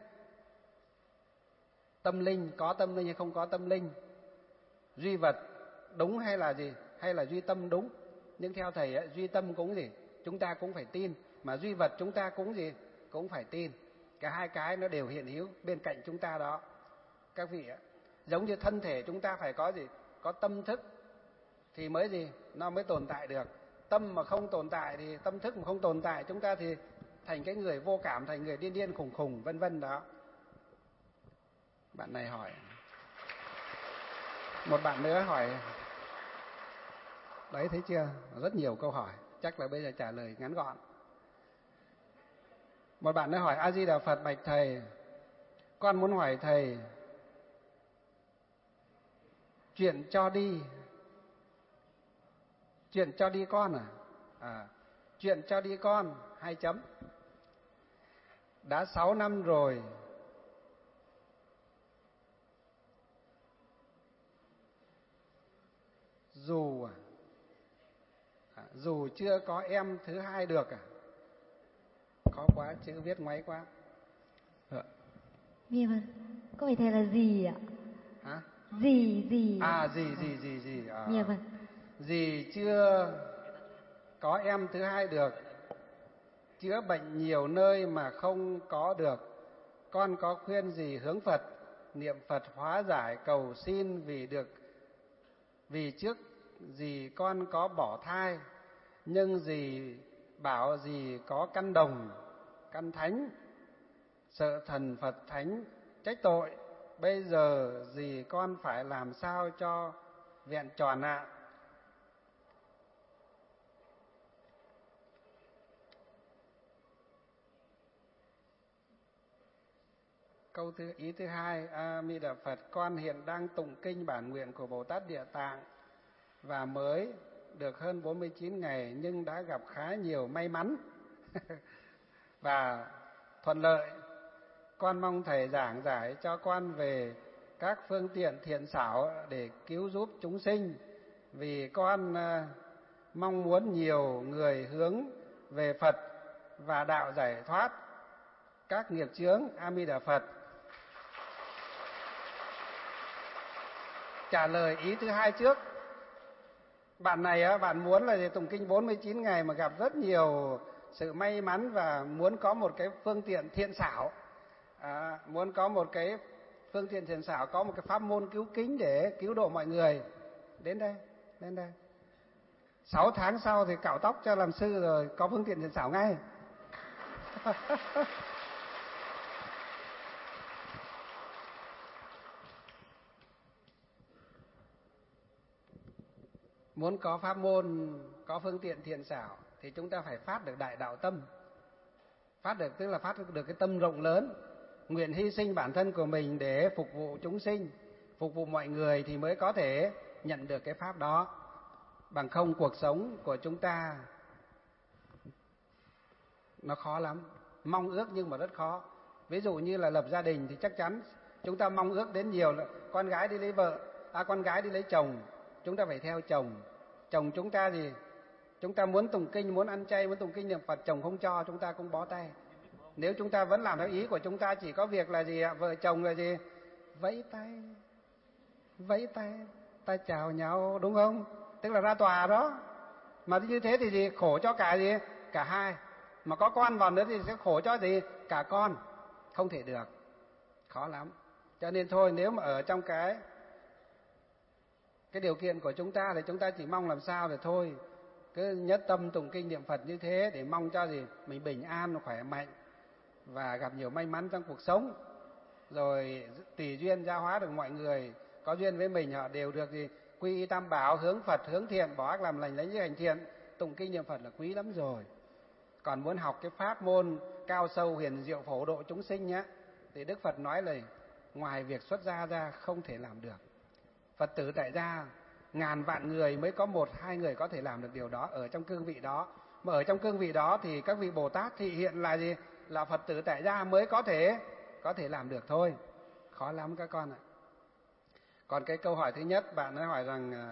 Tâm linh, có tâm linh hay không có tâm linh, duy vật đúng hay là gì, hay là duy tâm đúng. Nhưng theo thầy duy tâm cũng chúng ta cũng phải tin, mà duy vật chúng ta cũng phải tin. Cả hai cái nó đều hiện hữu bên cạnh chúng ta đó các vị ạ. Giống như thân thể chúng ta phải có tâm thức thì nó mới tồn tại được. Tâm mà không tồn tại thì tâm thức mà không tồn tại, chúng ta thì thành cái người vô cảm, thành người điên khùng khùng vân vân đó. Bạn này hỏi, một bạn nữa hỏi, đấy thấy chưa, rất nhiều câu hỏi, chắc là bây giờ trả lời ngắn gọn. Một bạn nữa hỏi: A Di Đà Phật, bạch thầy, con muốn hỏi thầy chuyện cho đi con chuyện cho đi con 2 chấm. Đã 6 năm rồi, dù chưa có em thứ hai được khó quá, chữ viết ngoáy quá. Dạ vâng. Câu hỏi thầy là gì ạ? Hả? Gì. À, gì. Dạ vâng. Gì chưa có em thứ hai được, chữa bệnh nhiều nơi mà không có được. Con có khuyên gì hướng Phật, niệm Phật hóa giải cầu xin vì trước gì con có bỏ thai, nhưng gì bảo gì có căn đồng, căn thánh, sợ thần Phật thánh trách tội. Bây giờ gì con phải làm sao cho vẹn tròn ạ? Ý thứ hai, A Di Đà Phật, con hiện đang tụng kinh bản nguyện của Bồ Tát Địa Tạng và mới được hơn 49 ngày nhưng đã gặp khá nhiều may mắn và thuận lợi. Con mong thầy giảng giải cho con về các phương tiện thiện xảo để cứu giúp chúng sinh, vì con mong muốn nhiều người hướng về Phật và đạo giải thoát các nghiệp chướng. A Di Đà Phật. Trả lời ý thứ hai trước. Bạn này bạn muốn là tụng kinh 49 ngày mà gặp rất nhiều sự may mắn và muốn có một cái phương tiện thiện xảo, muốn có một cái phương tiện thiện xảo, có một cái pháp môn cứu kính để cứu độ mọi người. Đến đây. 6 tháng sau thì cạo tóc cho làm sư rồi, có phương tiện thiện xảo ngay. Muốn có pháp môn, có phương tiện thiện xảo thì chúng ta phải phát được đại đạo tâm. Phát được tức là phát được cái tâm rộng lớn, nguyện hy sinh bản thân của mình để phục vụ chúng sinh, phục vụ mọi người thì mới có thể nhận được cái pháp đó. Bằng không cuộc sống của chúng ta nó khó lắm, mong ước nhưng mà rất khó. Ví dụ như là lập gia đình thì chắc chắn chúng ta mong ước đến nhiều là con gái đi lấy vợ, con gái đi lấy chồng, chúng ta phải theo chồng. Chồng chúng ta gì? Chúng ta muốn tụng kinh, muốn ăn chay, muốn tụng kinh niệm Phật, chồng không cho, chúng ta cũng bó tay. Nếu chúng ta vẫn làm theo ý của chúng ta, chỉ có việc là gì ạ? Vợ chồng là gì? Vẫy tay, ta chào nhau, đúng không? Tức là ra tòa đó. Mà như thế thì gì? Khổ cho cả gì? Cả hai. Mà có con vào nữa thì sẽ khổ cho gì? Cả con. Không thể được. Khó lắm. Cho nên thôi, nếu mà ở trong cái điều kiện của chúng ta thì chúng ta chỉ mong làm sao thì thôi, cứ nhất tâm tụng kinh niệm Phật như thế để mong cho gì? Mình bình an, khỏe mạnh và gặp nhiều may mắn trong cuộc sống. Rồi tùy duyên gia hóa được mọi người có duyên với mình, họ đều được gì? Quy y tam bảo, hướng Phật, hướng thiện, bỏ ác làm lành, lấy như hành thiện. Tụng kinh niệm Phật là quý lắm rồi. Còn muốn học cái pháp môn cao sâu huyền diệu phổ độ chúng sinh nhé, thì Đức Phật nói là ngoài việc xuất gia ra không thể làm được. Phật tử tại gia ngàn vạn người mới có 1-2 người có thể làm được điều đó ở trong cương vị đó. Mà ở trong cương vị đó thì các vị Bồ Tát thị hiện là gì? Là Phật tử tại gia mới có thể làm được thôi. Khó lắm các con ạ. Còn cái câu hỏi thứ nhất, bạn ấy hỏi rằng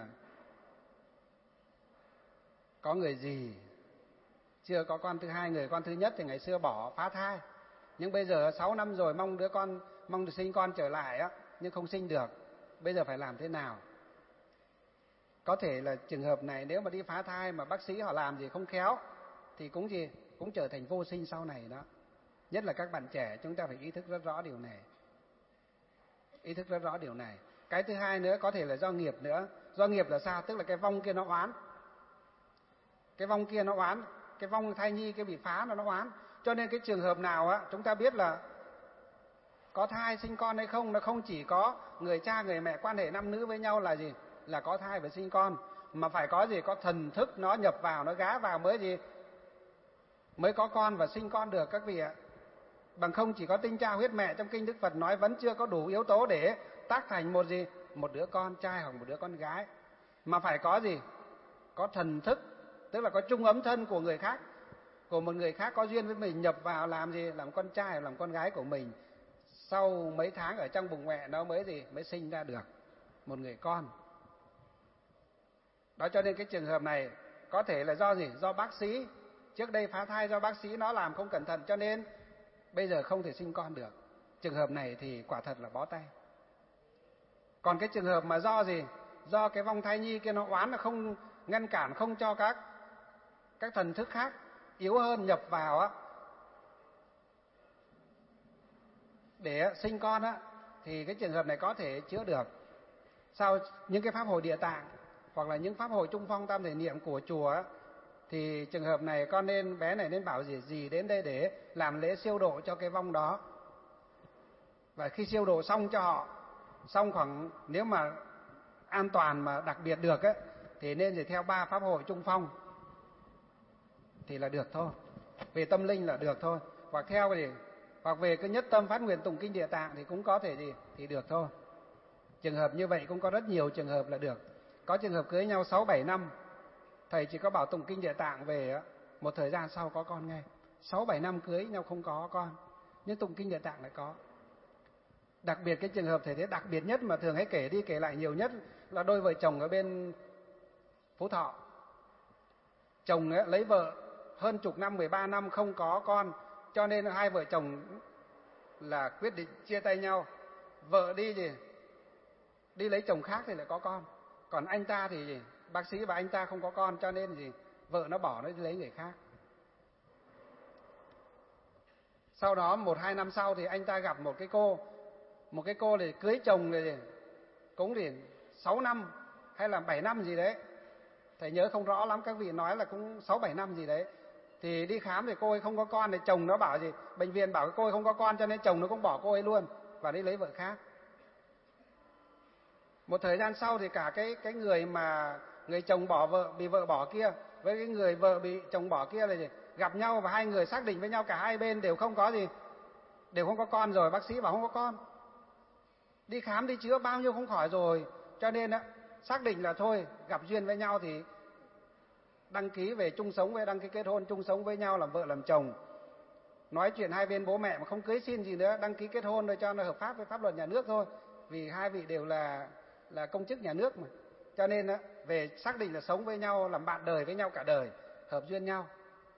có người gì chưa có con thứ hai, người con thứ nhất thì ngày xưa bỏ phá thai, nhưng bây giờ 6 năm rồi mong được sinh con trở lại á, nhưng không sinh được. Bây giờ phải làm thế nào? Có thể là trường hợp này nếu mà đi phá thai mà bác sĩ họ làm gì không khéo thì cũng trở thành vô sinh sau này đó. Nhất là các bạn trẻ, chúng ta phải ý thức rất rõ điều này. Cái thứ hai nữa có thể là do nghiệp nữa. Do nghiệp là sao? Tức là cái vong kia nó oán. Cái vong thai nhi cái bị phá nó oán. Cho nên cái trường hợp nào á, chúng ta biết là có thai sinh con hay không, nó không chỉ có người cha người mẹ quan hệ nam nữ với nhau là gì? Là có thai và sinh con, mà phải có gì? Có thần thức nó nhập vào, nó gá vào mới gì? Mới có con và sinh con được các vị ạ. Bằng không chỉ có tinh cha huyết mẹ, trong kinh Đức Phật nói vẫn chưa có đủ yếu tố để tác thành một gì? Một đứa con trai hoặc một đứa con gái. Mà phải có gì? Có thần thức, tức là có chung ấm thân của người khác, của một người khác có duyên với mình nhập vào làm gì? Làm con trai hoặc làm con gái của mình. Sau mấy tháng ở trong bụng mẹ nó mới gì? Mới sinh ra được một người con. Đó, cho nên cái trường hợp này có thể là do gì? Do bác sĩ Trước đây phá thai do bác sĩ nó làm không cẩn thận cho nên bây giờ không thể sinh con được. Trường hợp này thì quả thật là bó tay. Còn cái trường hợp mà do gì? Do cái vong thai nhi kia nó oán, là không ngăn cản, không cho các thần thức khác yếu hơn nhập vào á để sinh con á, thì cái trường hợp này có thể chữa được. Sau những cái pháp hội địa tạng hoặc là những pháp hội trung phong tam thể niệm của chùa á, thì trường hợp này bé này nên bảo gì đến đây để làm lễ siêu độ cho cái vong đó. Và khi siêu độ xong cho họ, xong khoảng nếu mà an toàn mà đặc biệt được ấy, thì nên theo 3 pháp hội trung phong thì là được thôi. Về tâm linh là được thôi. Hoặc theo hoặc về cái nhất tâm phát nguyện tụng kinh Địa Tạng thì cũng có thể thì được thôi. Trường hợp như vậy cũng có rất nhiều trường hợp là được. Có trường hợp cưới nhau 6-7 năm, thầy chỉ có bảo tụng kinh Địa Tạng về một thời gian sau có con ngay. 6-7 năm cưới nhau không có con, nhưng tụng kinh Địa Tạng lại có. Đặc biệt cái trường hợp thầy thấy đặc biệt nhất mà thường hay kể đi kể lại nhiều nhất là đôi vợ chồng ở bên Phú Thọ. Chồng ấy, lấy vợ hơn chục năm, 13 năm không có con, cho nên hai vợ chồng là quyết định chia tay nhau. Vợ đi lấy chồng khác thì lại có con. Còn anh ta thì bác sĩ và anh ta không có con, cho nên vợ nó bỏ nó đi lấy người khác. Sau đó 1-2 năm sau thì anh ta gặp một cái cô để cưới chồng cũng 6 năm hay là 7 năm gì đấy. Thầy nhớ không rõ lắm, các vị nói là cũng 6-7 năm gì đấy. Thì đi khám thì cô ấy không có con, thì chồng nó bảo bệnh viện bảo cô ấy không có con, cho nên chồng nó cũng bỏ cô ấy luôn và đi lấy vợ khác. Một thời gian sau thì cả cái người chồng bỏ vợ, bị vợ bỏ kia, với cái người vợ bị chồng bỏ kia là gặp nhau và hai người xác định với nhau, cả hai bên đều không có con rồi, bác sĩ bảo không có con. Đi khám đi chữa bao nhiêu không khỏi rồi, cho nên xác định là thôi, gặp duyên với nhau thì đăng ký về chung sống, với đăng ký kết hôn chung sống với nhau làm vợ làm chồng. Nói chuyện hai bên bố mẹ mà không cưới xin gì nữa, đăng ký kết hôn rồi cho nó hợp pháp với pháp luật nhà nước thôi. Vì hai vị đều là công chức nhà nước mà. Cho nên về xác định là sống với nhau, làm bạn đời với nhau cả đời, hợp duyên nhau.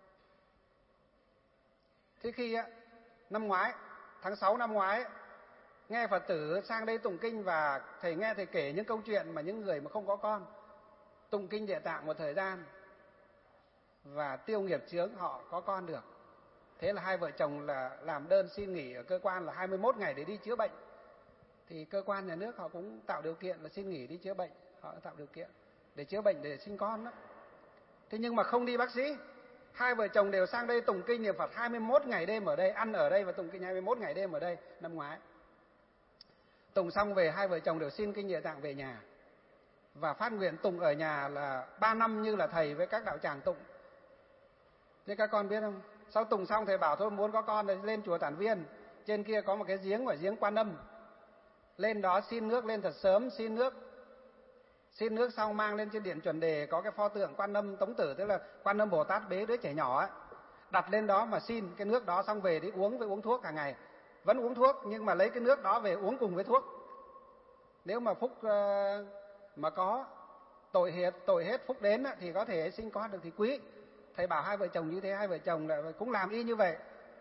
Thế khi năm ngoái, tháng 6 năm ngoái, nghe Phật tử sang đây tụng kinh và thầy nghe thầy kể những câu chuyện mà những người mà không có con tụng kinh Địa Tạng một thời gian và tiêu nghiệp chướng họ có con được. Thế là hai vợ chồng là làm đơn xin nghỉ ở cơ quan là 21 ngày để đi chữa bệnh. Thì cơ quan nhà nước họ cũng tạo điều kiện là xin nghỉ đi chữa bệnh, họ tạo điều kiện để chữa bệnh để sinh con đó. Thế nhưng mà không đi bác sĩ, hai vợ chồng đều sang đây tụng kinh niệm Phật 21 ngày đêm ở đây, ăn ở đây và tụng kinh 21 ngày đêm ở đây năm ngoái. Tụng xong về hai vợ chồng đều xin kinh Địa Tạng về nhà và phát nguyện tụng ở nhà là 3 năm như là thầy với các đạo tràng tụng. Thế các con biết không? Sau tụng xong thầy bảo thôi muốn có con thì lên chùa Tản Viên, trên kia có một cái giếng gọi giếng Quan Âm. Lên đó xin nước lên thật sớm, xin nước xong mang lên trên điện chuẩn đề có cái pho tượng Quan Âm Tống Tử, tức là Quan Âm Bồ Tát bế đứa trẻ nhỏ ấy, đặt lên đó mà xin cái nước đó, xong về đi uống với uống thuốc hàng ngày. Vẫn uống thuốc nhưng mà lấy cái nước đó về uống cùng với thuốc. Nếu mà phúc mà có tội hết phúc đến thì có thể sinh con được thì quý. Thầy bảo hai vợ chồng như thế, hai vợ chồng cũng làm y như vậy.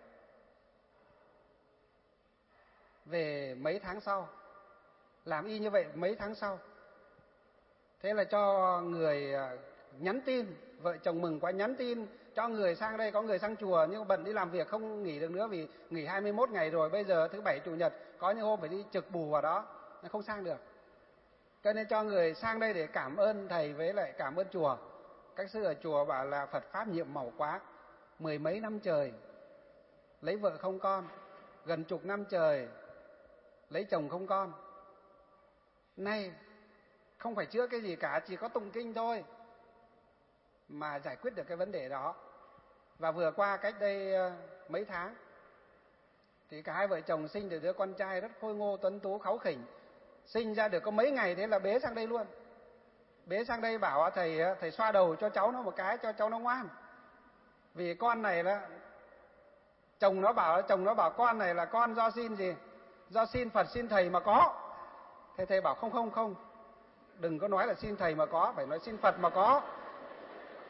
Về mấy tháng sau, làm y như vậy mấy tháng sau, thế là cho người nhắn tin, vợ chồng mừng quá nhắn tin cho người sang đây, có người sang chùa nhưng bận đi làm việc không nghỉ được nữa vì nghỉ 21 ngày rồi, bây giờ thứ Bảy Chủ nhật có những hôm phải đi trực bù vào đó, không sang được. Cho nên cho người sang đây để cảm ơn thầy với lại cảm ơn chùa. Các sư ở chùa bảo là Phật Pháp nhiệm màu quá, 10 mấy năm trời lấy vợ không con, gần chục năm trời lấy chồng không con. Nay không phải chữa cái gì cả, chỉ có tụng kinh thôi mà giải quyết được cái vấn đề đó. Và vừa qua cách đây mấy tháng thì cả hai vợ chồng sinh được đứa con trai rất khôi ngô tuấn tú kháu khỉnh. Sinh ra được có mấy ngày thế là bế sang đây luôn. Bế sang đây bảo thầy xoa đầu cho cháu nó một cái cho cháu nó ngoan. Vì con này là chồng nó bảo con này là con do xin gì? Do xin Phật xin thầy mà có. Thế thầy bảo không, đừng có nói là xin thầy mà có, phải nói xin Phật mà có.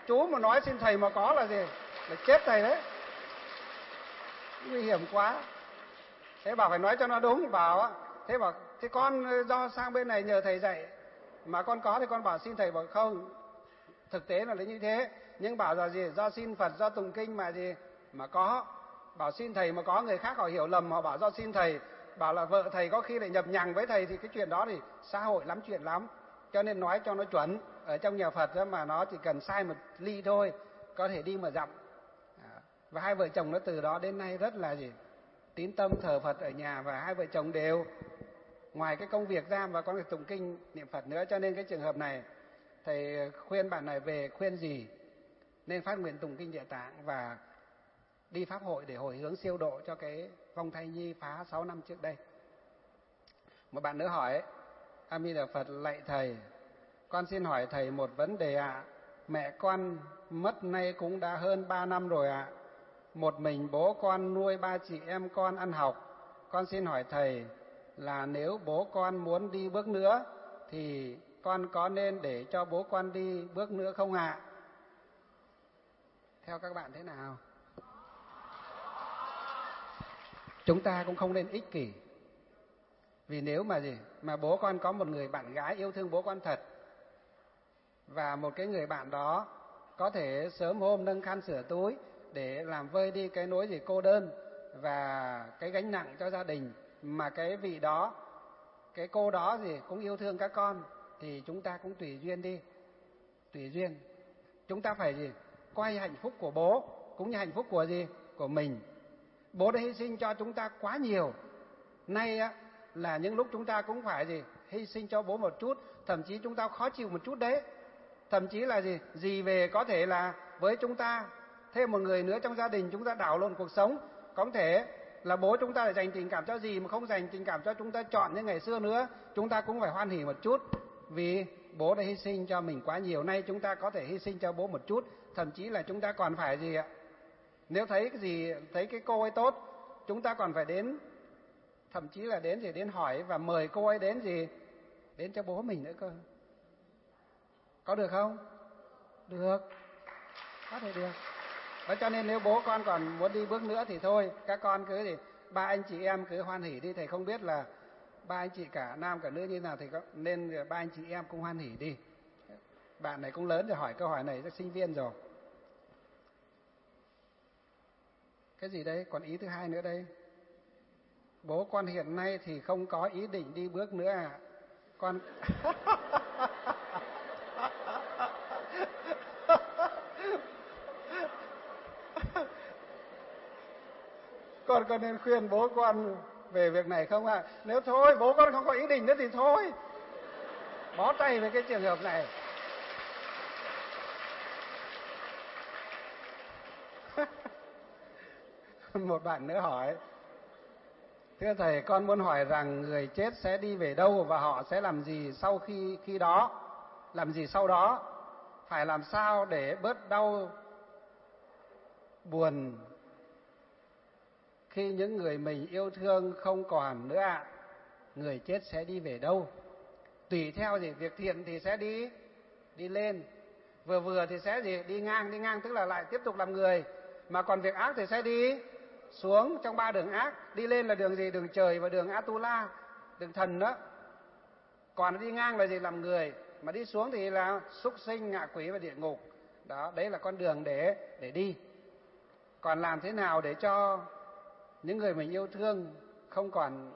Chú mà nói xin thầy mà có là gì? Là chết thầy đấy. Nguy hiểm quá. Thế bảo phải nói cho nó đúng, bảo á, thế bảo thế con do sang bên này nhờ thầy dạy mà con có thì con bảo xin thầy, bảo không, thực tế là như thế, nhưng bảo là gì, do xin Phật, do tụng kinh mà gì mà có. Bảo xin thầy mà có, người khác họ hiểu lầm, họ bảo do xin thầy, bảo là vợ thầy có khi lại nhập nhằng với thầy, thì cái chuyện đó thì xã hội lắm chuyện lắm. Cho nên nói cho nó chuẩn. Ở trong nhà Phật đó mà nó chỉ cần sai một ly thôi có thể đi mà dặm. Và hai vợ chồng nó từ đó đến nay rất là gì, tín tâm thờ Phật ở nhà, và hai vợ chồng đều ngoài cái công việc ra và còn phải tụng kinh niệm Phật nữa. Cho nên cái trường hợp này thầy khuyên bạn này về khuyên gì nên phát nguyện tụng kinh Địa Tạng và đi pháp hội để hồi hướng siêu độ cho cái vong thai nhi phá 6 năm trước đây. Một bạn nữa hỏi: A Di Đà Phật, lạy thầy, con xin hỏi thầy một vấn đề ạ. Mẹ con mất nay cũng đã hơn 3 năm rồi ạ. Một mình bố con nuôi 3 chị em con ăn học. Con xin hỏi thầy là nếu bố con muốn đi bước nữa thì con có nên để cho bố con đi bước nữa không ạ? Theo các bạn thế nào? Chúng ta cũng không nên ích kỷ. Vì nếu mà gì mà bố con có một người bạn gái yêu thương bố con thật, và một cái người bạn đó có thể sớm hôm nâng khăn sửa túi để làm vơi đi cái nỗi gì cô đơn và cái gánh nặng cho gia đình, mà cái vị đó, cái cô đó gì cũng yêu thương các con, thì chúng ta cũng tùy duyên đi. Tùy duyên. Chúng ta phải gì coi hạnh phúc của bố cũng như hạnh phúc của gì của mình. Bố đã hy sinh cho chúng ta quá nhiều. Nay á là những lúc chúng ta cũng phải gì hy sinh cho bố một chút, thậm chí chúng ta khó chịu một chút đấy. Thậm chí là gì về có thể là với chúng ta thêm một người nữa trong gia đình, chúng ta đảo lộn cuộc sống. Có thể là bố chúng ta lại dành tình cảm cho gì mà không dành tình cảm cho chúng ta chọn như ngày xưa nữa. Chúng ta cũng phải hoan hỉ một chút, vì bố đã hy sinh cho mình quá nhiều. Nay chúng ta có thể hy sinh cho bố một chút, thậm chí là chúng ta còn phải gì ạ? Nếu thấy cái gì, thấy cái cô ấy tốt, chúng ta còn phải đến, thậm chí là đến hỏi và mời cô ấy đến đến cho bố mình nữa cơ. Có được không? Được. Có thể được. Và cho nên nếu bố con còn muốn đi bước nữa thì thôi, các con cứ ba anh chị em cứ hoan hỉ đi. Thầy không biết là ba anh chị cả nam cả nữ như nào, thì nên ba anh chị em cũng hoan hỉ đi. Bạn này cũng lớn rồi, hỏi câu hỏi này rất sinh viên rồi. Cái gì đây? Còn ý thứ hai nữa đây. Bố con hiện nay thì không có ý định đi bước nữa à? Con con có nên khuyên bố con về việc này không ạ? Nếu thôi bố con không có ý định nữa thì thôi, bó tay với cái trường hợp này. Một bạn nữa hỏi: thưa thầy, con muốn hỏi rằng người chết sẽ đi về đâu và họ sẽ làm gì sau khi đó, làm gì sau đó, phải làm sao để bớt đau buồn khi những người mình yêu thương không còn nữa ạ? Người chết sẽ đi về đâu? Tùy theo việc thiện thì sẽ đi lên, vừa thì sẽ đi ngang tức là lại tiếp tục làm người, mà còn việc ác thì sẽ đi xuống trong 3 đường ác. Đi lên là đường gì? Đường trời và đường Atula, đường thần đó. Còn đi ngang là làm người, mà đi xuống thì là súc sinh, ngạ quỷ và địa ngục. Đó, đấy là con đường để đi. Còn làm thế nào để cho những người mình yêu thương không còn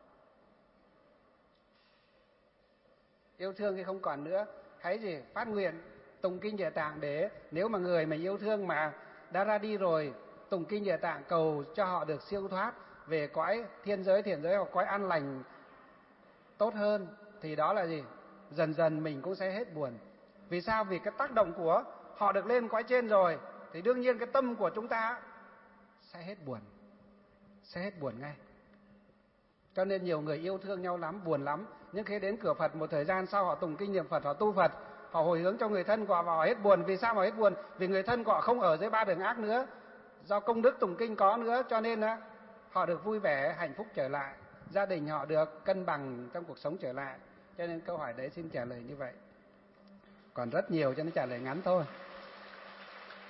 yêu thương thì không còn nữa, hãy phát nguyện tụng kinh Địa Tạng, để nếu mà người mình yêu thương mà đã ra đi rồi, tụng kinh Địa Tạng cầu cho họ được siêu thoát về cõi thiên giới, thiền giới hoặc cõi an lành tốt hơn, thì đó là dần dần mình cũng sẽ hết buồn. Vì sao? Vì cái tác động của họ được lên cõi trên rồi thì đương nhiên cái tâm của chúng ta sẽ hết buồn ngay. Cho nên nhiều người yêu thương nhau lắm, buồn lắm, nhưng khi đến cửa Phật một thời gian sau, họ tụng kinh niệm Phật, họ tu Phật, họ hồi hướng cho người thân của họ và họ hết buồn. Vì sao mà hết buồn? Vì người thân của họ không ở dưới 3 đường ác nữa, do công đức tụng kinh có nữa, cho nên họ được vui vẻ, hạnh phúc trở lại, gia đình họ được cân bằng trong cuộc sống trở lại. Cho nên câu hỏi đấy xin trả lời như vậy. Còn rất nhiều cho nên trả lời ngắn thôi.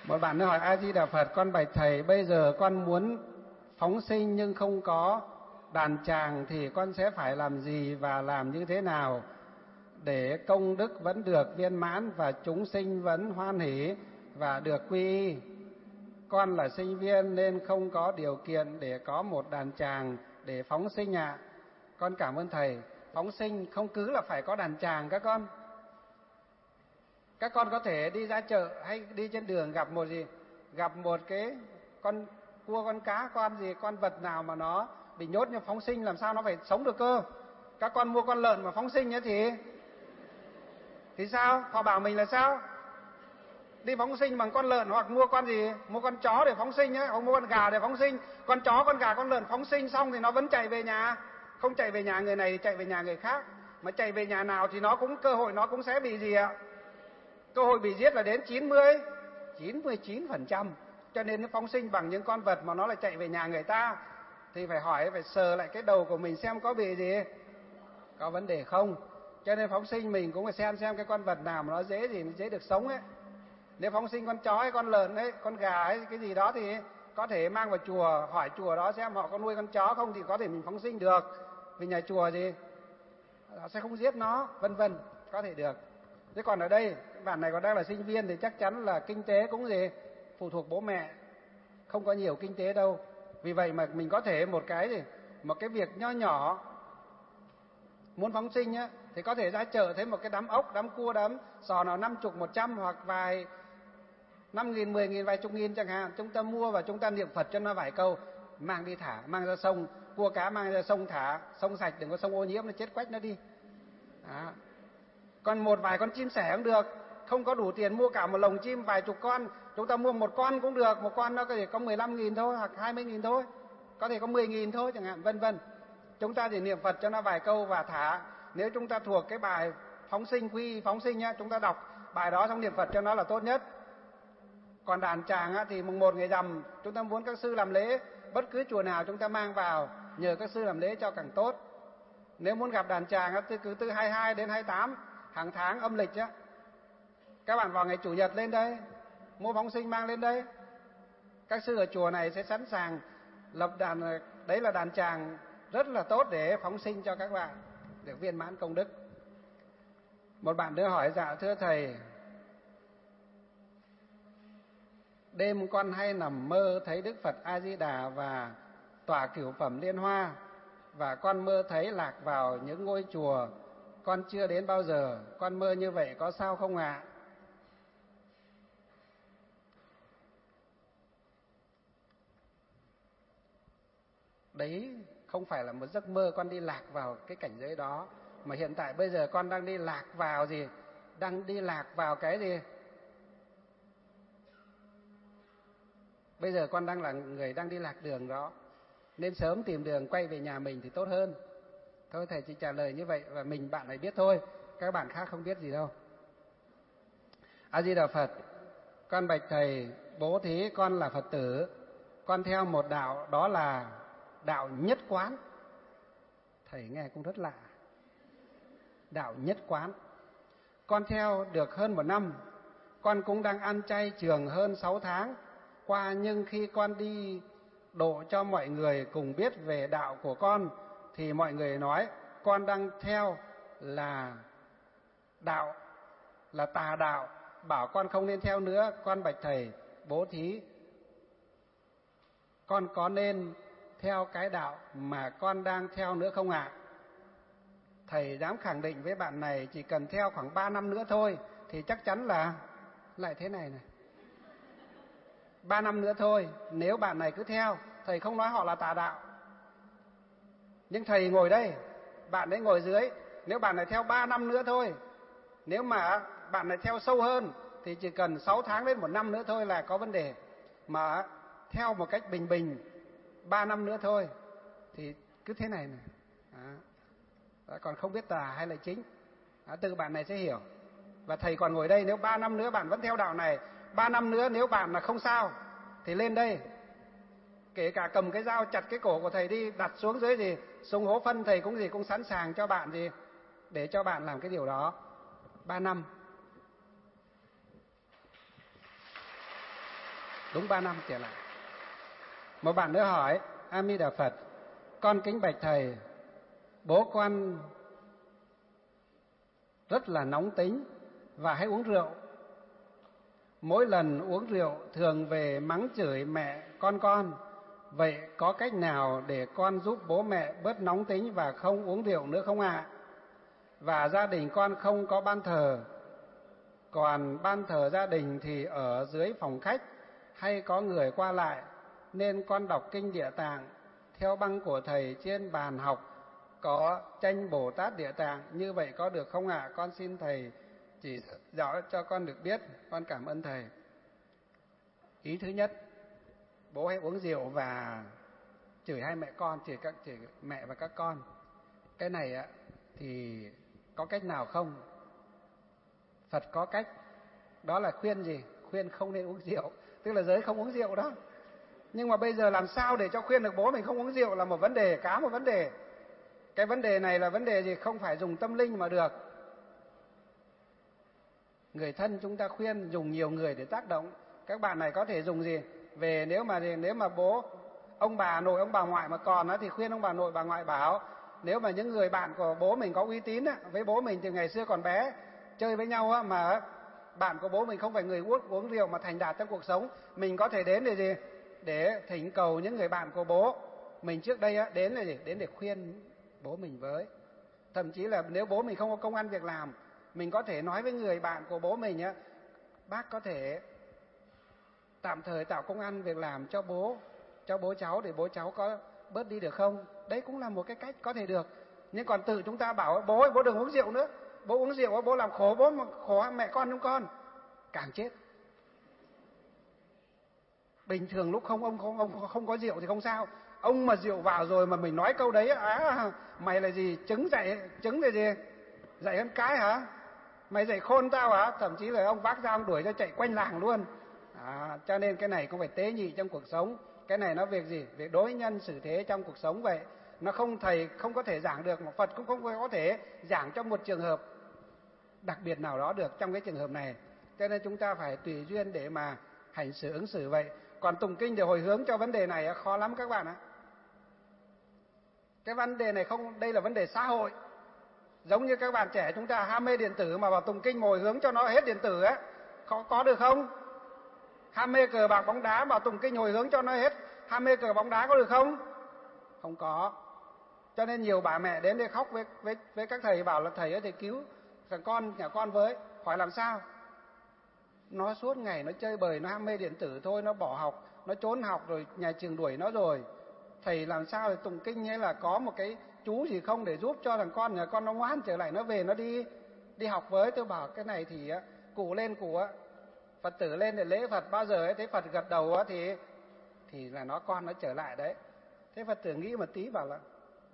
Một bạn nữa hỏi: A Di Đà Phật, con bạch thầy, bây giờ con muốn phóng sinh nhưng không có đàn tràng thì con sẽ phải làm gì và làm như thế nào để công đức vẫn được viên mãn và chúng sinh vẫn hoan hỷ và được quy y? Con là sinh viên nên không có điều kiện để có một đàn tràng để phóng sinh ạ. Con cảm ơn thầy. Phóng sinh không cứ là phải có đàn tràng các con. Các con có thể đi ra chợ hay đi trên đường gặp một cái con cua, con cá, con vật nào mà nó bị nhốt như phóng sinh, làm sao nó phải sống được cơ. Các con mua con lợn mà phóng sinh ấy thì sao? Họ bảo mình là sao? Đi phóng sinh bằng con lợn, hoặc mua con chó để phóng sinh ấy, hoặc mua con gà để phóng sinh. Con chó, con gà, con lợn phóng sinh xong thì nó vẫn chạy về nhà. Không chạy về nhà người này thì chạy về nhà người khác. Mà chạy về nhà nào thì cơ hội nó cũng sẽ bị gì ạ? Cơ hội bị giết là đến 99%. Cho nên nó phóng sinh bằng những con vật mà nó lại chạy về nhà người ta thì phải sờ lại cái đầu của mình xem có bị gì, có vấn đề không. Cho nên phóng sinh mình cũng phải xem cái con vật nào mà nó dễ được sống ấy. Nếu phóng sinh con chó hay con lợn ấy, con gà hay cái gì đó thì có thể mang vào chùa, hỏi chùa đó xem họ có nuôi con chó không thì có thể mình phóng sinh được. Vì nhà chùa họ sẽ không giết nó, vân vân, có thể được. Thế còn ở đây, bạn này còn đang là sinh viên thì chắc chắn là kinh tế cũng phụ thuộc bố mẹ, không có nhiều kinh tế đâu. Vì vậy mà mình có thể một cái việc nho nhỏ muốn phóng sinh á, thì có thể ra chợ thấy một cái đám ốc, đám cua, đám sò nào 50, 100 hoặc vài 5.000, 10.000, vài chục nghìn chẳng hạn. Chúng ta mua và chúng ta niệm Phật cho nó vài câu, mang đi thả, mang ra sông. Cua cá mang ra sông thả, sông sạch, đừng có sông ô nhiễm, nó chết quách nó đi. Đó. Còn vài con chim sẻ cũng được. Không có đủ tiền mua cả một lồng chim vài chục con, chúng ta mua một con cũng được. Một con nó có thể có 15.000 thôi, hoặc 20.000 thôi, có thể có 10.000 thôi chẳng hạn, vân vân. Chúng ta chỉ niệm Phật cho nó vài câu và thả. Nếu chúng ta thuộc cái bài phóng sinh, quy phóng sinh nhá, chúng ta đọc bài đó xong niệm Phật cho nó là tốt nhất. Còn đàn tràng á, thì mùng 1 ngày rằm chúng ta muốn các sư làm lễ, bất cứ chùa nào chúng ta mang vào, nhờ các sư làm lễ cho càng tốt. Nếu muốn gặp đàn tràng á, cứ từ 22 đến 28 hàng tháng âm lịch á, các bạn vào ngày chủ nhật lên đây, mua phóng sinh mang lên đây. Các sư ở chùa này sẽ sẵn sàng lập đàn, đấy là đàn tràng rất là tốt để phóng sinh cho các bạn được viên mãn công đức. Một bạn nữa hỏi: dạ thưa thầy, đêm con hay nằm mơ thấy Đức Phật A Di Đà và tỏa cửu phẩm liên hoa, và con mơ thấy lạc vào những ngôi chùa con chưa đến bao giờ. Con mơ như vậy có sao không ạ? Đấy không phải là một giấc mơ con đi lạc vào cái cảnh giới đó, mà hiện tại bây giờ con đang đi lạc vào gì? Đang đi lạc vào cái gì? Bây giờ con đang là người đang đi lạc đường đó, nên sớm tìm đường quay về nhà mình thì tốt hơn. Thôi thầy chỉ trả lời như vậy, và bạn này biết thôi, các bạn khác không biết gì đâu. A Di Đà Phật, con bạch thầy, bố thí con là Phật tử, con theo một đạo, đó là đạo nhất quán. Thầy nghe cũng rất lạ. Đạo nhất quán. Con theo được hơn 1 năm, con cũng đang ăn chay trường hơn 6 tháng qua, nhưng khi con đi độ cho mọi người cùng biết về đạo của con thì mọi người nói con đang theo là đạo, là tà đạo, bảo con không nên theo nữa. Con bạch thầy, bố thí con có nên theo cái đạo mà con đang theo nữa không ạ? Thầy dám khẳng định với bạn này chỉ cần theo khoảng 3 năm nữa thôi thì chắc chắn là lại thế này. 3 năm nữa thôi, nếu bạn này cứ theo, thầy không nói họ là tà đạo, nhưng thầy ngồi đây, bạn ấy ngồi dưới. Nếu bạn này theo 3 năm nữa thôi, nếu mà bạn này theo sâu hơn thì chỉ cần 6 tháng đến 1 năm nữa thôi là có vấn đề. Mà theo một cách bình bình 3 năm nữa thôi thì cứ thế này. Đó, còn không biết tà hay là chính. Đó, từ bạn này sẽ hiểu. Và thầy còn ngồi đây, nếu 3 năm nữa bạn vẫn theo đạo này, 3 năm nữa nếu bạn là không sao thì lên đây, kể cả cầm cái dao chặt cái cổ của thầy đi, đặt xuống dưới sông hố phân, thầy cũng sẵn sàng cho bạn để cho bạn làm cái điều đó. 3 năm. đúng 3 năm trở lại. Một bạn nữa hỏi: A Di Đà Phật, con kính bạch thầy, bố con rất là nóng tính và hay uống rượu. Mỗi lần uống rượu thường về mắng chửi mẹ con. Vậy có cách nào để con giúp bố mẹ bớt nóng tính và không uống rượu nữa không ạ? Và gia đình con không có ban thờ, còn ban thờ gia đình thì ở dưới phòng khách, hay có người qua lại, nên con đọc kinh Địa Tạng theo băng của thầy trên bàn học có tranh Bồ Tát Địa Tạng, như vậy có được không ạ? Con xin thầy chỉ rõ cho con được biết, con cảm ơn thầy. Ý thứ nhất, bố hay uống rượu và chửi hai mẹ con, chửi mẹ và các con. Cái này thì có cách nào không? Phật có cách, đó là khuyên gì? Khuyên không nên uống rượu, tức là giới không uống rượu đó. Nhưng mà bây giờ làm sao để cho khuyên được bố mình không uống rượu là một vấn đề, cả một vấn đề. Cái vấn đề này là vấn đề gì? Không phải dùng tâm linh mà được. Người thân chúng ta khuyên, dùng nhiều người để tác động. Các bạn này có thể dùng gì? Về nếu mà bố, ông bà nội, ông bà ngoại mà còn thì khuyên ông bà nội, bà ngoại bảo. Nếu mà những người bạn của bố mình có uy tín với bố mình từ ngày xưa còn bé, chơi với nhau mà bạn của bố mình không phải người uống rượu mà thành đạt trong cuộc sống, mình có thể đến để gì? Để thỉnh cầu những người bạn của bố mình trước đây đến là gì? Đến để khuyên bố mình với. Thậm chí là nếu bố mình không có công ăn việc làm, mình có thể nói với người bạn của bố mình bác có thể tạm thời tạo công ăn việc làm cho bố cháu để bố cháu có bớt đi được không? Đấy cũng là một cái cách có thể được. Nhưng còn tự chúng ta bảo bố ơi, bố đừng uống rượu nữa, bố uống rượu bố làm khổ bố, mà khổ mẹ con chúng con, càng chết. Bình thường lúc ông không có rượu thì không sao, ông mà rượu vào rồi mà mình nói câu đấy, mày là gì, trứng là gì, dạy hơn cái hả, mày dạy khôn tao hả? Thậm chí là ông vác ra ông đuổi cho chạy quanh làng luôn. Cho nên cái này cũng phải tế nhị trong cuộc sống. Cái này nó việc gì? Việc đối nhân xử thế trong cuộc sống vậy. Nó thầy không có thể giảng được, mà Phật cũng không có thể giảng trong một trường hợp đặc biệt nào đó được trong cái trường hợp này. Cho nên chúng ta phải tùy duyên để mà hành xử ứng xử vậy. Còn tụng kinh để hồi hướng cho vấn đề này khó lắm các bạn ạ. Cái vấn đề này không, đây là vấn đề xã hội. Giống như các bạn trẻ chúng ta ham mê điện tử mà vào tụng kinh hồi hướng cho nó hết điện tử có được không? Ham mê cờ bạc bóng đá mà tụng kinh hồi hướng cho nó hết ham mê cờ bóng đá có được không? Không có. Cho nên nhiều bà mẹ đến đây khóc với các thầy, bảo là thầy thì cứu thằng con nhà con với. Hỏi làm sao? Nó suốt ngày nó chơi bời, nó ham mê điện tử thôi, nó bỏ học, nó trốn học rồi nhà trường đuổi nó rồi. Thầy làm sao để tụng kinh hay là có một cái chú gì không để giúp cho thằng con nhà con nó ngoan trở lại, nó về nó đi học với. Tôi bảo cái này thì cụ lên cụ Phật tử lên để lễ Phật bao giờ thấy Phật gật đầu thì là con nó trở lại đấy. Thế Phật tử nghĩ một tí bảo là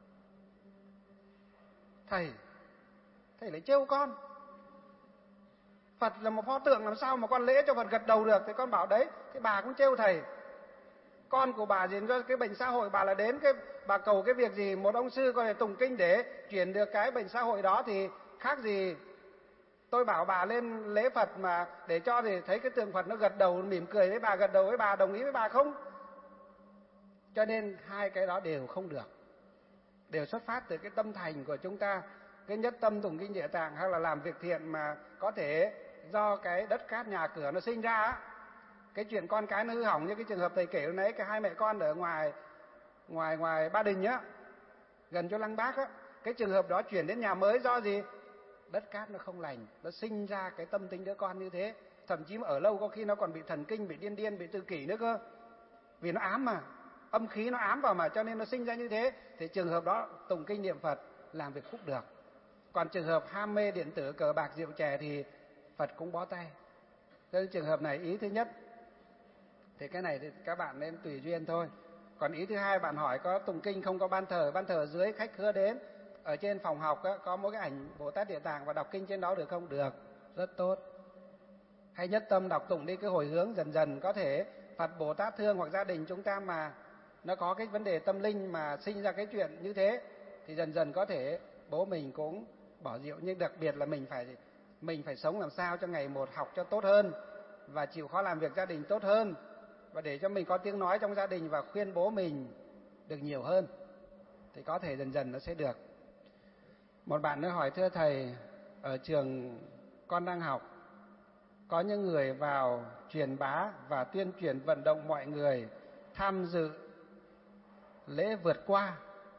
thầy lại trêu con. Phật là một pho tượng, làm sao mà con lễ cho Phật gật đầu được? Thì con bảo đấy, thế bà cũng trêu thầy. Con của bà gì do cái bệnh xã hội, bà là đến bà cầu cái việc gì, một ông sư có thể tụng kinh để chuyển được cái bệnh xã hội đó thì khác gì. Tôi bảo bà lên lễ Phật mà để cho thì thấy cái tượng Phật nó gật đầu mỉm cười với bà, gật đầu với bà, đồng ý với bà không? Cho nên hai cái đó đều không được. Đều xuất phát từ cái tâm thành của chúng ta. Cái nhất tâm tụng kinh Địa Tạng hay là làm việc thiện mà có thể do cái đất cát nhà cửa nó sinh ra cái chuyện con cái nó hư hỏng, như cái trường hợp thầy kể lúc nãy, cái hai mẹ con ở ngoài Ba Đình gần chỗ Lăng Bác cái trường hợp đó chuyển đến nhà mới do gì? Đất cát nó không lành, nó sinh ra cái tâm tính đứa con như thế. Thậm chí mà ở lâu có khi nó còn bị thần kinh, bị điên, bị tự kỷ nữa cơ. Vì nó ám mà, âm khí nó ám vào mà, cho nên nó sinh ra như thế. Thì trường hợp đó tụng kinh niệm Phật làm việc phúc được. Còn trường hợp ham mê điện tử, cờ bạc, rượu chè thì Phật cũng bó tay. Cho nên trường hợp này ý thứ nhất thì cái này thì các bạn nên tùy duyên thôi. Còn ý thứ hai, bạn hỏi có tụng kinh không có ban thờ dưới khách khứa đến, ở trên phòng học có một cái ảnh Bồ Tát Địa Tạng và đọc kinh trên đó được không? Được, rất tốt. Hay nhất tâm đọc tụng đi, cái hồi hướng dần dần có thể Phật Bồ Tát thương, hoặc gia đình chúng ta mà nó có cái vấn đề tâm linh mà sinh ra cái chuyện như thế thì dần dần có thể bố mình cũng bỏ rượu. Nhưng đặc biệt là mình phải sống làm sao cho ngày một học cho tốt hơn và chịu khó làm việc gia đình tốt hơn, và để cho mình có tiếng nói trong gia đình và khuyên bố mình được nhiều hơn, thì có thể dần dần nó sẽ được. Một bạn nữa hỏi: thưa thầy, ở trường con đang học, có những người vào truyền bá và tuyên truyền vận động mọi người tham dự lễ vượt qua,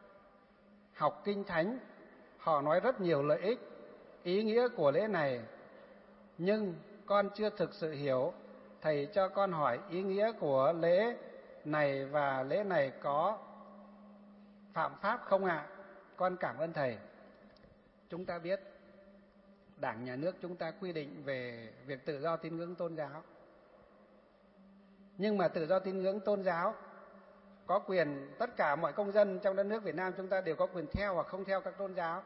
học kinh thánh. Họ nói rất nhiều lợi ích, ý nghĩa của lễ này, nhưng con chưa thực sự hiểu. Thầy cho con hỏi ý nghĩa của lễ này và lễ này có phạm pháp không ạ? Con cảm ơn thầy. Chúng ta biết Đảng, Nhà nước chúng ta quy định về việc tự do tín ngưỡng tôn giáo. Nhưng mà tự do tín ngưỡng tôn giáo có quyền, tất cả mọi công dân trong đất nước Việt Nam chúng ta đều có quyền theo hoặc không theo các tôn giáo.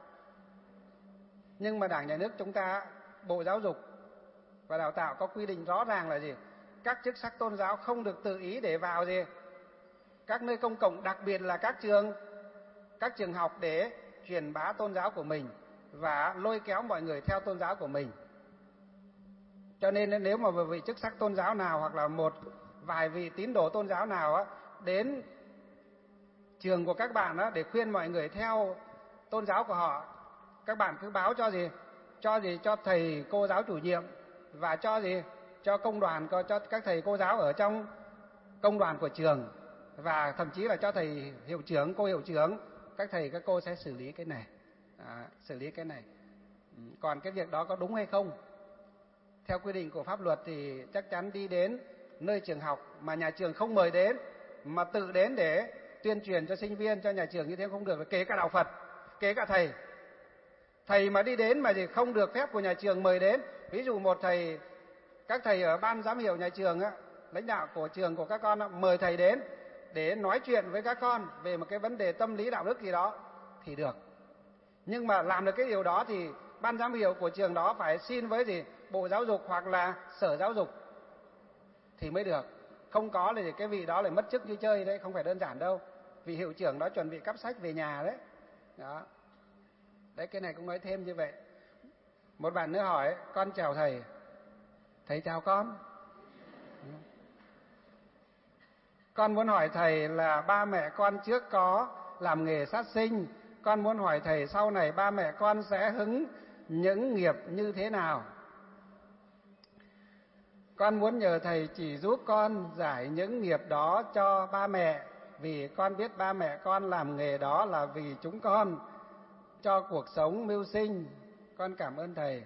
Nhưng mà Đảng, Nhà nước chúng ta, Bộ Giáo dục và Đào tạo có quy định rõ ràng là gì? Các chức sắc tôn giáo không được tự ý để vào gì? Các nơi công cộng, đặc biệt là các trường học để truyền bá tôn giáo của mình và lôi kéo mọi người theo tôn giáo của mình. Cho nên nếu mà một vị chức sắc tôn giáo nào hoặc là một vài vị tín đồ tôn giáo nào á, đến trường của các bạn á, để khuyên mọi người theo tôn giáo của họ, các bạn cứ báo cho gì? Cho thầy cô giáo chủ nhiệm và cho công đoàn, cho các thầy cô giáo ở trong công đoàn của trường, và thậm chí là cho thầy hiệu trưởng, cô hiệu trưởng. Các thầy các cô sẽ xử lý cái này. Xử lý cái này. Còn cái việc đó có đúng hay không, theo quy định của pháp luật thì chắc chắn đi đến nơi trường học mà nhà trường không mời đến, mà tự đến để tuyên truyền cho sinh viên, cho nhà trường, như thế không được. Kể cả đạo Phật, kể cả thầy mà đi đến mà không được phép của nhà trường mời đến. Ví dụ các thầy ở ban giám hiệu nhà trường á, lãnh đạo của trường của các con á, mời thầy đến để nói chuyện với các con về một cái vấn đề tâm lý đạo đức gì đó thì được. Nhưng mà làm được cái điều đó thì ban giám hiệu của trường đó phải xin với Bộ Giáo dục hoặc là Sở Giáo dục thì mới được. Không có thì cái vị đó lại mất chức như chơi đấy, không phải đơn giản đâu. Vị hiệu trưởng đó chuẩn bị cắp sách về nhà đấy. Đó. Đấy, cái này cũng nói thêm như vậy. Một bạn nữa hỏi: con chào thầy. Thầy chào con. Con muốn hỏi thầy là ba mẹ con trước có làm nghề sát sinh. Con muốn hỏi thầy sau này ba mẹ con sẽ hứng những nghiệp như thế nào. Con muốn nhờ thầy chỉ giúp con giải những nghiệp đó cho ba mẹ, vì con biết ba mẹ con làm nghề đó là vì chúng con, cho cuộc sống mưu sinh. Con cảm ơn thầy.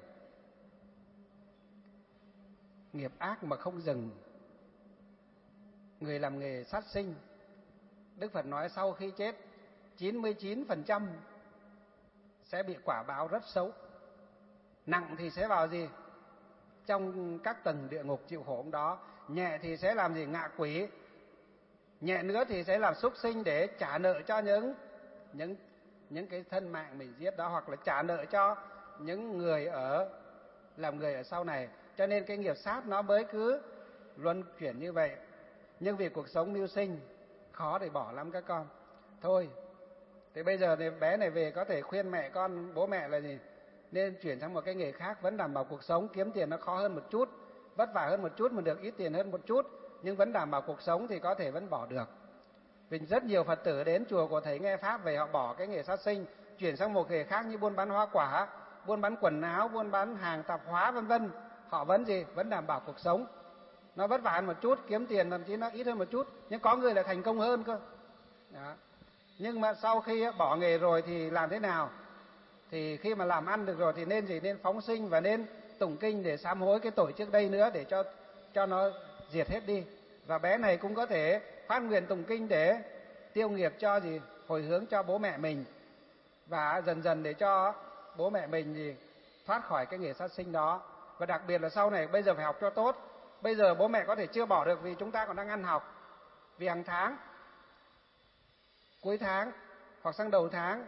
Nghiệp ác mà không dừng. Người làm nghề sát sinh, Đức Phật nói sau khi chết 99% sẽ bị quả báo rất xấu. Nặng thì sẽ vào trong các tầng địa ngục chịu khổ đó. Nhẹ thì sẽ làm ngạ quỷ. Nhẹ nữa thì sẽ làm súc sinh để trả nợ cho những cái thân mạng mình giết đó, hoặc là trả nợ cho những người làm người ở sau này. Cho nên cái nghiệp sát nó mới cứ luân chuyển như vậy. Nhưng vì cuộc sống mưu sinh khó để bỏ lắm các con. Thôi, thì bây giờ thì bé này về có thể khuyên mẹ con, bố mẹ là nên chuyển sang một cái nghề khác, vẫn đảm bảo cuộc sống, kiếm tiền nó khó hơn một chút, vất vả hơn một chút mà được ít tiền hơn một chút, nhưng vẫn đảm bảo cuộc sống thì có thể vẫn bỏ được. Vì rất nhiều Phật tử đến chùa của thầy nghe pháp về, họ bỏ cái nghề sát sinh, chuyển sang một nghề khác như buôn bán hoa quả, buôn bán quần áo, buôn bán hàng tạp hóa vân vân. Họ vẫn đảm bảo cuộc sống. Nó vất vả hơn một chút, kiếm tiền thậm chí nó ít hơn một chút, nhưng có người lại thành công hơn cơ. Đó. Nhưng mà sau khi bỏ nghề rồi thì làm thế nào? Thì khi mà làm ăn được rồi thì nên phóng sinh và nên tụng kinh để sám hối cái tội trước đây nữa, để cho nó diệt hết đi. Và bé này cũng có thể phát nguyện tụng kinh để tiêu nghiệp cho hồi hướng cho bố mẹ mình, và dần dần để cho bố mẹ mình thoát khỏi cái nghề sát sinh đó. Và đặc biệt là sau này bây giờ phải học cho tốt. Bây giờ bố mẹ có thể chưa bỏ được vì chúng ta còn đang ăn học. Vì hàng tháng, cuối tháng hoặc sang đầu tháng,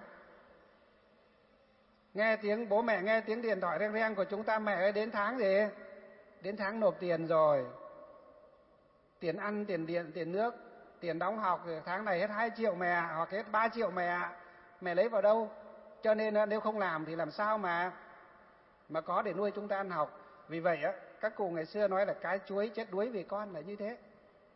bố mẹ nghe tiếng điện thoại reng reng của chúng ta: mẹ ơi, đến tháng gì? Đến tháng nộp tiền rồi. Tiền ăn, tiền điện, tiền nước, tiền đóng học, tháng này hết 2 triệu mẹ, hoặc hết 3 triệu mẹ lấy vào đâu? Cho nên nếu không làm thì làm sao mà có để nuôi chúng ta ăn học. Vì vậy các cụ ngày xưa nói là cái chuối chết đuối vì con là như thế.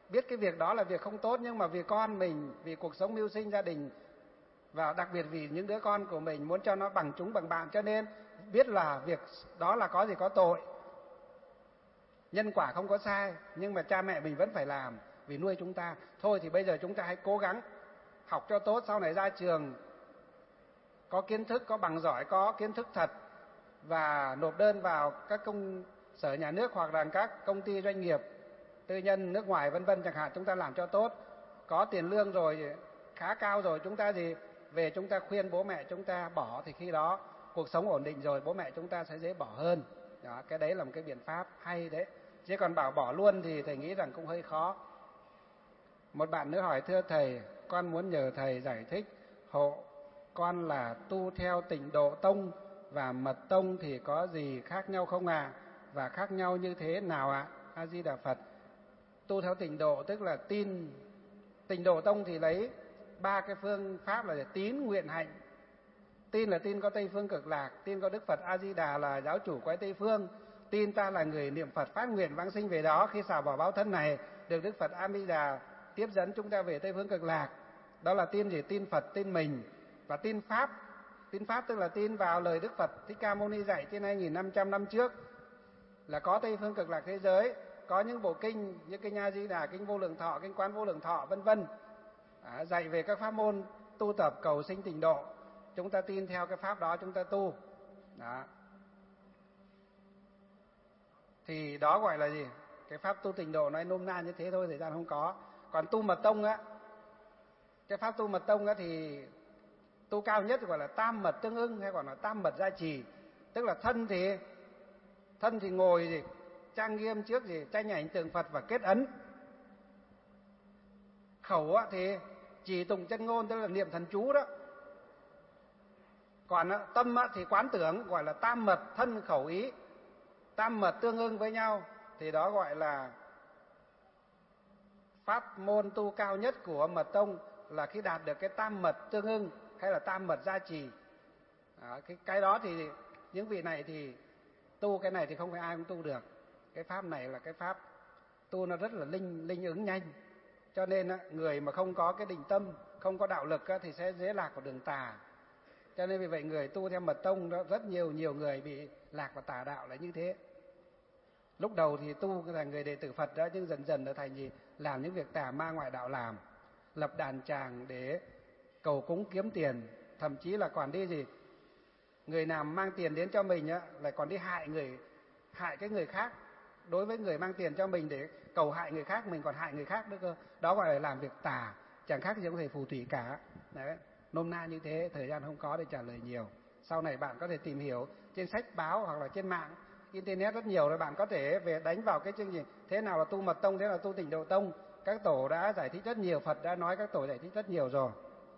biết cái việc đó là việc không tốt, nhưng mà vì con mình, vì cuộc sống mưu sinh gia đình, và đặc biệt vì những đứa con của mình muốn cho nó bằng chúng bằng bạn, cho nên biết là việc đó là có gì có tội, nhân quả không có sai, nhưng mà cha mẹ mình vẫn phải làm vì nuôi chúng ta. Thôi thì bây giờ chúng ta hãy cố gắng học cho tốt, sau này ra trường có kiến thức, có bằng giỏi, có kiến thức thật, và nộp đơn vào các công sở nhà nước hoặc là các công ty doanh nghiệp tư nhân nước ngoài vân vân chẳng hạn. Chúng ta làm cho tốt, có tiền lương rồi, khá cao rồi, chúng ta về chúng ta khuyên bố mẹ chúng ta bỏ, thì khi đó cuộc sống ổn định rồi, bố mẹ chúng ta sẽ dễ bỏ hơn. Đó, cái đấy là một cái biện pháp hay đấy. Chứ còn bảo bỏ luôn thì thầy nghĩ rằng cũng hơi khó. Một bạn nữa hỏi: thưa thầy, con muốn nhờ thầy giải thích hộ con là tu theo Tịnh Độ Tông và Mật Tông thì có gì khác nhau không ạ? Và khác nhau như thế nào ạ? A Di Đà Phật. Tu theo Tịnh Độ tức là tin. Tịnh Độ Tông thì lấy 3 cái phương pháp là tín, nguyện, hạnh. Tin là tin có Tây Phương Cực Lạc, tin có Đức Phật A Di Đà là giáo chủ quái Tây Phương, tin ta là người niệm Phật phát nguyện vãng sinh về đó, khi xả bỏ báo thân này được Đức Phật A Di Đà tiếp dẫn chúng ta về Tây Phương Cực Lạc. Đó là tin gì? Tin Phật, tin mình. Và tin Pháp. Tin Pháp tức là tin vào lời Đức Phật Thích Ca Mâu Ni dạy trên 2.500 năm trước, là có Tây Phương Cực Lạc thế giới, có những bộ kinh như kinh A Di Đà, kinh Vô Lượng Thọ, kinh Quán Vô Lượng Thọ vân vân, dạy về các pháp môn tu tập cầu sinh tịnh độ. Chúng ta tin theo cái pháp đó, chúng ta tu. Đó. Thì đó gọi là gì? Cái pháp tu tịnh độ nói nôm na như thế thôi, thời gian không có. Còn tu Mật Tông á, cái pháp tu Mật Tông á thì tu cao nhất gọi là tam mật tương ưng, hay gọi là tam mật gia trì. Tức là thân thì ngồi gì trang nghiêm trước gì tranh ảnh tượng Phật và kết ấn. Khẩu á thì chỉ tụng chân ngôn, tức là niệm thần chú đó. Còn tâm á thì quán tưởng, gọi là tam mật thân khẩu ý, tam mật tương ưng với nhau, thì đó gọi là pháp môn tu cao nhất của Mật Tông, là khi đạt được cái tam mật tương ưng hay là tam mật gia trì. Cái đó thì những vị này thì tu cái này thì không phải ai cũng tu được. Cái pháp này là cái pháp tu nó rất là linh ứng nhanh, cho nên người mà không có cái định tâm, không có đạo lực thì sẽ dễ lạc vào đường tà. Cho nên vì vậy người tu theo Mật Tông đó, rất nhiều người bị lạc vào tà đạo là như thế. Lúc đầu thì tu là người đệ tử Phật đó, nhưng dần dần đã thành gì? Làm những việc tà ma ngoại đạo làm, lập đàn tràng để cầu cúng kiếm tiền, thậm chí là còn đi gì? Người nào mang tiền đến cho mình á, lại còn đi hại cái người khác. Đối với người mang tiền cho mình để cầu hại người khác, mình còn hại người khác nữa cơ. Đó gọi là làm việc tà, chẳng khác gì ông thầy phù thủy cả. Đấy, nôm na như thế, thời gian không có để trả lời nhiều. Sau này bạn có thể tìm hiểu trên sách báo hoặc là trên mạng internet rất nhiều rồi, bạn có thể về đánh vào cái chương trình thế nào là tu Mật Tông, thế nào là tu Tịnh Độ Tông. Các tổ đã giải thích rất nhiều, Phật đã nói, các tổ giải thích rất nhiều rồi.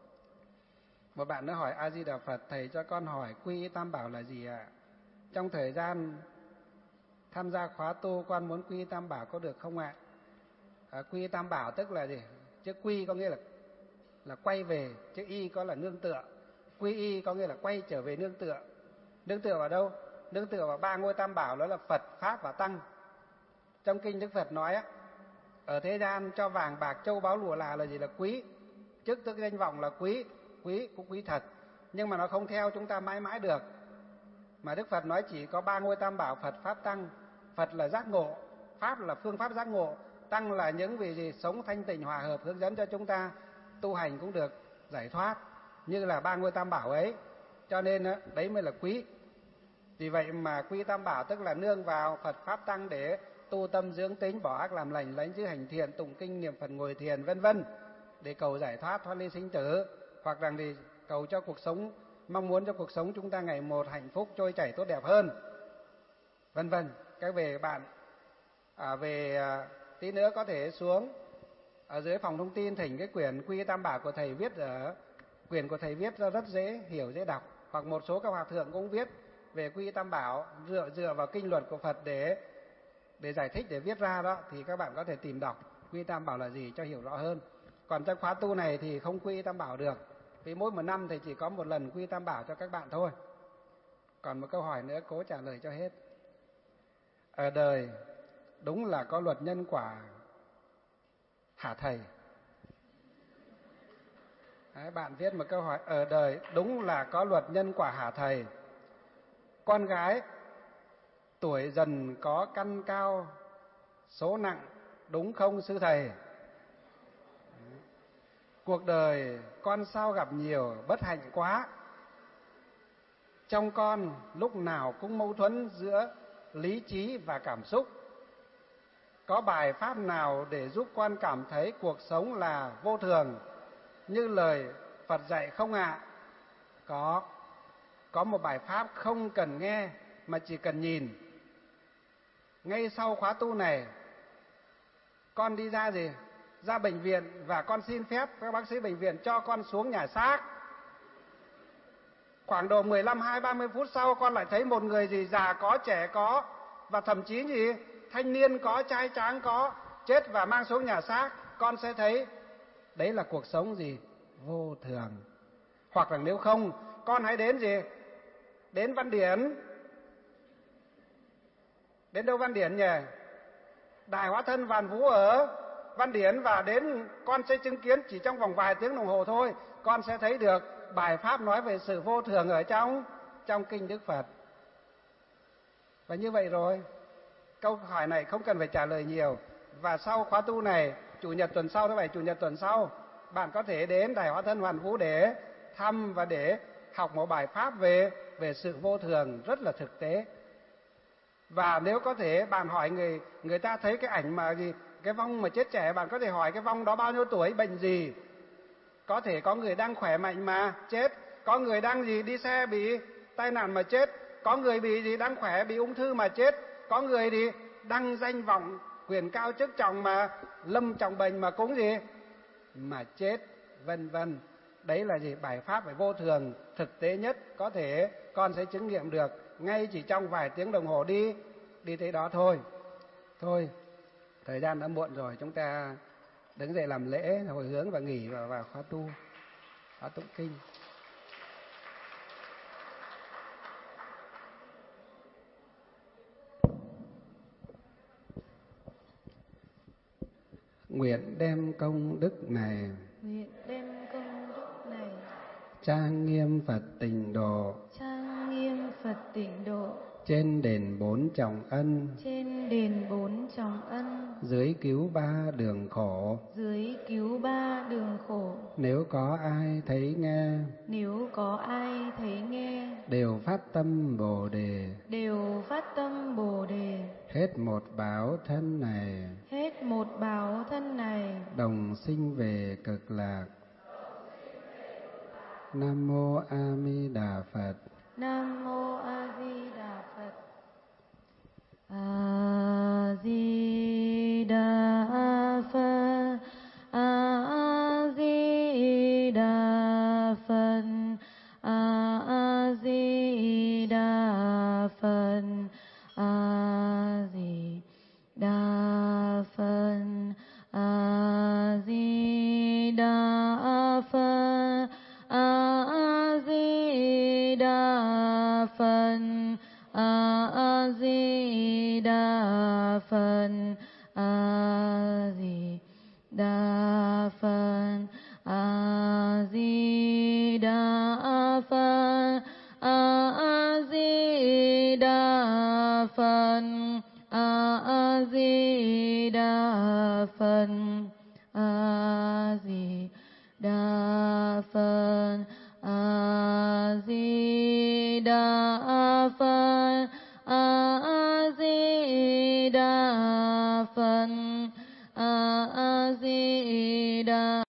Một bạn nữa hỏi: A Di Đà Phật, thầy cho con hỏi quy y tam bảo là gì ạ? Trong thời gian tham gia khóa tu, con muốn quy y tam bảo có được không ạ? Quy y tam bảo tức là gì? Chữ quy có nghĩa là quay về, chữ y có là nương tựa. Quy y có nghĩa là quay trở về nương tựa. Nương tựa vào đâu? Nương tựa vào 3 ngôi tam bảo, đó là Phật, Pháp và Tăng. Trong kinh Đức Phật nói ở thế gian cho vàng bạc châu báu lụa là gì? Là quý. Chức tức danh vọng là quý cũng quý thật, nhưng mà nó không theo chúng ta mãi mãi được. Mà Đức Phật nói chỉ có 3 ngôi tam bảo: Phật, Pháp, Tăng. Phật là giác ngộ, Pháp là phương pháp giác ngộ, Tăng là những vị gì sống thanh tịnh hòa hợp, hướng dẫn cho chúng ta tu hành cũng được giải thoát, như là 3 ngôi tam bảo ấy. Cho nên đấy mới là quý. Vì vậy mà quy tam bảo tức là nương vào Phật, Pháp, Tăng để tu tâm dưỡng tính, bỏ ác làm lành, lánh giữ hành thiện, tụng kinh niệm Phật, ngồi thiền vân vân, để cầu giải thoát, thoát ly sinh tử, hoặc rằng thì cầu cho cuộc sống, mong muốn cho cuộc sống chúng ta ngày một hạnh phúc, trôi chảy tốt đẹp hơn, vân vân. Các bạn tí nữa có thể xuống ở dưới phòng thông tin thỉnh cái quyển Quy Tam Bảo của thầy viết, ở quyển của thầy viết ra rất dễ hiểu, dễ đọc, hoặc một số các hòa thượng cũng viết về Quy Tam Bảo dựa vào kinh luật của Phật để giải thích, để viết ra đó, thì các bạn có thể tìm đọc Quy Tam Bảo là gì cho hiểu rõ hơn. Còn trong khóa tu này thì không Quy Tam Bảo được, vì mỗi một năm thì chỉ có một lần Quy Tam Bảo cho các bạn thôi. Còn một câu hỏi nữa cố trả lời cho hết. Ở đời đúng là có luật nhân quả, hả thầy? Đấy, bạn viết một câu hỏi: ở đời đúng là có luật nhân quả hả thầy? Con gái tuổi dần có căn cao số nặng, đúng không sư thầy? Cuộc đời con sao gặp nhiều bất hạnh quá, trong con lúc nào cũng mâu thuẫn giữa lý trí và cảm xúc. Có bài pháp nào để giúp con cảm thấy cuộc sống là vô thường như lời Phật dạy không ạ? Có một bài pháp không cần nghe mà chỉ cần nhìn. Ngay sau khóa tu này, con đi ra ra bệnh viện và con xin phép các bác sĩ bệnh viện cho con xuống nhà xác. Khoảng độ 15-30 phút sau, con lại thấy một người già có, trẻ có, và thậm chí thanh niên có, trai tráng có, chết và mang xuống nhà xác. Con sẽ thấy đấy là cuộc sống vô thường. Hoặc là nếu không, con hãy đến đến Văn Điển. Đến đâu Văn Điển nhỉ? Đài Hóa Thân Hoàn Vũ ở Văn Điển, và đến con sẽ chứng kiến chỉ trong vòng vài tiếng đồng hồ thôi, con sẽ thấy được bài pháp nói về sự vô thường ở trong kinh Đức Phật. Và như vậy rồi, câu hỏi này không cần phải trả lời nhiều. Và sau khóa tu này, chủ nhật tuần sau, chủ nhật tuần sau, bạn có thể đến Đài Hóa Thân Hoàn Vũ để thăm và để học một bài pháp về sự vô thường rất là thực tế. Và nếu có thể bạn hỏi người ta thấy cái ảnh mà cái vong mà chết trẻ, bạn có thể hỏi cái vong đó bao nhiêu tuổi, bệnh gì. Có thể có người đang khỏe mạnh mà chết, có người đang đi xe bị tai nạn mà chết, có người bị đang khỏe bị ung thư mà chết, có người đăng danh vọng quyền cao chức trọng mà lâm trọng bệnh mà cũng mà chết, vân vân. Đấy là bài pháp về vô thường thực tế nhất, có thể con sẽ chứng nghiệm được ngay chỉ trong vài tiếng đồng hồ đi tới đó thôi. Thời gian đã muộn rồi, chúng ta đứng dậy làm lễ hồi hướng và nghỉ vào khóa tu, khóa tụng kinh. Nguyện đem công đức này, trang nghiêm Phật Tịnh Độ, trên đền bốn trọng ân, dưới cứu ba đường khổ, nếu có ai thấy nghe, đều phát tâm Bồ Đề, hết một báo thân này, đồng sinh về cực lạc. Nam mô A Di Đà Phật. Nam mô A Di Đà Phật. A Di Đà Phật. A Di Đà Phật. A Di Đà Phật. A Di Đà Phật. A Di Đà Phật. A Di Đà Phật. A Di Đà Phật. A Di Đà Phật. A Di Đà Phật. A Di Đà Phật. A Di Đà Phật. A Di Đà Phật. A